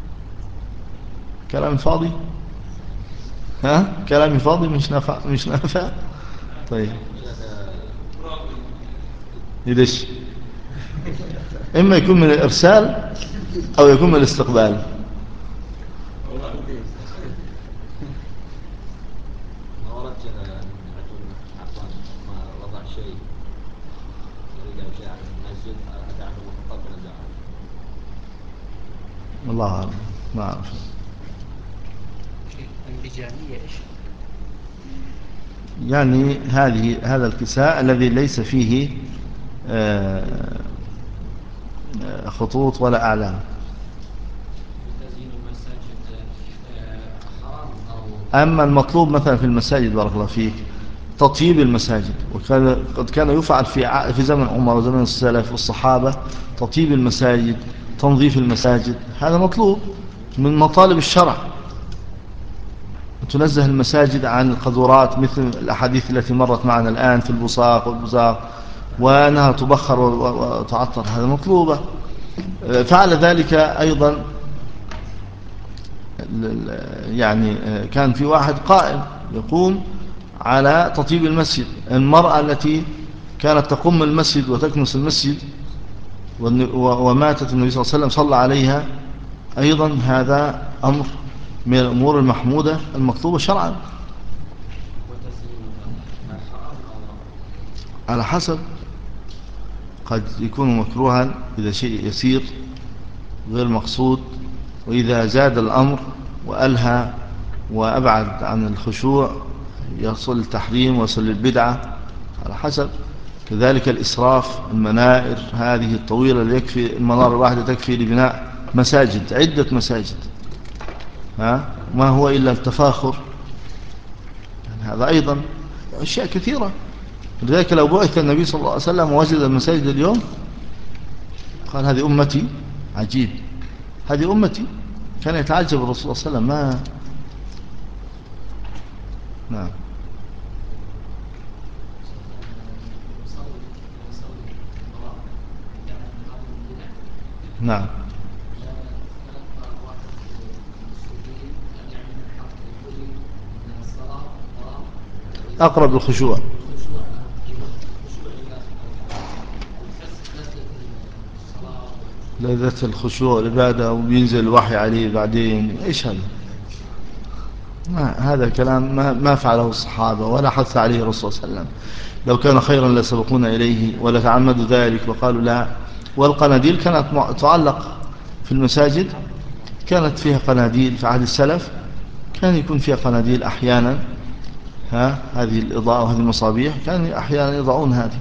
كلام فاضي؟ ها؟ كلامي فاضي مش نافع؟ مش نافع؟ طيب ليش؟ إما يكون من الإرسال أو يكون من الاستقبال. ما ورد عفوا ما وضع شيء يريد أو شيء عن المسجد أتعرف المخطط ونزعه. الله أعلم، ما أعرف. اللجانية إيش؟ يعني هذا الكساء الذي ليس فيه خطوط ولا أعلام. تزيين المساجد حرام أو أما المطلوب مثلا في المساجد بارك الله فيك تطيب المساجد، وقد كان يفعل في زمن عمر وزمن السلف والصحابة تطيب المساجد، تنظيف المساجد، هذا مطلوب من مطالب الشرع. تنزه المساجد عن القذورات مثل الأحاديث التي مرت معنا الآن في البصاق والبزاق، وأنها تبخر وتعطر، هذا مطلوبة. فعل ذلك أيضا يعني كان في واحد قائم يقوم على تطيب المسجد. المرأة التي كانت تقوم المسجد وتكنس المسجد وماتت النبي صلى الله عليه وسلم صلى عليها، أيضا هذا أمر من الأمور المحمودة المطلوبة شرعا. على حسب، قد يكون مكروها إذا شيء يسير غير مقصود، وإذا زاد الأمر وألهى وأبعد عن الخشوع يصل التحريم ويصل البدعة، على حسب. كذلك الإسراف، المنائر هذه الطويلة اللي يكفي المنارة الواحدة تكفي لبناء مساجد، عدة مساجد، ما هو إلا التفاخر، يعني هذا أيضا أشياء كثيرة. لذلك لو بعث النبي صلى الله عليه وسلم ووجد المساجد اليوم قال هذه أمتي، عجيب، هذه أمتي. كان يتعجب الرسول صلى الله عليه وسلم. نعم. نعم. أقرب الخشوع. لذة الخشوع والعبادة، وبينزل الوحي عليه بعدين، إيش هذا؟ هذا الكلام ما فعله الصحابة ولا حث عليه الرسول صلى الله عليه وسلم. لو كان خيرا لسبقونا إليه ولا تعمدوا ذلك وقالوا لا. والقناديل كانت تعلق في المساجد، كانت فيها قناديل في عهد السلف، كان يكون فيها قناديل أحيانا، هذه الإضاءة وهذه المصابيح كان أحيانا يضعون هذه.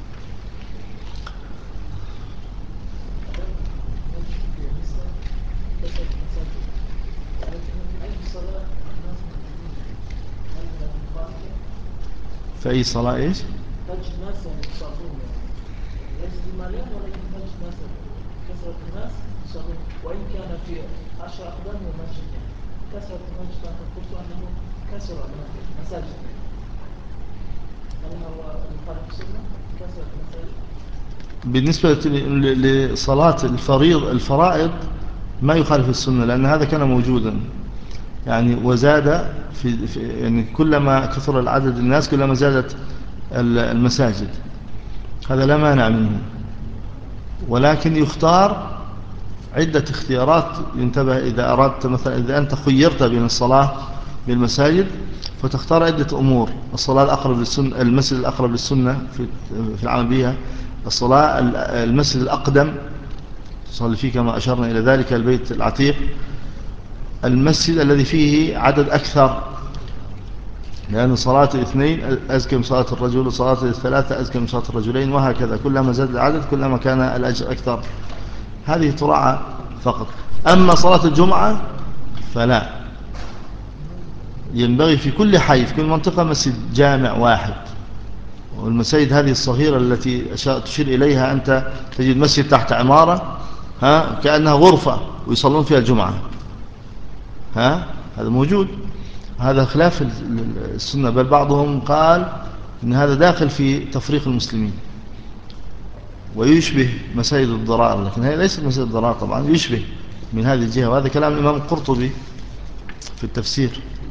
في أي صلاة إيش؟ تجد ناس يعني يصلون، يعني ليس بمليان، ولكن تجد ناس كثرة الناس يصلون، وإن كان في 10 أقدام من المسجد، يعني كثرة المسجد قلت أنه كثر المساجد. هل هو مخالف السنة كثرة المساجد؟ بالنسبة لصلاة الفرائض ما يخالف السنة، لأن هذا كان موجودا يعني، وزاد يعني كلما كثر العدد الناس كلما زادت المساجد، هذا لا مانع منه. ولكن يختار عدة اختيارات، ينتبه إذا أردت مثلا، إذا أنت خيرت بين الصلاة بالمساجد فتختار عدة أمور: الصلاة الأقرب للسنة، المسجد الأقرب للسنة في العمل بها، الصلاة المسجد الأقدم تصلي فيه كما أشرنا إلى ذلك، البيت العتيق، المسجد الذي فيه عدد أكثر، لأن صلاة الاثنين أزكى من صلاة الرجل، وصلاة الثلاثة أزكى من صلاة الرجلين، وهكذا كلما زاد العدد كلما كان الأجر أكثر. هذه تراعى فقط. أما صلاة الجمعة فلا، ينبغي في كل حي في كل منطقة مسجد جامع واحد. والمساجد هذه الصغيرة التي تشير إليها أنت، تجد مسجد تحت عمارة كأنها غرفة ويصلون فيها الجمعة، هذا موجود. هذا خلاف السنة، بل بعضهم قال إن هذا داخل في تفريق المسلمين، ويشبه مساجد الضرار، لكن هي ليست مساجد الضرار طبعا، يشبه من هذه الجهة، وهذا كلام الإمام القرطبي في التفسير.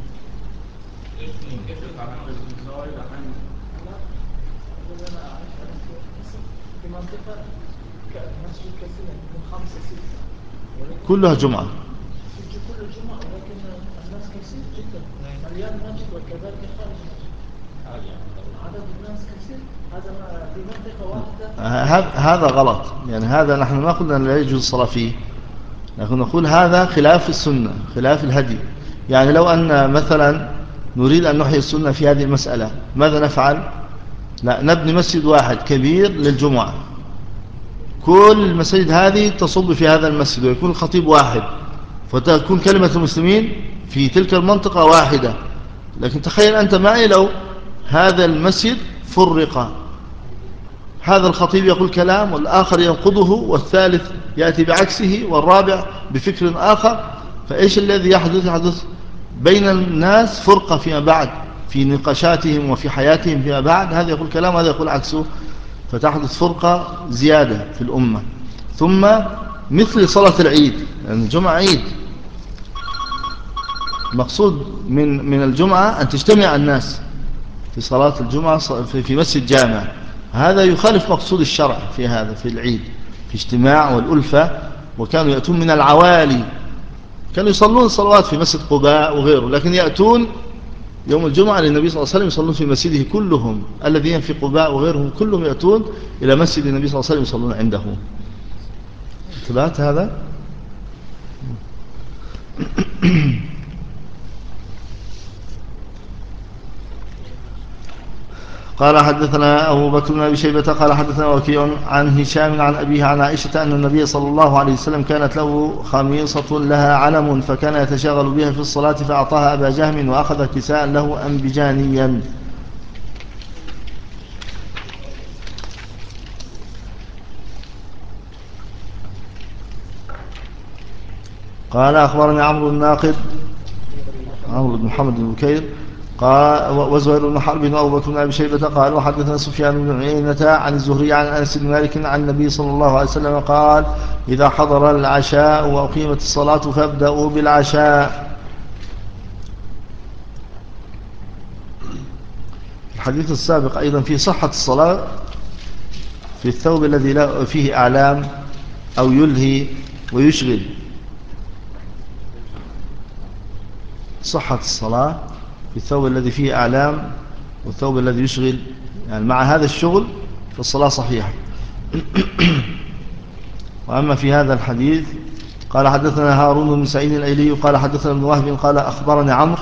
في منطقة مسجد كثير من 5 6 كلها جمعة. كل الجمعة، ولكن الناس كثير جدا، مليان مسجد، وكذلك خارج المسجد عدد الناس كثير. هذا في منطقة واحدة. هذا غلط، يعني هذا نحن ما قلنا لا يجوز الصلاة فيه، لكن نقول هذا خلاف السنة، خلاف الهدي. يعني لو أن مثلا نريد أن نحيي السنة في هذه المسألة، ماذا نفعل؟ لا، نبني مسجد واحد كبير للجمعة، كل المساجد هذه تصب في هذا المسجد، ويكون الخطيب واحد، فتكون كلمة المسلمين في تلك المنطقة واحدة. لكن تخيل أنت معي لو هذا المسجد فرق، هذا الخطيب يقول كلام والآخر ينقضه، والثالث يأتي بعكسه، والرابع بفكر آخر، فإيش الذي يحدث؟ يحدث بين الناس فرقة فيما بعد في نقاشاتهم وفي حياتهم فيما بعد، هذا يقول كلام وهذا يقول عكسه، فتحدث فرقة زيادة في الأمة. ثم مثل صلاة العيد، يعني الجمعة عيد، المقصود من الجمعة أن تجتمع الناس في صلاة الجمعة في مسجد جامع، هذا يخالف مقصود الشرع في هذا، في العيد، في اجتماع والألفة. وكانوا يأتون من العوالي، كانوا يصلون صلوات في مسجد قباء وغيره، لكن يأتون يوم الجمعة للنبي صلى الله عليه وسلم يصلون في مسجده كلهم، الذين في قباء وغيرهم كلهم يأتون إلى مسجد النبي صلى الله عليه وسلم يصلون عنده. انتبهت هذا؟ قال حدثنا أبو بكر بن أبي شيبة قال حدثنا وكيع عن هشام عن أبيه عن عائشة أن النبي صلى الله عليه وسلم كانت له خميصة لها علم، فكان يتشاغل بها في الصلاة، فأعطاها أبا جهم وأخذ كساء له أنبجانيا. قال أخبرني عمرو الناقد، عمرو بن محمد بن بكير قال وزهير بن حرب وأبو بكر بن أبي شيبة قال وحدثنا سفيان بن عيينة عن الزهري عن أنس بن مالك عن النبي صلى الله عليه وسلم قال إذا حضر العشاء وأقيمت الصلاة فابدأوا بالعشاء. الحديث السابق أيضا في صحة الصلاة في الثوب الذي لا فيه أعلام أو يلهي ويشغل، صحة الصلاة في الثوب الذي فيه أعلام والثوب الذي يشغل، يعني مع هذا الشغل فالصلاة صحيحة. وأما في هذا الحديث قال حدثنا هارون بن سعيد الأيلي قال حدثنا ابن وهب قال أخبرني عمرو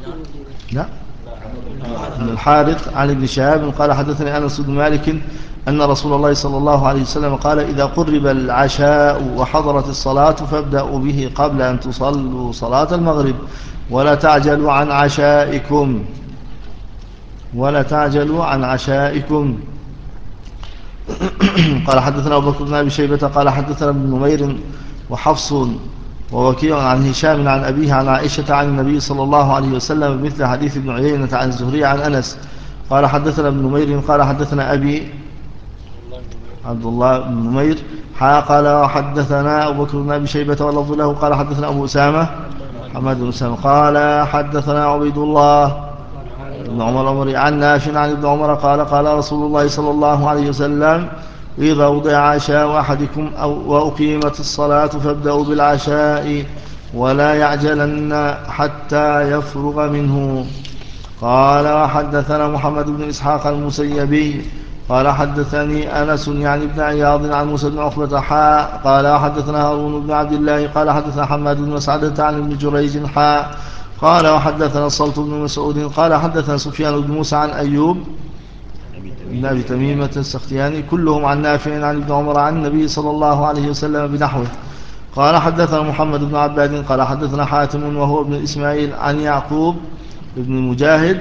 بن الحارث عن ابن شهاب قال حدثني أنس بن مالك أن رسول الله صلى الله عليه وسلم قال إذا قرب العشاء وحضرت الصلاة فابدأوا به قبل أن تصلوا صلاة المغرب ولا تعجلوا عن عشائكم، ولا تعجلوا عن عشائكم. قال حدثنا أبو بكر بن أبي شيبة قال حدثنا ابن نمير وحفص ووكيع عن هشام عن أبيه عن عائشة عن النبي صلى الله عليه وسلم مثل حديث ابن عيينة عن الزهري عن أنس. قال حدثنا ابن نمير قال حدثنا أبي عبد الله بن نمير قال حدثنا أبو بكر بن أبي شيبة واللفظ له قال حدثنا أبو أسامة حماد بن أسامة قال حدثنا عبيد الله بن عمر عن نافع عن ابن عمر قال قال رسول الله صلى الله عليه وسلم إذا وضع عشاء أحدكم وأقيمت الصلاة فابدأوا بالعشاء ولا يعجلن حتى يفرغ منه. قال وحدثنا محمد بن إسحاق المسيبي قال حدثني أنس يعني ابن عياض عن موسى بن عقبة قال حدثنا هارون بن عبد الله قال حدثنا حماد بن مسعدة عن ابن جريج قال وحدثنا الصلت بن مسعود قال حدثنا سفيان بن موسى عن أيوب بن أبي تميمة السختياني كلهم عن نافع عن ابن عمر عن النبي صلى الله عليه وسلم بنحوه. قال حدثنا محمد بن عباد قال حدثنا حاتم وهو ابن إسماعيل عن يعقوب ابن مجاهد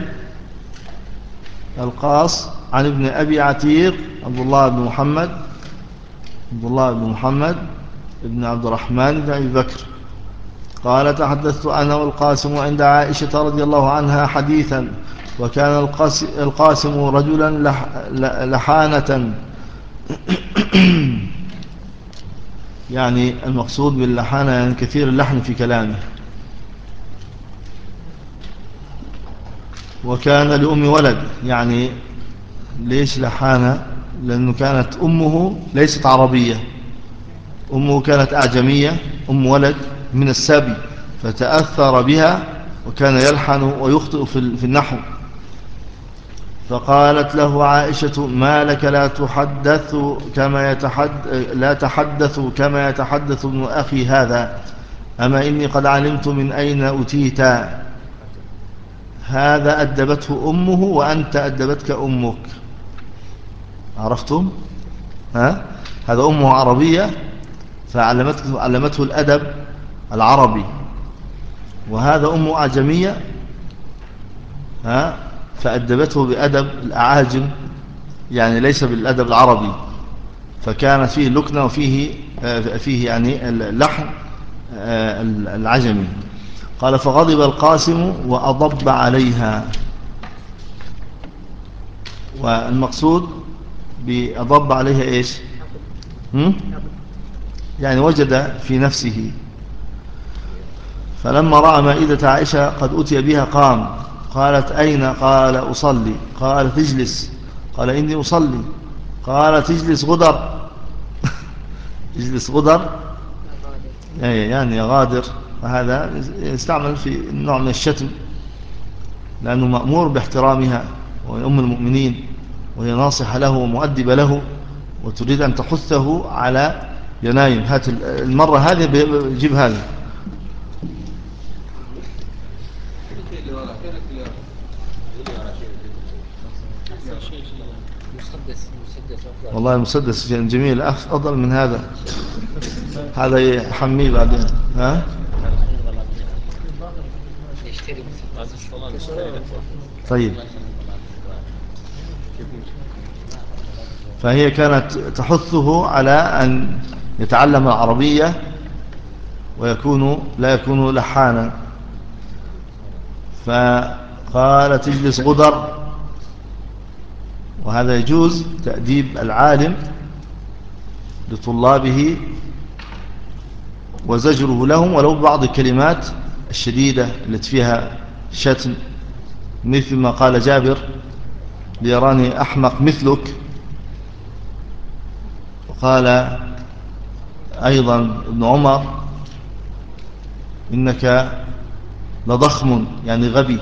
القاص عن ابن أبي عتيق عبد الله بن محمد ابن عبد الرحمن بن أبي بكر قال تحدثت أنا والقاسم عند عائشة رضي الله عنها حديثا وكان القاسم رجلا لحانة يعني المقصود باللحانة يعني كثير اللحن في كلامه. وكان لأم ولد، يعني ليش لحانة؟ لأنه كانت أمه ليست عربية، أمه كانت أعجمية، أم ولد من السبي، فتأثر بها وكان يلحن ويخطئ في النحو. فقالت له عائشة: ما لك لا تحدث كما يتحدث ابن أخي هذا، أما إني قد علمت من أين أتيت، هذا أدبته أمه وأنت أدبتك أمك. عرفتم؟ هذا أمه عربية فعلمته الأدب العربي، وهذا أمه أعجمية فأدبته بأدب الأعاجم، يعني ليس بالأدب العربي، فكان فيه لكنة وفيه يعني اللحن العجمي. قال: فغضب القاسم وأضب عليها. والمقصود بأضب عليها إيش؟ يعني وجد في نفسه. فلما رأى مائدة عائشة قد أتي بها قام. قالت: أين؟ قال: أصلي. قال: تجلس. قال: إني أصلي. قال: تجلس غدر. تجلس غدر يعني غادر، وهذا يستعمل في نوع من الشتم، لأنه مأمور باحترامها وهي أم المؤمنين وهي ناصحة له ومؤدبة له، وتريد أن تحثه على جنايم. هات المرة هذه بجيب هذه. والله المسدس جميل، أفضل من هذا. هذا يحميه بعدين. طيب. فهي كانت تحثه على أن يتعلم العربية لا يكون لحانا. فقال: تجلس غدر. وهذا يجوز تأديب العالم لطلابه وزجره لهم ولو ببعض الكلمات الشديدة التي فيها شتم، مثل ما قال جابر: ليراني أحمق مثلك. وقال أيضا ابن عمر: إنك لضخم، يعني غبي.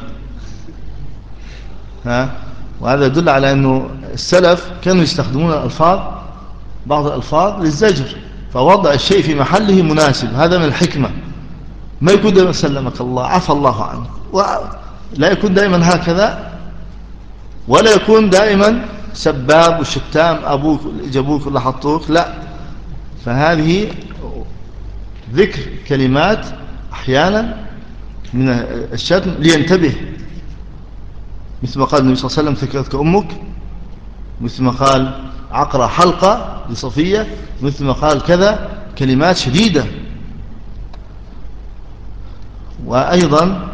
وهذا يدل على أنه السلف كانوا يستخدمون بعض الألفاظ للزجر، فوضع الشيء في محله مناسب. هذا من الحكمة. ما يكون دائما سلمك الله، عفى الله عنك، لا يكون دائما هكذا، ولا يكون دائما سباب وشتام، أبوك جابوك ولا حطوك، لا. فهذه ذكر كلمات أحيانا من الشتم لينتبه، مثل ما قال النبي صلى الله عليه وسلم: ثكلتك أمك، مثل ما قال عقرة حلقة لصفية، مثل ما قال كذا، كلمات شديدة. وأيضا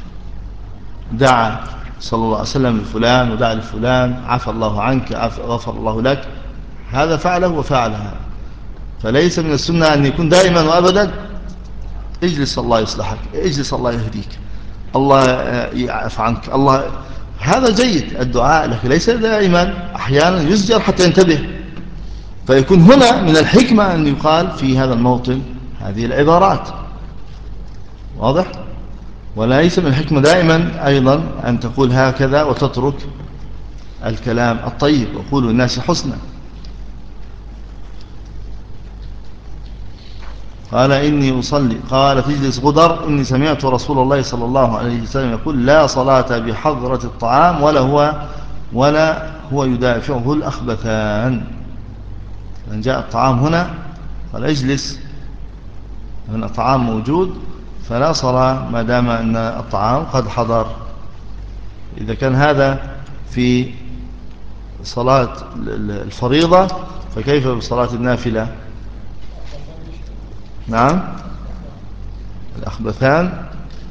دعا صلى الله عليه وسلم لفلان ودعا لفلان: عفى الله عنك، غفر الله لك. هذا فعله وفعلها. فليس من السنة أن يكون دائما وأبدا: اجلس الله يصلحك، اجلس الله يهديك، الله يعفى عنك، الله. هذا جيد الدعاء، لكن ليس دائما، أحيانا يزجر حتى ينتبه. فيكون هنا من الحكمة أن يقال في هذا الموطن هذه العبارات. واضح؟ وليس من الحكمة دائما أيضا أن تقول هكذا وتترك الكلام الطيب: وقولوا الناس حسنا. قال: إني أصلي. قال: تجلس غدر، إني سمعت رسول الله صلى الله عليه وسلم يقول: لا صلاة بحضرة الطعام ولا هو يدافعه الأخبثان. من جاء الطعام هنا قال: اجلس، هنا الطعام موجود، فلا صلاة ما دام أن الطعام قد حضر. إذا كان هذا في صلاة الفريضة، فكيف بصلاة النافلة؟ نعم، الأخبثان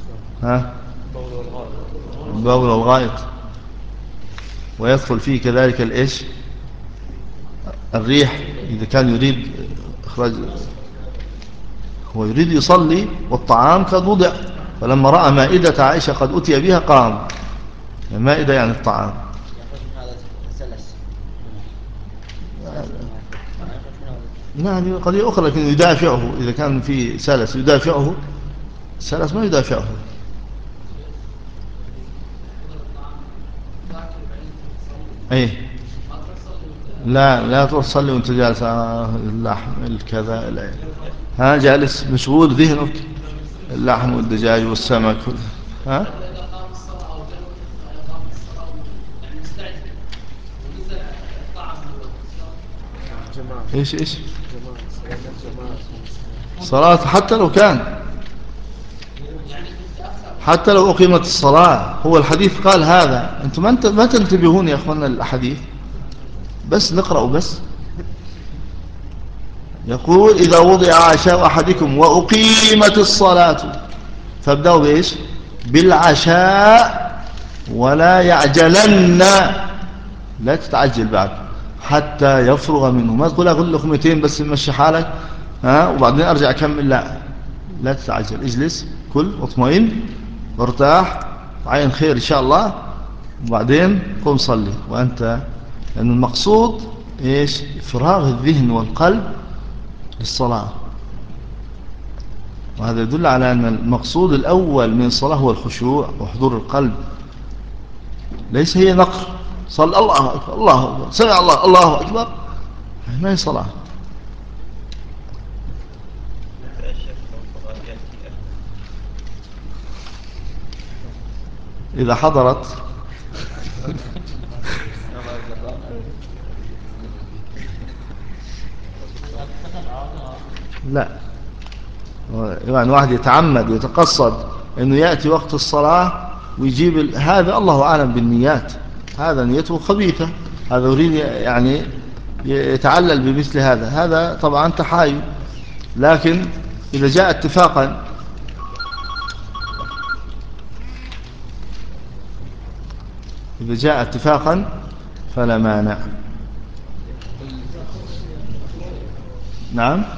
البول والغائط، ويدخل فيه كذلك الإيش؟ الريح إذا كان يريد إخراج، هو يريد يصلي والطعام قد وضع، فلما رأى مائدة عائشة قد أتي بها قام. المائدة يعني الطعام. يخرج من هذا سلس. نعم قضية أخرى، لكن يدافعه إذا كان في سلس يدافعه، السلس ما يدافعه. ايه لا تصلي وانت جالس اللحم الكذا، ها جالس مشغول ذهنك اللحم والدجاج والسمك. ها ايش صلاة، حتى لو أقيمت الصلاة. هو الحديث قال هذا، أنتم ما تنتبهون يا أخوانا الحديث، بس نقرأ بس. يقول إذا وضع عشاء أحدكم وأقيمت الصلاة فابدأوا بإيش؟ بالعشاء ولا يعجلن، لا تتعجل بعد حتى يفرغ منه. ما تقول أقول لقمتين بس نمشي حالك وبعدين أرجع أكمل، لا تتعجل، اجلس كل واطمئن وارتاح وعين خير إن شاء الله، وبعدين قم صلي وأنت، لأن المقصود إيش؟ إفراغ الذهن والقلب للصلاة. وهذا يدل على أن المقصود الأول من الصلاة هو الخشوع وحضور القلب، ليس هي نقر صل الله أكبر الله أكبر سمع الله أكبر، ما هي صلاة. إذا حضرت لا، يعني واحد يتعمد ويتقصد أنه يأتي وقت الصلاة ويجيب هذا، الله أعلم بالنيات، هذا نيته خبيثة، هذا يريد يعني يتعلل بمثل هذا طبعا تحايل. لكن إذا جاء اتفاقا فلا مانع. نعم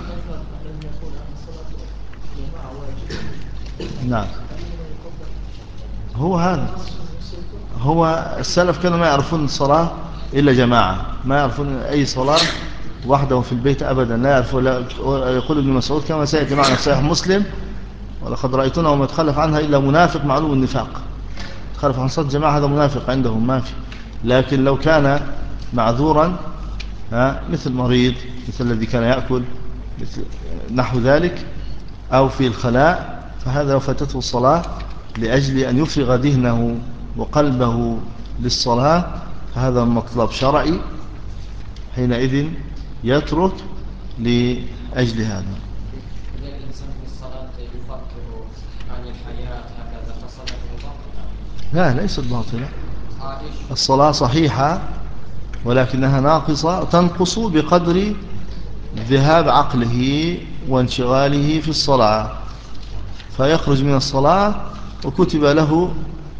هو السلف كانوا ما يعرفون الصلاة إلا جماعة، ما يعرفون أي صلاة وحده في البيت أبدا، لا يعرفون. يقول ابن مسعود كما سيأتي معنا في صحيح مسلم: ولقد رأيتنا وما يتخلف عنها إلا منافق معلوم النفاق. تخلف عن صلاة جماعة هذا منافق عندهم، ما في. لكن لو كان معذورا مثل مريض، مثل الذي كان يأكل، مثل نحو ذلك، أو في الخلاء، فهذا لو فاتته الصلاة لأجل أن يفرغ ذهنه وقلبه للصلاة، فهذا مطلب شرعي، حينئذ يترك لأجل هذا. إذا الإنسان في الصلاة يفكر عن الحياة هكذا فصلاته باطلة؟ لا، ليست باطلة، الصلاة صحيحة، ولكنها ناقصة، تنقص بقدر ذهاب عقله وانشغاله في الصلاة، فيخرج من الصلاة وكتب له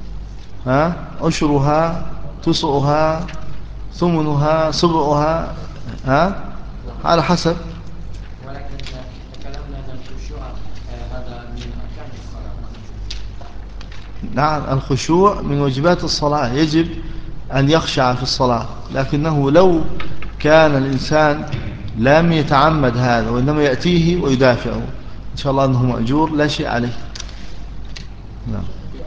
عشرها تسعها ثمنها سبعها على حسب. ولكن تكلمنا أن الخشوع هذا من أركان الصلاة. نعم الخشوع من واجبات الصلاة، يجب أن يخشع في الصلاة، لكنه لو كان الإنسان لم يتعمد هذا وإنما يأتيه ويدافعه، إن شاء الله أنه مأجور لا شيء عليه. نعم.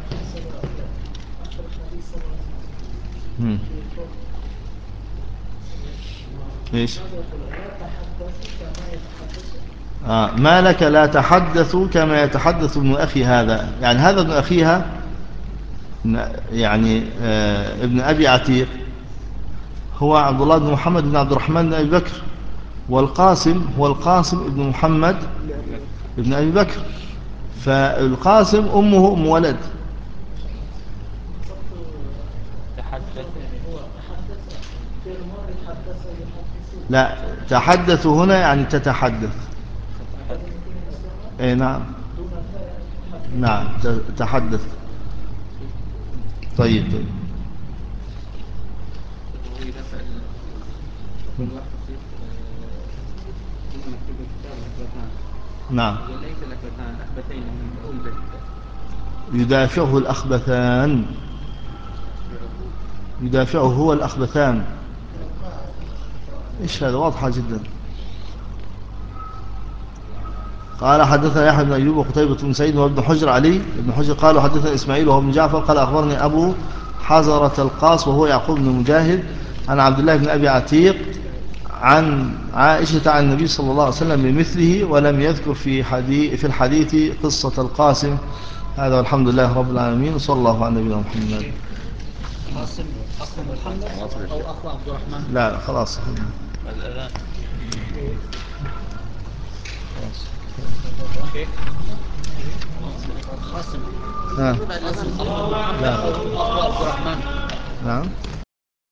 إيش؟ ما لك لا تحدث كما يتحدث ابن أخي هذا، يعني هذا ابن أخيها، يعني ابن أبي عتيق هو عبد الله بن محمد بن عبد الرحمن بن أبي بكر، والقاسم هو القاسم ابن محمد ابن أبي بكر، فالقاسم أمه أم ولد. لا، تحدث هنا يعني تتحدث. اي نعم تحدث. طيب وإذا فعل كل واحد مكتوب الكتاب أخبثان. نعم. ليس الأخبثان، أخبثين هم مفعول به. يدافعه الأخبثان، يدافعه هو الأخبثان. إيش هذا؟ واضحة جدا. قال حدثنا يحيى بن أيوب وقتيبة بن سعيد وابن حجر علي ابن حجر قالوا حدثنا إسماعيل وهو ابن جعفر قال أخبرني أبو حزرة القاص وهو يعقوب بن مجاهد عن عبد الله بن أبي عتيق عن عائشة عن النبي صلى الله عليه وسلم بمثله ولم يذكر في الحديث قصة القاسم. هذا والحمد لله رب العالمين وصلى الله على نبينا محمد. قاسم أخو محمد أو أخو عبد الرحمن؟ لا خلاص الأذان قاسم لا أخو عبد الرحمن. نعم